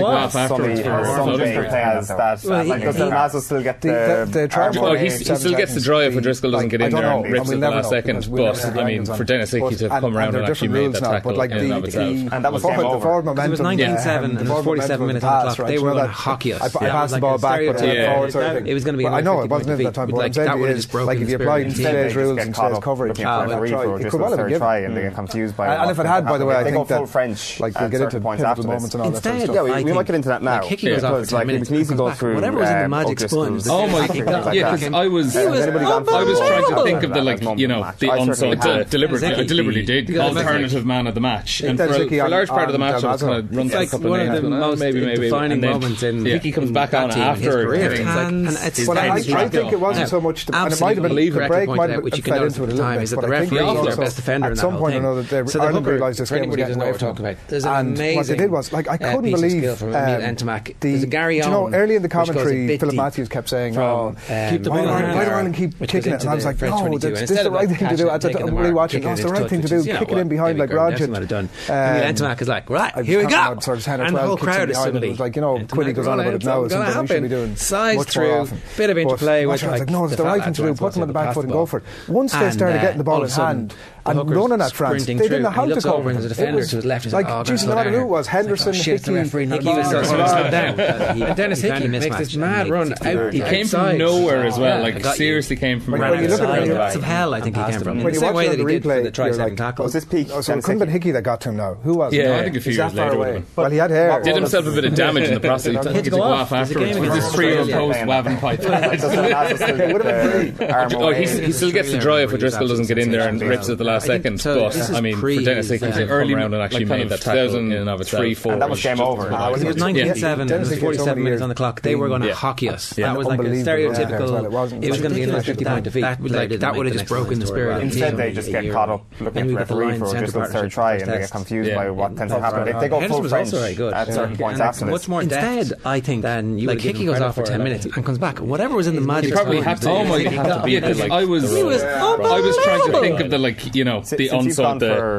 Sunday players that like does Del Mazo still get the oh he still gets the draw if O'Driscoll doesn't get in there and rips it the last second, but I mean for Dennis Hickey to come around and actually make that tackle in and of itself, and that was game over. It was nineteen seven and forty-seven minutes on the clock. They were going to hockey us. I passed the ball back, but it was going to be. I know it wasn't at that time, but like that would have just broken. Like if you applied today's rules and today's coverage, it could well have been try and they get confused by. And if it had, by the way, I think that French, like we'll get into pivotal moments and all that Instead, stuff. Yeah, we might get into that now. Because like we can easily go through whatever was in the magic sponge. Oh my god! Yeah, because I was I was trying to think of the like you know the unsung deliberately deliberately did alternative man of the match, and for a large part of the match I was kind of run through a couple of names, maybe maybe defining moments in Hickey comes back on after. And it's I think it wasn't so much, and it might have been the break might have fed into it a little bit, but I think also best defender at some point or another they Ireland realised this game was getting away from them. And what they did was, like, I couldn't believe the, do you know, early in the commentary Philip Matthews kept saying, oh, why do Ireland keep kicking it? And I was like, no, this is the right thing to do. As I'm rewatching, no, it's the right thing to do, kick it in behind like Roger. Entimac is like, right, here we go. And the whole crowd is suddenly, like, you know, Quinny goes on about it now, it's something we should be doing much more often. Bit of interplay. I was like, no, it's the right thing to do, put them on the back foot and go for it. Once they started getting the ball in hand and running at France, they didn't know how to cope with it. There's a defender to his left. Like, Jesus, no matter who it was, Henderson, Hickey, Hickey was slowed down. And Dennis Hickey makes this mad run out. He came from nowhere as well. Like, seriously came from right outside. Lots of hell, I think he came from. In the same way that he did for the try-second tackle. Was this peak? So it couldn't have been Hickey that got to him now. Who was it? Yeah, I think a few years later. Well, he had hair. Did himself a bit of damage in the process. He had to go off afterwards with his three-year post Wavin pipe. Oh, he still gets the draw if O'Driscoll doesn't get in there and rips it at the last second. But I mean, for Dennis Hickey to come around and actually made that tackle in and of itself, and that was game over. It was nineteen seven and there was forty-seven minutes on the clock. They were going to hockey us. That was like a stereotypical. It was going to be a fifty-point defeat. That would have just broken the spirit. Instead, they just get caught up looking at the referee for O'Driscoll's third try, and they get confused by what tends to happen. They go full French at certain points after this. Much more instead, I think, than you like Hickey goes off for ten minutes and comes back. Whatever was in the magic. He probably had to. Oh my god! I was. I was trying to think of the like you know the unsung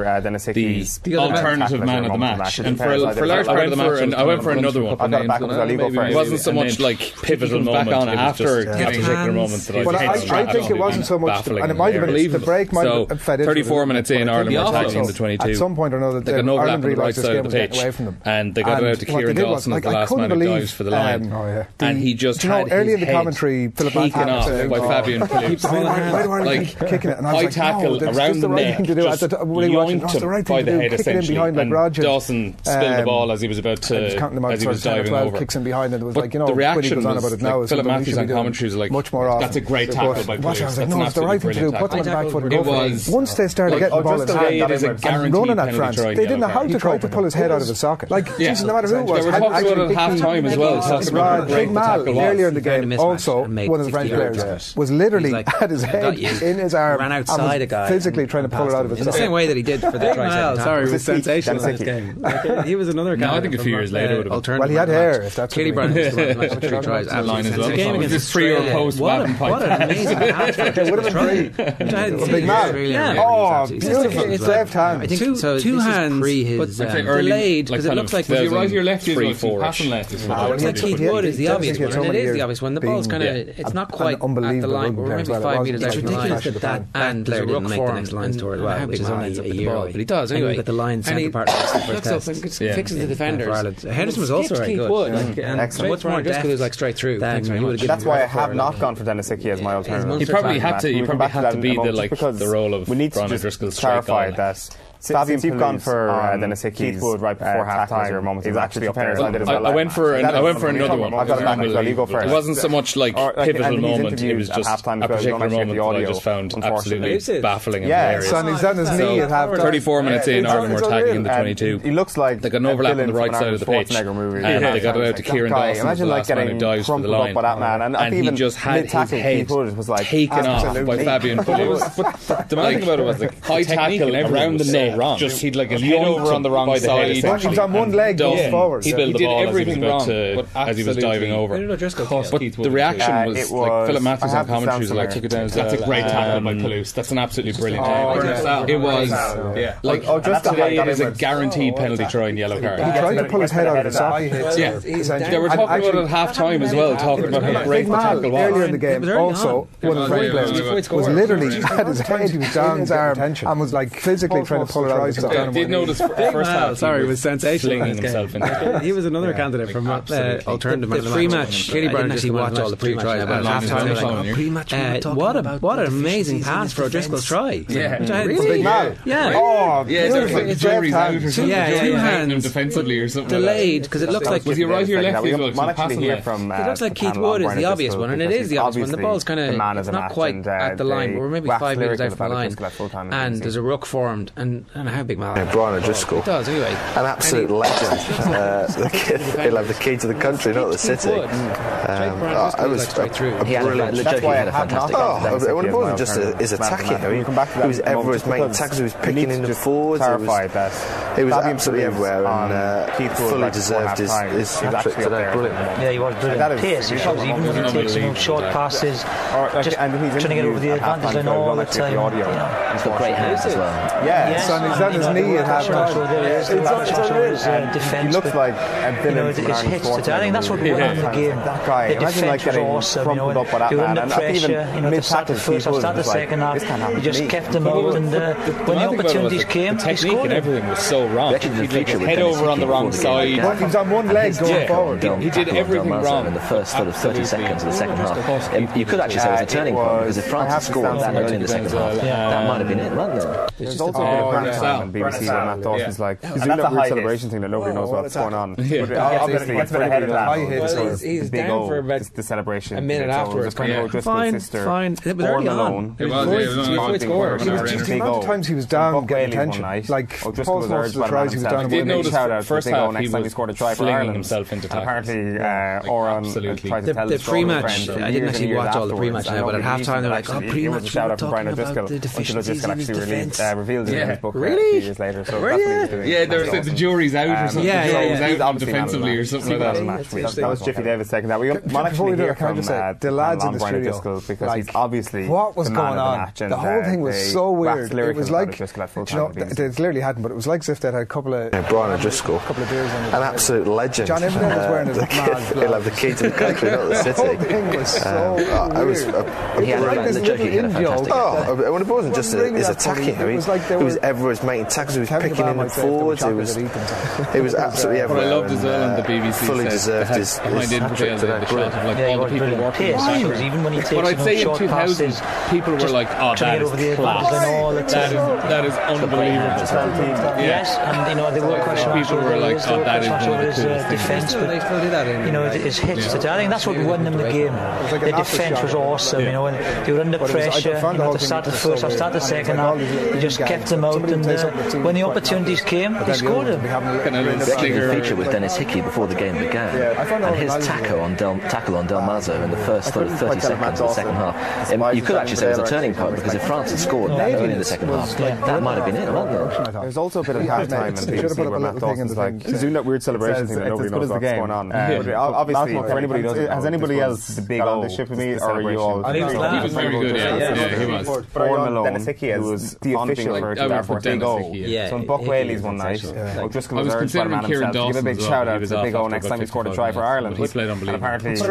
the the alternative man of the match, and for a large part of the match, I went for another one. It wasn't so much like pivotal moment after particular moment that I I think it wasn't so much, and it might have been the break might have fed into it. thirty-four minutes in, Ireland were attacking the twenty-two. At some point or another, they got an overlap Ireland on the right realised this side game of the was getting pitch, away from them. and they got it out to Kieran Dawson as the last man who dives for the line, and he just had early his in the commentary, Philip taken off by Fabian Palouse, like kicking it, and I high was tackle like, around the neck, just yoinked him by the head essentially, and Dawson spilled the ball as he was about to, as he was diving over. Kicks him behind it. It was but like, you know, the reaction on about it now. Philip Matthews on commentary was like, much more often. That's a great tackle by Palouse. That's an absolutely brilliant tackle. Put them on the back foot and go for it. Once they started getting the ball in hand and running at France, they didn't know how to try to pull his head out of his socket. Like, no matter who it was. They were talking about it at half time as well. Big Mal, earlier in the game, also, one of the French players, was literally at his head, in his arm, ran outside a guy, physically trying to pull it out of his socket. In the same way that he did for the try. Sorry, it was sensational in this game. He was another guy. I think a few years later would have been. Well, he had hair, if that's what Katie Brown tries at line as well. It was just three or post Wavin pipe. What an amazing match. It would have been three. Big Mal. Oh, beautiful. It's left hand. I think two hands, but delayed, because it looks like was he right or left? Three, four. Passing left. Like Keith Wood is the obvious one, and it is the obvious one. The ball's kind of, it's not quite at the line, but we're maybe five metres out from the line. That and player didn't make the next Lions tour as well, which is only a year old. But he does anyway. But the Lions centre part looks up and fixes the defenders. Henderson was also very good. And much more Driscoll was like straight through. That's why I have not gone for Dennis Hickey as my alternative. He probably had to. He probably had to be the like the role of Brian O'Driscoll's clarify that. Fabian, you've gone for uh, Dennis Hickey. Keith Wood right before half time. Moment is actually up there. Well, I, I went for an, I went for another one. I've got it back as well. You go first. It wasn't so much like pivotal moment. It was just a particular moment that I just found absolutely baffling and hilarious. So he's on his knee at half time. thirty-four minutes in, Ireland were attacking in the twenty-two. He looks like they got an overlap on the right side of the pitch, and they got it out to Kieran Dawson, the last man who dives for the line, and he just had his head taken off by Fabian Palouse. But the nice thing about it was like high tackle around the neck. it wrong. Just he'd like a head over on the wrong side. He was on one leg going forward. He did everything wrong as he was diving over. But the reaction was like Philip Matthews on commentary was like, "That's a great tackle by Palouse. That's an absolutely brilliant tackle." It was like today it is a guaranteed penalty try and yellow card. He tried to pull his head out of the sock. Yeah, they were talking about it at half time as well, talking about how great the tackle was. Earlier in the game, also one of the players was literally at his head, he was down his arm and was like physically trying to pull it out. I did notice first half. Sorry, it was sensational. He was another candidate from alternative. The pre-match. I didn't actually watch all the pre-match. About half time, pre-match. What a what an amazing pass for O'Driscoll's try. Yeah, really. Yeah. Oh, yeah. It's Jerry's out or something. Yeah, two hands defensively or something. Delayed because it looks like was he right here left? He looks like Keith Wood is the obvious one, and it is the obvious one. The ball's kind of not quite at the line, but we're maybe five metres out from the line, and there's a ruck formed, and and how big Mal? Brian O'Driscoll. It does anyway. An absolute legend. uh, the kid, he'll have the key to the country, not the city. Um, uh, I was a, a brilliant. That's why I had fantastic. Oh, when it wasn't just a, his attacking. He was everywhere. He was making tackles. He was picking in the forwards. He was absolutely everywhere, and uh, fully deserved his his hat trick today. Brilliant. Yeah, he was brilliant. Pace, he shows even when he takes some short passes, just trying to get over the advantage line all the time. He's got great hands as well. Yeah, he's on his knee at half time. Defense. He looks like a villain from Arnold Schwarzenegger. I think that's what we won in the game. That guy, the defense was awesome. You know, they were under pressure. You know, to start the first half, start the second half. He just kept them out, and when the opportunities came, the technique and everything was so wrong. He'd head over on the wrong side. He was on one leg going forward. He did everything wrong in the first sort of thirty seconds of the second half. You could actually say it was a turning point because if France had scored that early in the second half, that might have been it, wasn't it? There's also a bit of crunch time on B B C where Matt Dawson's like, he's doing that weird celebration thing that nobody knows what's going on. Obviously, it's been ahead of that. He's down for about the celebration. A minute afterwards. Fine, fine. It was early on. It was. It was only the amount of times he was down getting attention. Like, Paul most of the tries he was down. I did notice the first half he was scored a try for Ireland himself into tackles. Apparently, Oran tried to tell the pre-match. I didn't actually watch all the pre-match now, but at half-time they're like, "Oh, pre-match, we're talking about the deficiencies in his defence." Revealed it in his book really? a few years later. So that's what he was doing. Yeah, there was the jury's out or something. Yeah, the yeah, jury was out defensively or something like that. That was Jiffy Davis taking that. We might actually hear from the lads in the studio because he's obviously what was going on. The whole thing was so weird. It was like, you know, it clearly hadn't, but it was like as if they had a couple of Brian O'Driscoll, a couple of beers on an absolute legend. John Inverness was wearing his mad. He'll have the key to the country, not the city. The whole thing was so weird. I was like this little in-joke. Oh, when it wasn't just his attacking. I mean, he was everywhere. He was making tackles. He was picking in the forwards. It was, it was absolutely everywhere. What I loved as well, and the B B C fully deserved his hat trick today. The shot of like all the people walking. But I'd say in two thousand, people were like, "Oh, that is class. That is that is unbelievable." Yes, and you know they were questioning. People were like, "Oh, that is one of the coolest defense." They still do that in. You know, his hits today. I think that's what won them the game. The defense was awesome. You know, and they were under pressure. You know, at the start of the first half, start the second half, they just kept them out. And when the opportunities came, they scored them. The feature with Dennis Hickey before the game began, and his tackle on Del, tackle on Del Mazo in the first sort of thirty seconds of the second half. Um, you could actually say it was a turning point because if France had scored that early in the second half, that might have been it, wasn't it? There's also a bit of half time in B B C where Matt Dawson's like, he's doing that weird celebration thing that nobody knows what's going on. Obviously, for anybody who has anybody else got on this ship with me, or are you all? He was very good, yeah, he was. Oran Malone, who was the official for the big O. So in Buck Whaley's one night, O'Driscoll was urged by the man himself to give a big shout out to Big O next time he scored a try for Ireland. He played unbelievable. And apparently,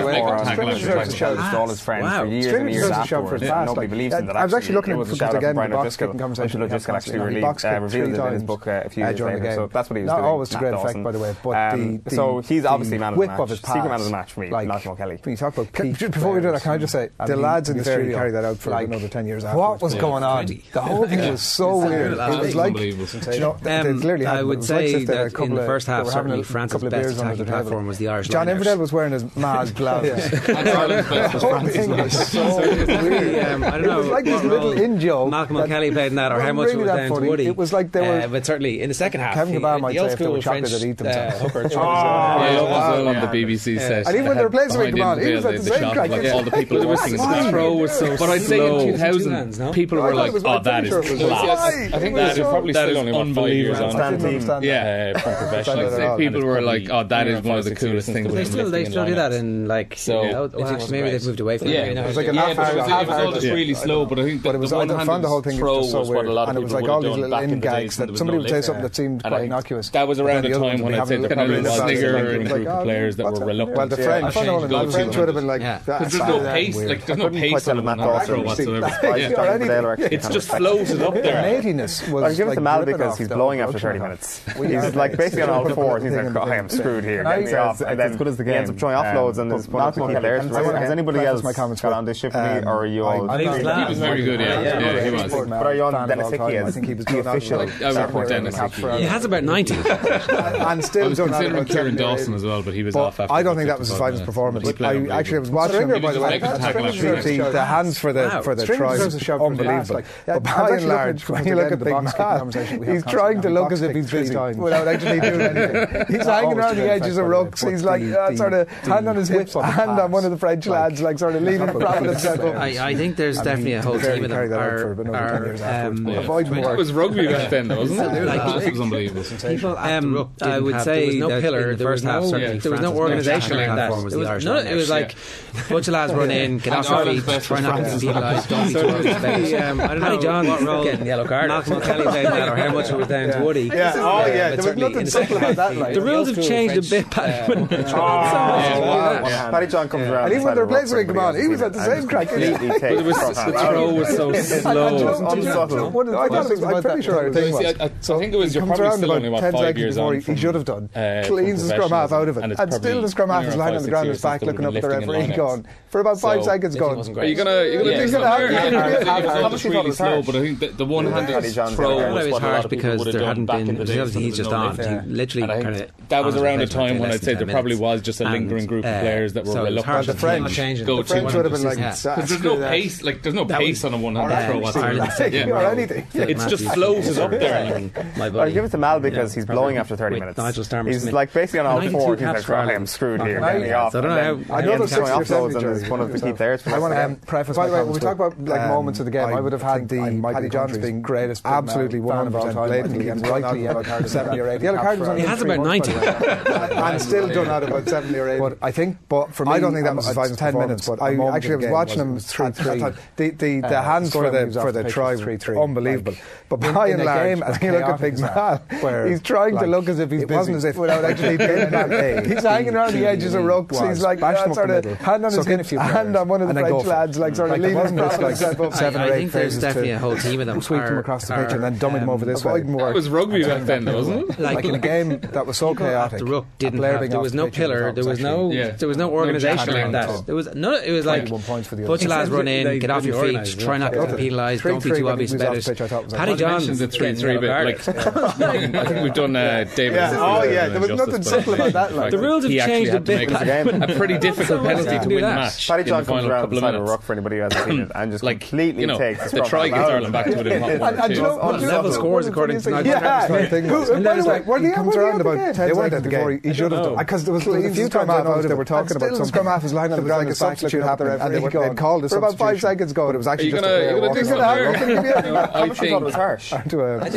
Oran tried to shout this to all his friends for years and years afterwards. Nobody believes him that I was actually looking at it was a shout out to Brian O'Driscoll until O'Driscoll actually revealed it in his book a few years later. So that's what he was doing. Not always to great effect, by the way. But so he's obviously man of the match. Secret man of the match for me, Malcolm O'Kelly. When you talk about before we do that, can I just say the lads in the studio carried that out for another ten years after. What was going on? The whole thing was so weird. It was like, you know, clearly I would say that in the first half, certainly France's best attacking platform was the Irish. John Inverdale was wearing his mad gloves. The whole thing was so weird. I don't know. It was like this little in-joke. Malcolm O'Kelly played in that, or how much it was down to Woody. It was like they were. But certainly in the second half, Kevin Gabar might say if they were chocolate they'd eat themselves. Hooker. Yeah, well on the B B C set. And even when they were playing something Gabar, he was at the same track. Like all the people working in the throw was so slow. But I'd say in two thousand, people were like, "Oh, that is class." I think that is probably still only about five years on. Yeah, from professional. People were like, "Oh, that is one of the coolest things." They still they still do that in like so. Maybe they've moved away from it. It was like a yeah, but it was all just really slow. But I think but it was. I found the whole thing just so weird, and it was like all these little in gags that somebody would say something that seemed quite innocuous. That was around the time when I'd say the kind of snigger and group of players that were reluctant. Well, the French, the French would have been like, there's no pace, like there's no pace on Matt Dawson whatsoever. It's just floated up there. Matiness was. I give it to Mal because he's blowing after thirty minutes. He's like basically on all fours. He's like, I am screwed here. Get me off, and then he ends up throwing offloads and there's one of the key players. Has anybody else got on this ship with me, or are you all? He was very good. Yeah, he was. But are you on Dennis Hickey as the official? I would report Dennis Hickey. He has about ninety. And still, I was considering Kieran Dawson as well, but he was off after. I don't think that was his finest performance. I actually was watching him, by the way. The hands for the for the try, unbelievable. But by and large, when you look at Big Mal, he's trying to look as if he's busy without actually doing anything. He's hanging around the edges of rucks. He's like sort of hand on his hip, hand on one of the French lads, like sort of leaning, propping himself up. I think there's definitely a whole team of them. It was rugby back then, wasn't it? It was unbelievable. People um, I would say there was no pillar. There was no, there was no organisation like that. It was, no, it was like a bunch of lads run in, get off your feet, try not to be penalised, don't be too much space. I don't know John what role getting yellow card. Malcolm O'Kelly played that, or how much it was down to Woody. Yeah, oh yeah, there was nothing simple about that. The rules have changed a bit, Paddy. Paddy John comes around. And even when they're playing something, come on, he was at the same crack. The throw was so slow. I'm pretty sure I think I think it was. You're probably still only about five years on. He should have done. Cleans the scrum half out of it, and still the scrum half is lying on the ground his back, looking up at the referee, going for about five seconds, going. Are you gonna? You're gonna think that was really slow, but I think the one-handed throw was harsh because there hadn't been. Obviously, he's just on. He literally kind of. That was around a time when I'd say there probably was just a lingering group of players that were reluctant to go to. The French would have been like, because there's no pace. Like there's no pace on a one-handed throw whatsoever. Or anything. It's just floated up there. I give it to Mal because he's blowing after thirty minutes. He's like basically on all fours. He's like, I am screwed here. Get me off. I don't know. I know those offloads and is one of the key players. I want to preface. By the way, when we talk about like moments of the game, I would have had the Paddy Johns being greatest, absolutely one hundred percent blatantly and rightly yellow card seventy or eighty. Yellow card was only he has about ninety, and still done out about seventy or eighty. But I think, but for me, I don't think that was his ten minutes. But I actually was watching him three three. The the the hands for the for the try were unbelievable. But by and large, when you look at Big Mal, he's trying to look as if he's busy without actually doing that. He's hanging around the edges of rucks. He's like sort of hand on his hip, hand on one of the French lads, like sort of leaning like seven or eight phases. There's definitely a whole team of them. Sweep them across the pitch and then dumbing them over this way. That was rugby back then, wasn't it? Like in a game that was so chaotic. The ruck didn't have. There was no pillar. There was no. There was no organisation like that. There was no. It was like bunch of lads run in, get off your feet, try not to be penalised, don't be too obvious about it. Paddy Johns the three three bit. Like I think we've done David. Oh yeah, there was nothing simple about that. The rules have changed a bit. A pretty difficult penalty to win the match. Paddy John comes around the side of ruck for anybody who hasn't seen it and just completely takes the try gets Ireland back to within one or two. Level scores according to yeah. And then like he comes around about ten seconds before he should have done because there was a few times I know they were talking about some scrum half his line on the ground, a substitute happened, and they they called it for about five seconds ago, but it was actually just a player walking around. I think it was harsh. I think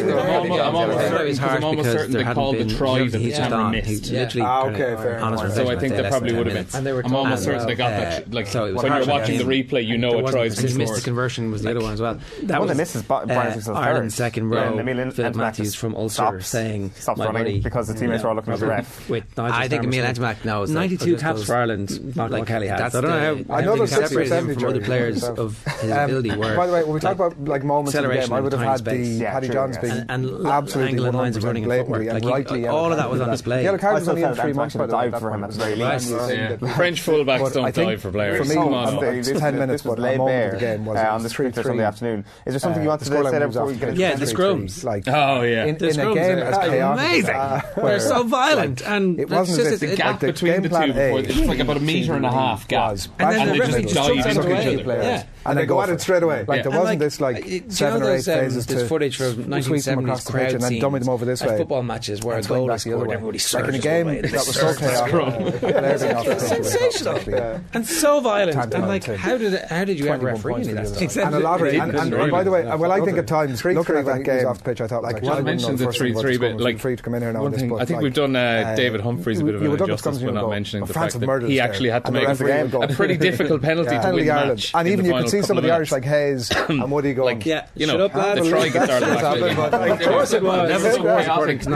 it was harsh because there hadn't been. The try that he's Cameron missed. missed. Literally, okay, fair. So I think there probably would have been. I'm almost certain they got that. Like when you're watching the replay, you know a try's been scored. Missed the conversion was the other one as well. That was misses Ireland's second row. Philip Matthews from Ulster saying, "My buddy," because the teammates were all looking at the ref. I think Emile Entimac knows. ninety-two caps for Ireland. Malcolm Kelly had. I don't know how. I know those separated him from other players of his ability. Were by the way, when we talk about like moments in the game, I would have had the Paddy Johns being absolutely angle and lines of running blatantly and rightly. All of that was on display. Yellow card was only in three months, but dive for him at the very least. French fullbacks don't dive for players. For me, ten minutes, but a moment of the game was on the street for Sunday afternoon. Is there something you want to say there before we get into yeah, the scrums? Like, oh yeah, in, in a game as chaotic, amazing. Uh, They're so violent, and it wasn't just the gap between the two. It's like about a metre and a half gap, and they just dive into each other. And they go at it straight away. Like there wasn't this like seven or eight phases to footage from nineteen seventies crowd and then dummy them over this way. Football matches where a goal is scored, everybody like in a game that was so chaotic, sensational, and so violent. And like, how did how did you ever referee any of that stuff? And a lot of and by the way, well, I think at times looking at that game off the pitch, I thought like John mentioned the three three, but like free to come in here now. One thing, I think we've done David Humphreys a bit of an injustice by not mentioning the fact that he actually had to make a pretty difficult penalty to win the match, and even you could see some of the Irish like Hayes and Woody going, like, yeah, you know, the try gets Ireland back. Of course it was. Never scored according to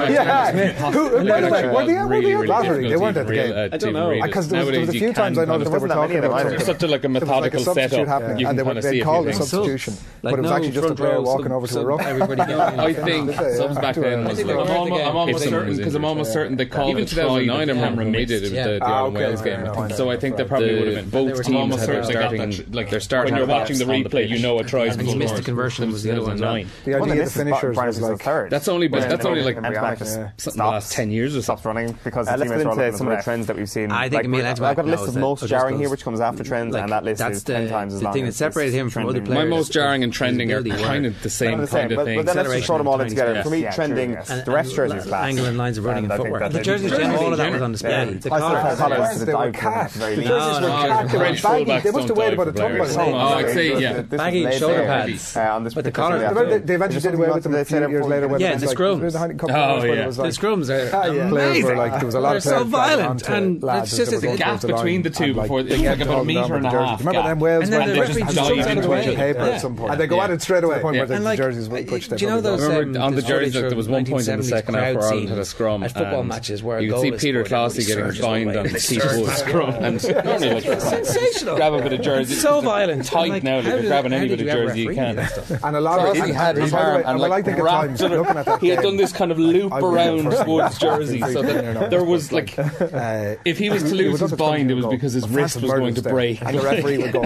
Lattery, they weren't at the game. I don't know, because there was a few times I noticed they were talking about it. Such a like a methodical setup. You can kind of see they called a substitution, but it was actually just a player walking over to a rough. I think subs back then was like, I'm almost certain because I'm almost certain they called it two thousand nine. I remember when they did it, the Ireland Wales game. So I think they probably would have been both teams had their starting like their starting. When you're watching the replay, you know a try. And he missed the conversion. Was the other one nine? The idea of the finishers was like third. That's only that's only like the last ten years or stopped running because let's get into some of the trends that we've seen. I think Emil Edgeback. I've got a list of most jarring here, which comes after trends, and that list is ten times as long. The thing that separated him from other players. My most jarring and trending are kind of the same kind of thing. But then let's just throw them all in together. For me, trending, the rest jerseys class. Angle and lines of running and footwork. The jerseys, all of that was on display. The colours, they were cat. The jerseys were cat. They were baggy. They must have weighed about a ton by now. Oh, I'd say, yeah. Baggy shoulder pads. But the collar. They eventually did away with them a few years later. Yeah, the scrums. Oh, yeah. The scrums are players were like, there was a lot of players so violent, and it's just a gap between the two before it's like about a metre and a half. Remember them Wales, and then the referee just jumps out of the way at some point, and they go at it straight away. Where the jerseys were pushed. Do you know those on the jerseys? There was one point in the second half where Ireland had a scrum at football matches where you could see Peter Clossy getting fined on Keith Wood's scrum, and normally like sensational. Grab a bit of jersey. So violent, tight now. You're grabbing any bit of jersey you can. And a lot of he had his arm and like wrapped it. He had done this kind of loop around Wood's jersey, so that there was like, if he was to lose his bind, it was because his wrist was going to break. And the referee would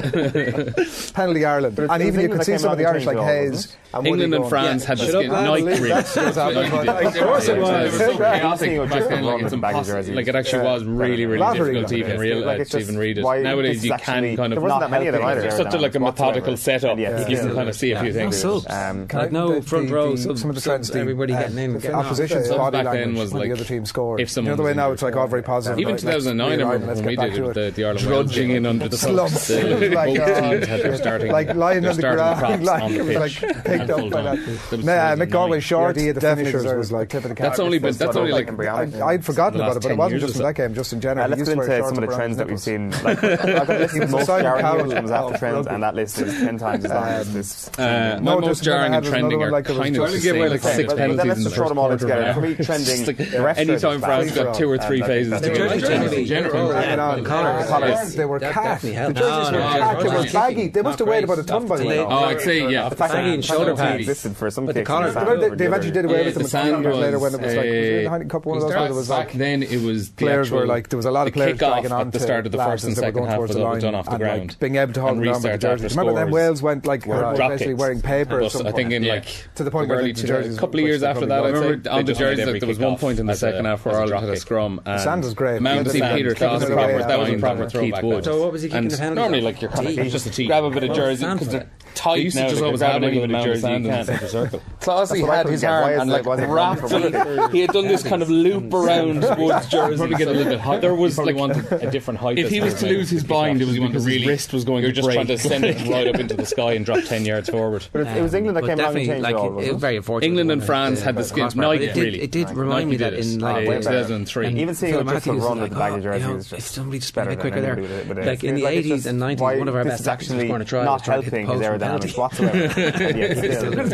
go penalty Ireland, and even you could see some of the Irish like Hayes. England and France had the night grips. Of course it was. So chaotic back then, like it's impossible. Like it actually was really, really difficult to even realize, to even read it. Nowadays you can kind of. There's such a like a methodical setup. You can kind of see a few things. Like no front row. Some of the trends, everybody getting in. Opposition's body back then was like the other team scored. If someone the way now it's like all very positive. Even two thousand nine, I remember when we did it, the Ireland drudging in under the slumps. Both teams had their starting, like lying on the ground, like on the pitch, like picked up by that. Nah, Mick Galway short. The finishers was like tip of the cap. That's only, but that's only like I'd forgotten about it, but it wasn't just in that game, just in general. Let's get into some of the trends that we've seen. Like I've got a list of most jarring here comes after trends, and that list is ten times as long as this. My most jarring and trending are kind of the same. Like six penalties in the first quarter. For me, trending. Anytime France got two or three phases to go. Generally, collars. They were cat. The jerseys were cat. They were baggy. They must have weighed about a ton by now. Oh, I'd say yeah. Baggy and shoulder pads existed for some cases. They eventually did away with them a few years later when it was like the Heineken Cup. One of those where it was like back then it was players were like there was a lot of players dragging on at the start of the first and second half was all done off the ground. Being able to hold them down with the jerseys. Remember then Wales went like basically wearing paper. I think in like to the point where the jerseys. A couple of years after that, I remember on the jerseys there was one point in the second half where Ireland had a scrum. Sand was great. Mount Peter Clossy that was a proper Keith Wood. So what was he kicking the penalty? Normally like you're kind of just a grab a bit of jersey because they're tight now. Just always grabbing any bit of jersey you can. Clossy had his arm and like wrapped it. He had done this kind of loop around Wood's jersey. Probably get a little bit high. There was like wanted a different height. If he was to lose his bind, it was because his wrist was going to break. You're just trying to send it right up into the sky and drop ten yards forward. But it was England that came along and changed it all. It was very unfortunate. England and France had the skin. Nike really. It did remind me that in like two thousand three. Even seeing it just run with the baggy jerseys. If somebody just better quicker there. Like in the eighties and nineties, one of our best actions was going to try. Not helping his aerodynamics whatsoever.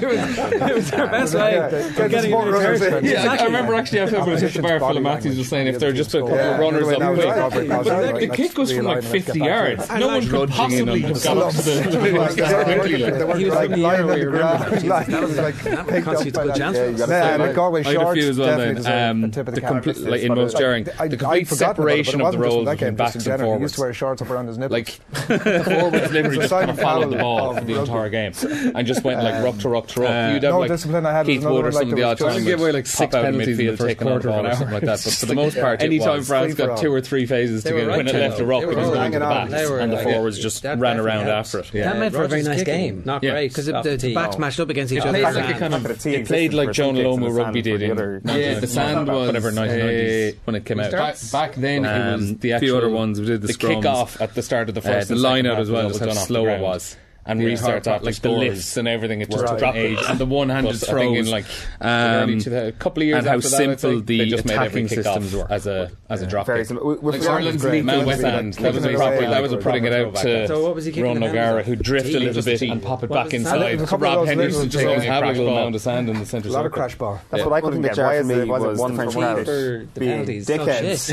It was their best way of getting it. Yeah, I remember actually after I was at the bar, Philip Matthews was saying if they're just a couple of runners up quick, but the kick was from like fifty yards. No one could possibly have got up to the. He was like lying on the ground. That was like constitutes a good chance. Yeah, McGalway short. I had a few as well then. The complete, like in most jarring, the complete separation of the roles between backs and forwards. He used to wear shorts up around his nipples. Like the forwards literally just kind of followed the ball for the entire game and just went like ruck to ruck to ruck. You'd have like Keith Wood or some of the odd times give away like six penalties in the first quarter or something like that. But for the most part, anytime France got two or three phases to get when it left the ruck, it was going to the backs and the forwards just ran around after it. That made for a very nice game. Not great because the backs matched up against each other. It played like Joan Lomu rugby did in the Sand was whatever nineteen nineties when it came out. Back then it was the few other ones we did the kick off at the start of the first. The line out as well, just how slow it was. and restarts after like the lifts and everything. It just took an age, and the one-handed throws, in like um, a couple of years and how simple the attacking systems were as a as a drop kick. Ireland's West End. That was a proper. That was a putting it out to Ron O'Gara, who drifted a little bit and pop it back inside. Rob Henderson just always having a little amount of sand in the centre. A lot of crash bar. That's what I couldn't get. Why is it was one French crowd being dickheads?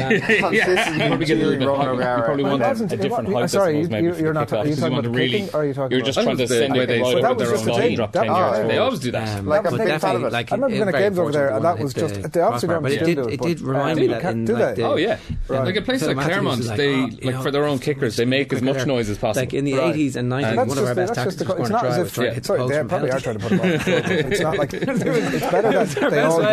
You probably want a different height. Sorry, you're not. Are you talking about kicking, or are you talking? You're just trying to send it right over their own line, drop ten yards. They always do that. Like I'm a big fan of it. I remember going to games over there, and that was just the opposite. But it did. It did remind me that. Do they? Oh yeah. Like a place like Claremont, they like for their own kickers, they make as much noise as possible. Like in the eighties and nineties, one of our best tactics was corner try. Was trying to hit the post from penalty. They probably are trying to put it on. It's not like it's better that they all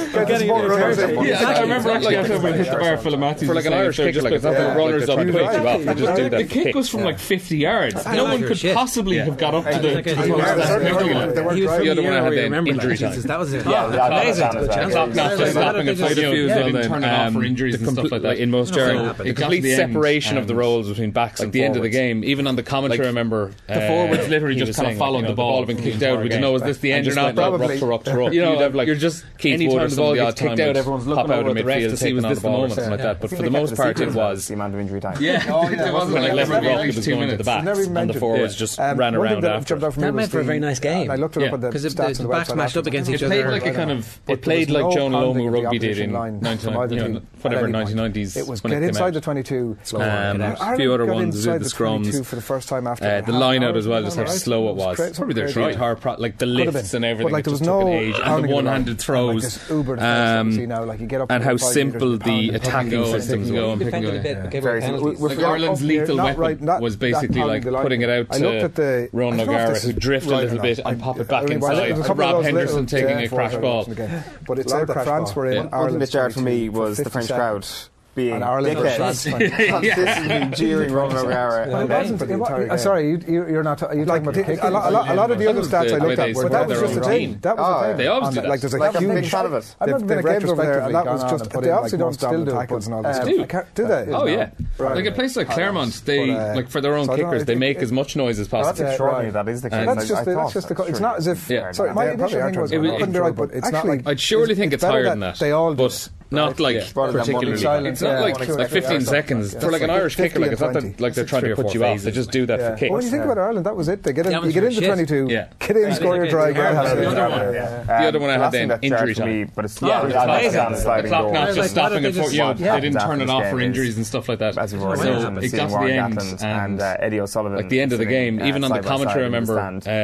get. Yeah, I remember actually after we hit the bar for Matthews for like an Irish kicker, like runners up and you off. They just do that. The kick was from like fifty yards. No one could possibly have got up to the post. The other one had the injury time. That was it. Yeah, amazing. Clock not just stopping it. They didn't turn it off for injuries and stuff like that. In most Jarring, the complete separation of the roles between backs and the end of the game. Even on the commentary, I remember the forwards literally just kind of following the ball, have been kicked out. We don't know is this the end or not. Probably up. You know, you're just anytime the ball gets kicked out, everyone's looking over the ref to see was this the moment, something like that. But for the most part, it was the amount of injury time. Yeah, it wasn't like Levin Rocky was going to the backs, and the forwards just ran around after. That made for a very nice game. I looked it up on the because the backs matched up against each other. It played like a kind of it played like Joe Lomu rugby did in whatever nineteen nineties. It was get inside the twenty-two. A few other ones, the scrums for the first time after the line out as well, just how slow it was. Probably their try like the lifts and everything. Like there was no age and the one-handed throws, and how simple the attacking systems go and picking go. Ireland's lethal weapon was basically like putting it out to Ron O'Gara, who drifted a little bit and pop it back inside. Rob Henderson taking a crash ball. But it said that France were in Ireland. One thing for me was the French crowd being dickheads, consistently jeering Ron O'Gara. Sorry, you, you're not. Are you talking about a lot, a lot of the other stats I looked at, but that was just a thing. That was a thing. They always do that. Like there's a like huge. I'm a big fan of it. I've never been games over there, and that was just. They obviously don't still do tackles and all this. Do they? Oh yeah. Like a place like Claremont, they like for their own kickers, they make as much noise as possible. That's extraordinary. That is the case. That's just. That's just. It's not as if. Sorry, my initial thing was. It's not like. I'd surely think it's higher than that. They all. But not like particularly. It's not like like fifteen seconds for like an Irish kicker. Like it's not that like they're trying to put you off. They just do that for kicks. When you think about Ireland, that was it. They get in, you get into twenty-two, get in, score your try, get out. The other one I had then injury time, but it's yeah, the clock not just stopping it for you know they didn't turn it off for injuries and stuff like that. So it got to the end and Eddie O'Sullivan, like the end of the game, even on the commentary, I remember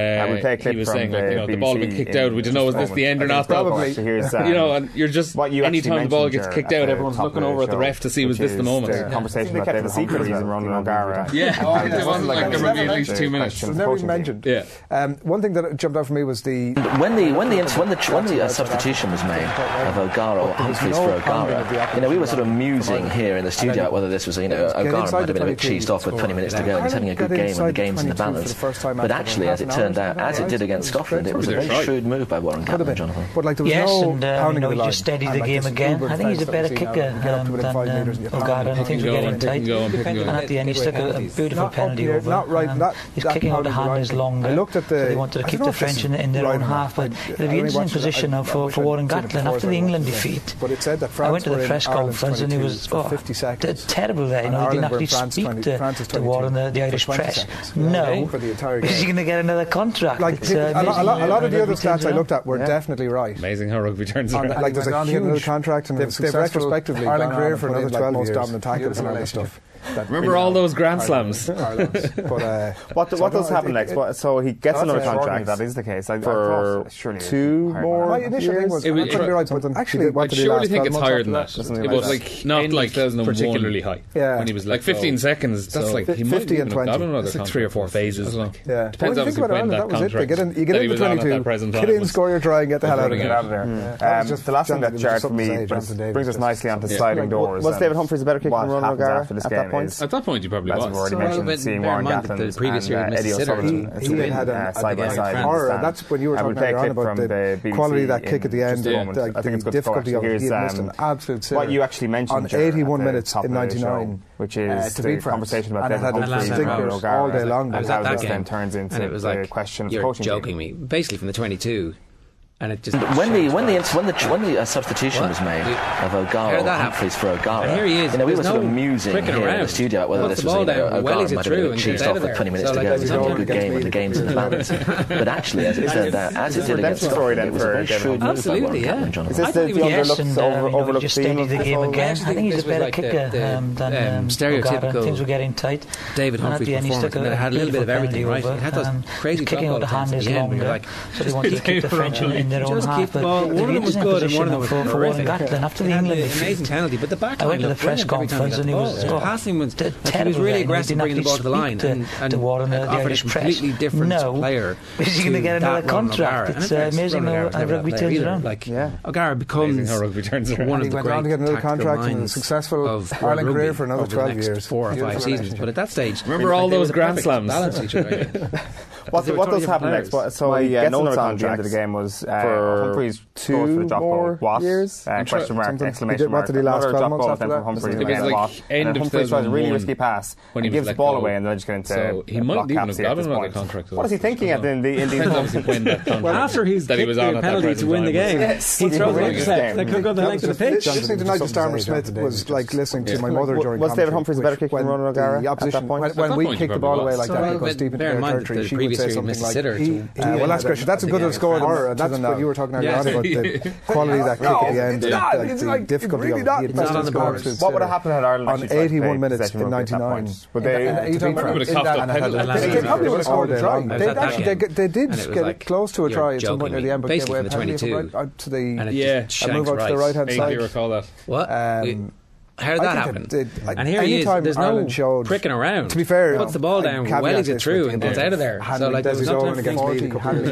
he was saying like you know the ball had been kicked out. We didn't know was this the end or not. Probably, you know, and you're just anytime the ball gets kicked out, everyone's looking over at the ref to see was this the moment. Conversation about David Humphreys and Ron O'Gara. Yeah, it wasn't like there would be at least two minutes. It was never even mentioned. Yeah. Um, one thing that jumped out for me was the when the when the when the when the uh, substitution was made of O'Gara or Humphreys for O'Gara. You know, we were sort of musing here in the studio about whether this was you know O'Gara might have been a bit cheesed off with twenty minutes to go and he's having a good game and the game's in the balance. But actually, as it turned out, as it did against Scotland, it was a very shrewd move by Warren Gatland, Jonathan. But like there was yes, no and uh, you know, he just steadied the game again. I think he's a better kicker um, than um, O'Gara. I think we're getting tight. And at the end, he stuck a, a beautiful penalty over. Not right. Um, that, his kicking out of hand is longer. I looked at the, so they wanted to keep the French in, in their own half. But it'll be an interesting position now for, for Warren Gatland after the England defeat. But it said that France I went to the press conference and he was oh, terrible there. You know, he didn't actually speak to, to Warren, the, the Irish press. No, because he's going to get another contract. Like a lot of the other stats I looked at were definitely right. Amazing how rugby turns around. Like there's a huge contract and they've retrospectively Ireland career for another twelve years. Most dominant tackles and all that stuff. Remember all those Grand Slams? But, uh, what do, what does happen next? What, so he gets another contract. That is the case. I, for surely two more My initial thing was, it was, I could be right, but actually, I surely think it's higher than that. It was like not like particularly high. Yeah, when he was like fifteen seconds. That's like he might fifty and twenty. I don't know. That's like three or four phases. Yeah, depends on when that contract. You get into twenty-two, get in, score your try, and get the hell out of there. The last thing that jarred for me, but us, brings us nicely onto yeah. sliding doors. Was David Humphreys a better kicker than Ronan O'Gara after this game? At that point, you probably was. As we've already mentioned, seeing Warren Gatland and Eddie O'Sullivan. He had had side by side. That's when you were talking about the quality of that kick at the end. I think it's difficulty of it. He missed an absolute sitter. What you actually mentioned on eighty-one minutes in ninety-nine, which is the conversation about David Humphreys and Ronan O'Gara all day long. And how this then turns into the question of coaching. You're joking me. Basically from the twenty-two. And it just when the when the when the when the uh, substitution what? was made of O'Gara Humphreys for O'Gara, and here he is. You know, we were no sort of musing here around. in the studio whether What's this was you know, O'Gara well, might have been cheesed off with twenty minutes so to go. It was a good game and the game's in the balance. But actually, as it did, uh, as it did against Scotland, it was a very shrewd move by Warren Gatland. Is this the overlooked theme of the game again? I think he's a better kicker than stereotypical. Things were getting tight. David Humphreys' performance, and it had a little bit of everything right. It had those crazy kicking out the hand is longer, so they want to keep the French in their own half. One of them was good. And one of them was for, for Warren Gatland after the England amazing penalty, but the back I went to the press conference and he was oh, passing was like he was really aggressive bringing the ball to the line and, and offered a completely different no. player. Is he going to get another contract? It's uh, amazing how rugby turns around. Like O'Gara becomes one of the great went on to get another contract and a successful Ireland career for another twelve years, four or five seasons. But at that stage, remember all those Grand Slams. What does happen next? So he gets another contract. The end of the game was for Humphreys two more years. Uh, question mark, exclamation mark. Another drop goal then from Humphreys again. Like and Humphreys tries a really risky pass and gives the ball away and then just get into so he might even have got another contract. What is he thinking at in these moments? Well, after he's kicked the penalty to win the game, he throws an intercept that could go the length of the pitch. Listening to Nigel Starmer-Smith was like listening to my mother during was David Humphreys a better kicker than Ronan O'Gara at that point? When we kicked the ball away like that, because deep into their territory, she would say something like, well, that's great. That's a good score. That's what you were talking earlier on about the quality of that kick at the end. The difficulty of it. What would have happened had Ireland on eighty-one minutes in ninety-nine? Would they? They probably would have coughed up penalty. They probably would have scored a try. They actually they did get close to a try at some point near the end, but they were penalty to the yeah, move out to the right hand side. I recall that. What? How did that happen? Did, I, and here he is. There's no showed, pricking around. To be fair, puts the ball down, wellies it through, and gets out of there. So like, there's no against me.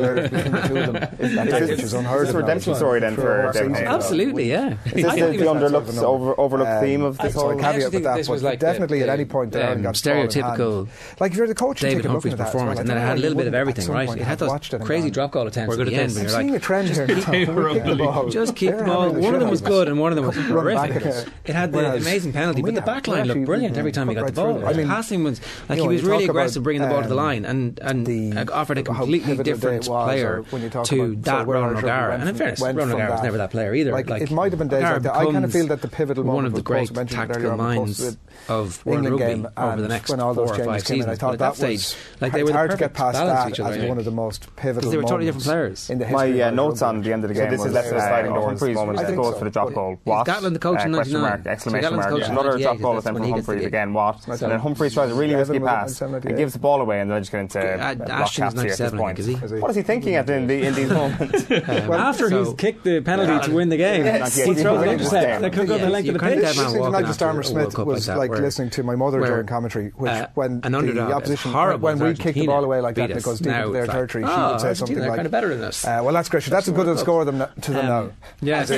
Which is unheard of. It's a redemption story then for absolutely, yeah. Is this the underlooked, overlooked theme of this whole caveat with that? But definitely at any point there, stereotypical. Like if you're the coach, David Humphreys' performance, and then it had a little bit of everything, right? It had those crazy drop goal attempts at the end. I'm seeing a trend here. Just keep the ball. One of them was good, and one of them was horrific. It had the amazing penalty. But the back line looked brilliant every time he got the ball. I mean, passing was like he was really aggressive bringing the ball to the line and and offered a completely different player to that Ronan O'Gara. And in fairness, Ronan O'Gara was never that player either. Like it might have been days like that. I kind of feel that the pivotal moment one of the great tactical minds of world rugby over the next four or five seasons. I thought that was like they were hard to get past that as one of the most pivotal because they were totally different players. My notes on the end of the game. This is left for the sliding doors moment. It goes for the drop goal. What? Gatland the coach in ninety-nine. Exclamation mark. Another drop goal attempt from Humphreys again. What? And then Humphreys tries a really risky pass and gives the ball away, and then just get into block capture at this point. What is he thinking at in these moments? After he's kicked the penalty to win the game, he throws an intercept that could go the length of the pitch. Listening to Nigel Starmer-Smith was like listening to my mother during commentary, which when the opposition when we kick the ball away like that that goes deep into their territory, she would say something like, "Kind of better than us." Well, that's great. That's a good score to them now. Yes,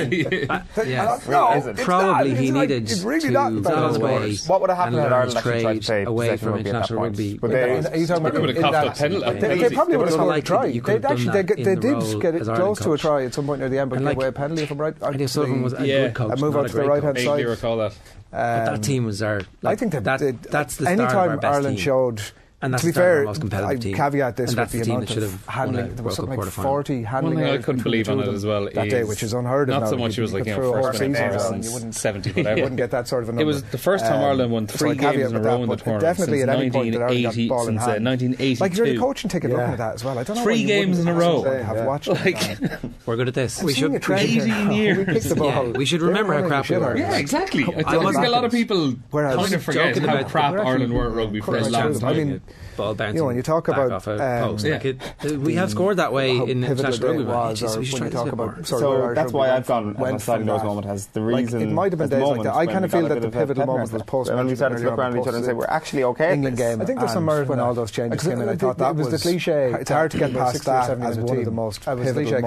probably he needed to find a way. What would have happened had Ireland actually tried to play away from international rugby? But they would have coughed a penalty. They probably would have scored a try. They actually they did get it close to a try at some point near the end, but gave away a penalty from right. Eddie O'Sullivan was a good coach. A move out to the right hand side. I recall that. That team was our. I think that that's the start anytime of our best Ireland team. showed. And to be fair, I caveat this with the amount of handling. There was something like forty handling. One thing I couldn't believe on it as well that day, which is unheard of. Not so much it was like you know first minute since seventy whatever. You wouldn't get that sort of a number. It was the first time Ireland won three games in a row in the tournament. Definitely at any point that Ireland got the ball in hand. nineteen eighty-two. Like if you're the coaching ticket looking at that as well. I don't know. Three games in a row. Have watched. Like we're good at this. We should eighteen years. We should remember how crap we were. Yeah, exactly. I think a lot of people kind of forget how crap Ireland were at rugby for a long time. I mean, ball bouncing. You know, when you talk about off a post, like it, we have scored that way in international rugby. Was, just, we should try talk about, so that's why I've gone when sliding doors moment has the reason. Like, it might have been days like that. I kind of feel that the pivotal moment was post. When we started to look around each other and say we're actually okay. England game. I think there's some merit when all those changes came in. I thought that was the cliche. It's hard to get past that as one of the most pivotal moments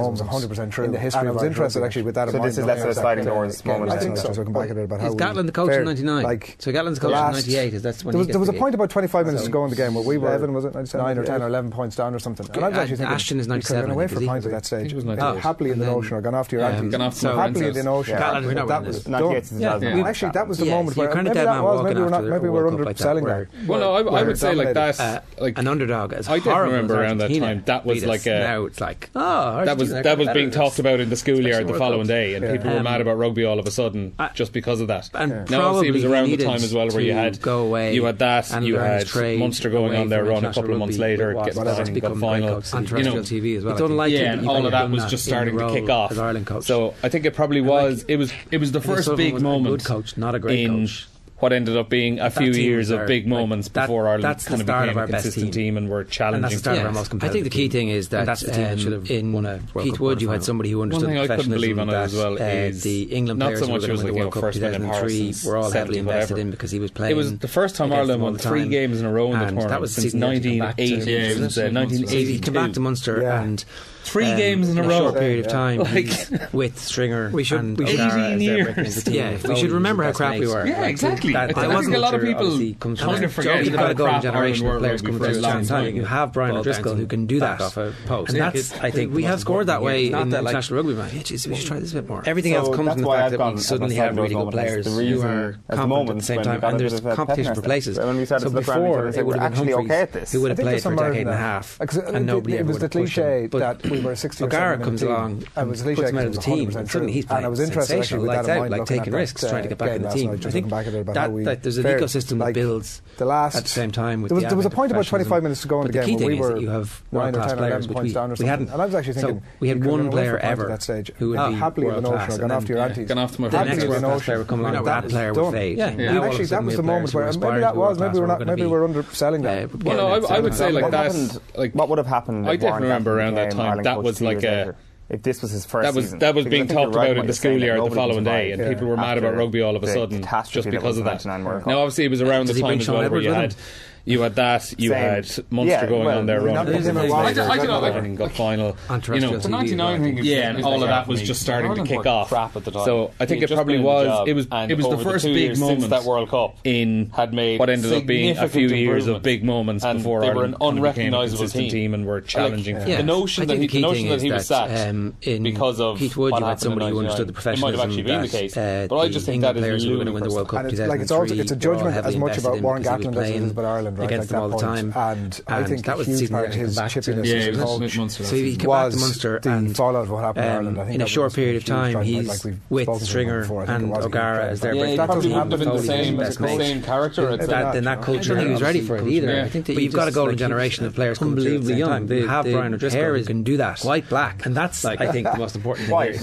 hundred percent true. In the history, and I was interested actually with that. So this is less of a sliding doors moment. I think so. So back at it about how is Gatlin the coach in ninety-nine? Like, so Gatlin's coach in ninety-eight. Is that when there was, he there was a the point about twenty-five minutes to go in the game where we were eleven, was it nine or ten or eleven points down or something? And I was actually thinking Ashton is ninety-seven. Away for points at that stage. Happily in the ocean or gone off to your auntie. Happily in the ocean. That was done. Actually, that was the moment where maybe that was maybe we're not maybe we're underselling that. Well, no, I would say like that. Like an underdog. I did remember around that time. That was like a now it's like oh that was that was being talked about in the schoolyard the following day, and people were mad about rugby all of a sudden just because of that. And now obviously it was around the time as well where you had go away. You had that. You had Munster going on their run a couple of months later, getting the cup final. You know, T V as well. Yeah, and all of that was just starting to kick off. So I think it probably was. It was. It was the first big moment. Good coach, not a great coach. What ended up being a few years of big moments like that, before Ireland kind of became a consistent team. team and were challenging. And that's the start of our most competitive I think the key thing is that that's the team um, that should have in won a Keith Wood you had somebody who understood the professionalism on it as well uh, is the England players not so much who were going to win the World Cup two thousand three were all heavily invested in because he was playing. It was the first time Ireland won three games in a row in the tournament since nineteen eighty. nineteen eighty. He came back to Munster and three um, games in a, in a row, short period of time, like with Stringer. We should, and we should eighteen years. Yeah, we should remember how crap we were. Yeah, exactly. I think a lot of people kind of forget you've got a golden generation of players coming through at the same time. You have Brian O'Driscoll who can do that off a post, and that's I think we have scored that way in international rugby match. We should try this a bit more. Everything else comes from the fact that we suddenly have really good players who are competent at the same time, and there's competition for places. So before it would have been Humphreys who would have played for a decade and a half, and nobody ever would have pushed him. That we were sixty or O'Gara comes along and puts him out of the team, and suddenly he's playing sensational, lights out, like taking risks, trying to get back in the team. I think that there's an ecosystem that builds the last at the same time with there was, the there was a point about twenty-five minutes to go in the, the game where we were you have nine or ten or eleven points down or something. And I was actually thinking we had one player ever at that stage who would be happily in the notion or gone off to your aunties. Gone off to my the next world class player would come along, that player would fade. Actually, that was the moment where maybe that was maybe we're not maybe we're underselling that. Well, no, I would say like that. Like what would have happened? I definitely remember around that time. That was like a. If this was his first that was season. That was being talked right about in the schoolyard the following day, and yeah. people were mad about rugby all of a sudden just because of that. Now, obviously, it was around the time as well where you had. You had that. You Same. had Munster yeah, going well, on their run. I don't know. Like, got final. You know, the ninety-nine thing. Yeah, and all of that was just starting to kick off. So I think it probably was. It was. It was the first big moment that World Cup in had made what ended up being a few years of big moments before Ireland became a consistent team and were challenging. The notion that he was sacked because of Keith Wood, you had somebody who understood the professionalism. It might have actually been the case, but I just think that is ludicrous. It's a judgment as much about Warren Gatland as it is about Ireland, right? Against them all the time. And, and I think that was the season part of his chippiness yeah, as coach. Munster, so he came back to Munster the and fallout of what happened um, in Ireland. I think in a short period of time, he's like with Stringer and O'Gara as their yeah, break. That probably wouldn't have been the same, the same character. Then that culture, I think he was ready for it either. I think that you've got a golden generation of players unbelievably young. You have Brian O'Driscoll who can do that, quite black, and that's I think the most important thing.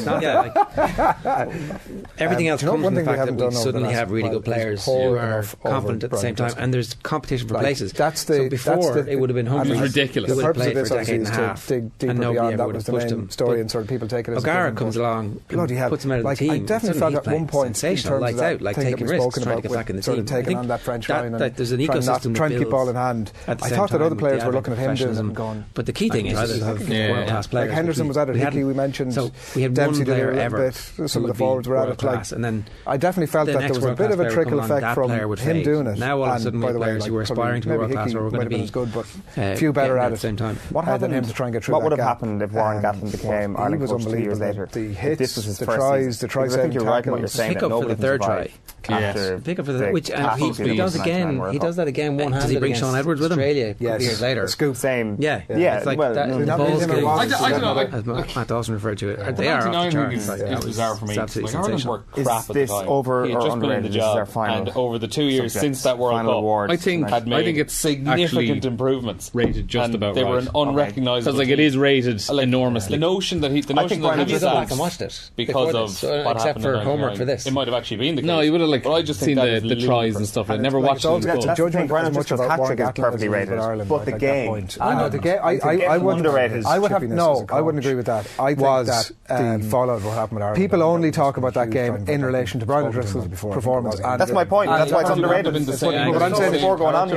Everything else comes from the fact that we suddenly have really good players who are confident at the same time, and there's competition for places. So before it would have been Humphreys. Ridiculous. Who would have played for a decade and a half, dig and nobody ever would have pushed him. Story and sort of people take it as O'Gara comes along, bloody hell, puts him out of the like, team. I definitely felt at one point sensational, lights out, like taking risks, trying to get back in the team. Sort of taking on that French line and there's an ecosystem trying to keep ball in hand. I thought that other players were looking at him doing it and going. But the key thing is you have world class players. Like Henderson was at it, Hickey we mentioned. So we had one player ever. Some of the forwards were at it. Like, and then I definitely felt that there was a bit of a trickle effect from him doing it. Now all of a sudden we have players who were aspiring to be world class or were going to be good, but few better at it. Same time. What happened him to try and get through? What would have happened if Warren Gatland became Ireland coach two years later? The hits, the tries, the tries. I think you're right. What you're saying. Pick up for the third try. Yes. Pick up for the which he does again. He does that again. One handed. Does he bring Sean Edwards with him? Australia a couple years later. Scoop. Same. Yeah. Yeah. It's like well, that, no, the balls game. I don't know. As Matt Dawson referred to it. Yeah. They are off the charts. Is, yeah, is bizarre for me. It's like Ireland were crap is at the this time. over he or just underrated? Been in the job, this is final and over the two years subject. since that World final Cup, awards I think had made I think it's significant improvements. Rated just and about they right. were an unrecognisable. Because like it is rated like, enormously. The notion that he, the notion that have he you gone back and watched it because of what except for homework for this. It might have actually been the case. No, you would have like I just seen the the tries and stuff. I never watched it. That's a judgment as much about Warren Gatland perfectly rated, but the game. I know the game. I would I would have no. I wouldn't agree with that. I was the fallout of what happened with Ireland. People only talk about that game in relation to Brian O'Driscoll's performance. That's my point. That's why it's underrated. What I'm saying before going on here.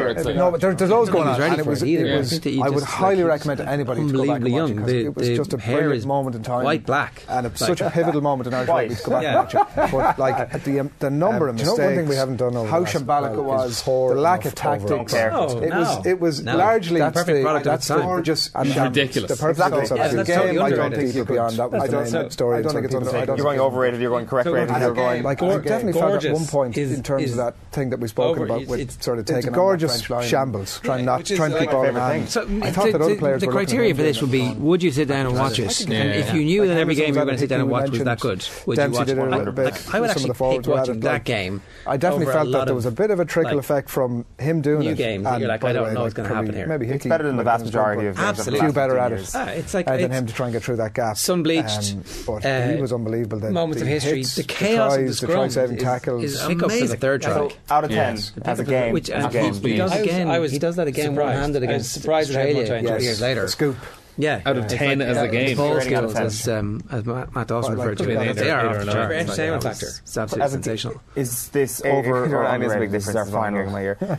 where it's like, no, but there, there's loads going on. And it was, it was, I would highly recommend anybody to go back and watch it, because it was just a brilliant moment in time. White black. And it's such a pivotal moment in Irish rugby to go back and watch it. But like the the number of mistakes, one thing we haven't done over how shambolic it was, the lack of tactics. It was it was largely that's the product that's of just ridiculous. The perfect of the game. I don't think you could beyond that. I don't story. I don't think it's under. You're going overrated. You're going correct rated. You're going like I definitely felt at one point in terms of that thing that we've spoken about with sort of taking gorgeous shambles, trying not trying to keep all in hand. I thought that other players. The criteria for this would be: would you sit down and watch it? And if you knew that every game you were going to sit down and watch was that good, would you watch it? I would actually pick watching that game. I definitely felt that there was a bit of a trickle effect from him doing new it. games. You're like, I don't know what's going to happen here. Maybe it's better than the vast majority of games. Absolutely, a few better at it. It's like than him to try and get through that gap. Sunbleached, but he was unbelievable. The moments of history, hits, the chaos the tries, of the scrum saving tackles is amazing. The third try out of ten as a game. Which he does again. He does that again one-handed against Australia years later. Scoop. Yeah, out of ten like, as a game. Ball skills, as, um, as Matt Dawson well, referred like, to it, they are off the chart. Entertainment factor. It's absolutely sensational. Is this over or under? Is a big difference. This is our final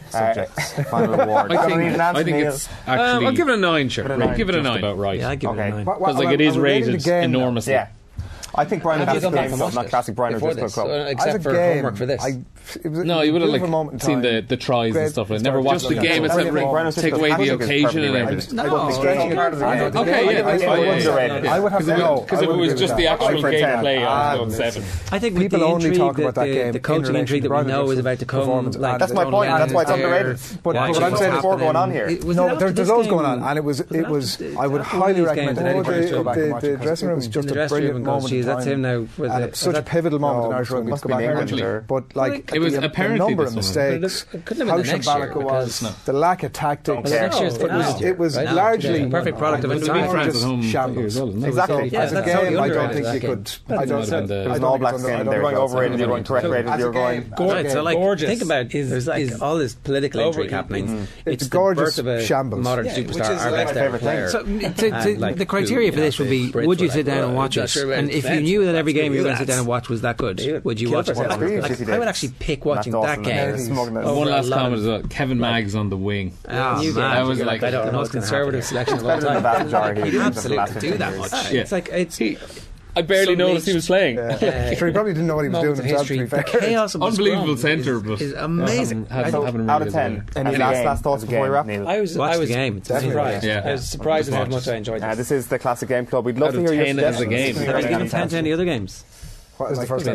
final award. I think, I think it's actually. I'll give it a nine. Sure, give it a nine. About right. Yeah, I give it a nine because like it is rated enormously. Yeah. I think Brian has a game, not classic Brian or Disco Club. Uh, except for game, homework for this. I, it was no, you would have like seen the, the tries and stuff. Like never watched the game. It's like take away the occasion and everything. No, okay, yeah, I would have to know because if it was just the actual gameplay, I would go seven. I think people only talk about that game. The coaching intrigue that we know is about to come. That's my point. That's why it's underrated. But what I'm saying before going on here, no, there's loads going on, and it was it was. I would highly recommend anybody to go back and watch it. The dressing room is just a brilliant moment. That's him now. And it's such a pivotal moment in Irish rugby. But like it was the, apparently the number of mistakes, how shambolic it was, the lack of tactics. It was it was largely perfect product of its time. Just shambles. Exactly. As a game, I don't think you could. I don't think there's an All Blacks game. They're going overrated. You're going correct rated. You're going. So like think about there's like all this political intrigue happening. It's gorgeous shambles. Modern superstar, our best ever player. The criteria for this would be: would you sit down and watch it? And if you knew that every game you were going to sit down and watch was that good, would you watch it? Like, I would actually pick watching that game. Oh, one last comment is uh, Kevin Maggs on the wing. Oh, that was like the most conservative selection of all time. He absolutely do that much. It's like it's. I barely noticed he was playing. Yeah. Sure, he probably didn't know what he was doing himself, to be fair. The chaos of unbelievable centre, but is amazing. Yeah, haven't, haven't out of ten. Any last last thoughts before we wrap? I was I was game. Surprised. Yeah. I was surprised at how much I enjoyed this. Uh, this is the Classic Game Club. We'd love to hear your suggestions. As a game. Would you give ten to any other games? What was the first one?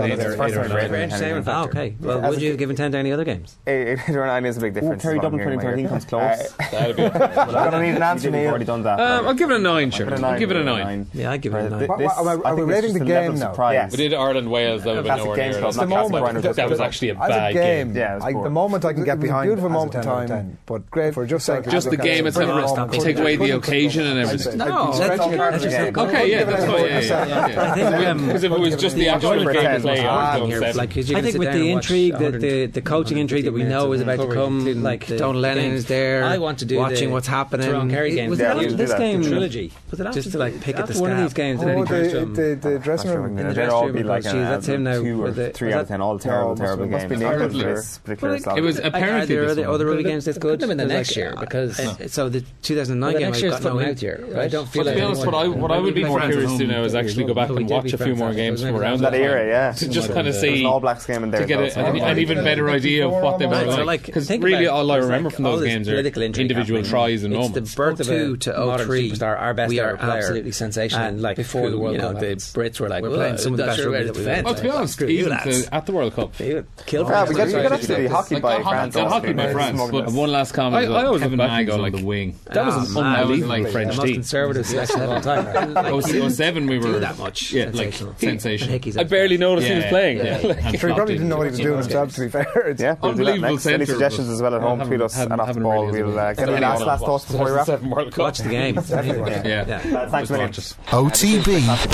Oh, okay. Well, would you have given ten to any other games? Eight or nine is a big difference. Kerry Dublin twenty thirteen comes close. That'd be. I don't need an answer. We've already done that. I'll give it a nine. Sure. I'll give it a nine. Yeah, I give it a nine. Are we rating the game now? We did Ireland Wales. That would have been nowhere near. The moment that was actually a bad game. Yeah, the moment I can get behind. Beautiful moment in time, but great for just saying. Just the game itself. Take away the occasion and everything. No, that's just okay. Yeah, that's fine. Because if it was just the actual gameplay. Like, I think with the intrigue, the, the the coaching intrigue that we know is about to come, like Donald Lennon is there. I want to do watching what's happening. Was it after this game trilogy? Was it just to like pick at the one of these games? Oh, the the dressing room. In the dressing room. That's him now. Two or three out of ten. All terrible, terrible games. It was apparently are there other rugby games that's good? Them in the next year because so the two thousand nine game I've got no out here. I don't feel like. To be honest, what I what I would be more curious to now is actually go back and watch a few more games from around that era. Yeah, to just kind of see All Blacks game in there to get a, an, an even better idea of what they were like. Because really, all I remember from those games are individual tries and moments. It's the birth of a to modern superstar, our best ever player. Absolutely sensational. And like before the World Cup, the Brits were like, we're playing some of the best rugby that we've had. Well, to be honest, even at the World Cup, kill for we got actually hockey by France. Hockey by France. But one last comment. I always Kevin Maggs on the wing. That was an unbelievable French team. The most conservative selection of all time. oh seven we were that much. Yeah, like sensational. I barely noticed he was playing. He probably didn't know what he was doing himself, to be fair. Yeah, we'll do that next. Any suggestions as well at home? Tweet us and off the ball. We'll get any last last thoughts before we wrap. Watch the game. Yeah. Thanks, million. O T B A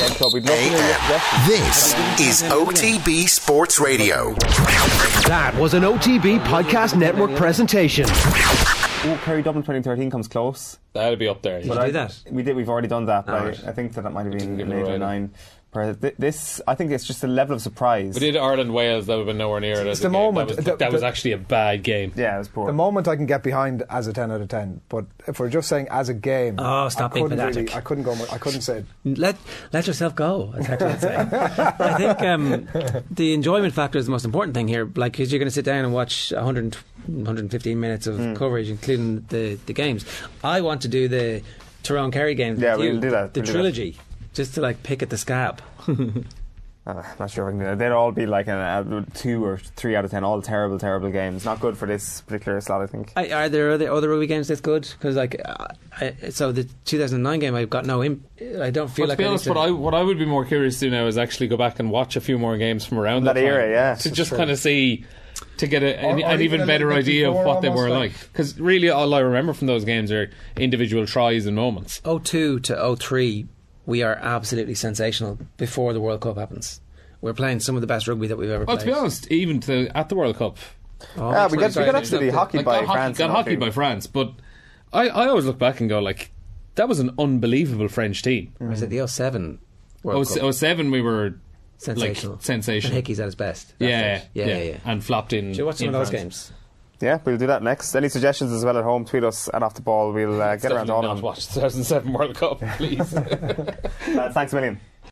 M. This is O T B Sports Radio. That was an O T B Podcast Network presentation. Oh, Kerry Dublin twenty thirteen comes close. That'll be up there. Did you do that? We did. We've already done that. Oh, I, right. I think that that might have been in eight or nine. This, I think it's just a level of surprise. We did Ireland Wales, that would have been nowhere near it. It's the moment. That, was, the, that the, was actually a bad game. Yeah, it was poor. The moment I can get behind as a ten out of ten, but if we're just saying as a game, oh, stop I being couldn't pedantic. really, I couldn't go. I couldn't say it. Let let yourself go. That's actually what I'm saying. I think um, the enjoyment factor is the most important thing here. Like, because you're going to sit down and watch one hundred, one hundred fifteen minutes of mm. coverage, including the the games. I want to do the Tyrone Kerry games. Yeah, we'll do that. The we'll trilogy, that. just to like pick at the scab. Uh, I'm not sure if I can do that. They'd all be like a, a two or three out of ten, all terrible, terrible games. Not good for this particular slot, I think. I, are there other, other rugby games that's good? Because like, uh, I, so the two thousand nine game, I've got no. Imp- I don't feel well, like. To be honest, what I what I would be more curious to do now is actually go back and watch a few more games from around that, that era, time, yeah, to just kind of see. To get a, or, an, or an even, even better idea of what they were like. Because like. really all I remember from those games are individual tries and moments. oh two to oh three, we are absolutely sensational before the World Cup happens. We're playing some of the best rugby that we've ever well, played. Well, to be honest, even to, at the World Cup. Oh, yeah, we got, we got absolutely hockeyed like, by got France. Got hockeyed by France, but I, I always look back and go, like, that was an unbelievable French team. Mm. Was it the oh seven World Cup? oh seven we were... Sensational. Like, sensational. And Hickey's at his best. Yeah, yeah, yeah, yeah. And flopped in. Should we watch some of those France. games? Yeah, we'll do that next. Any suggestions as well at home, tweet us at Off the Ball. We'll uh, get around to all of them. Watch the two thousand seven World Cup, please. uh, thanks a million.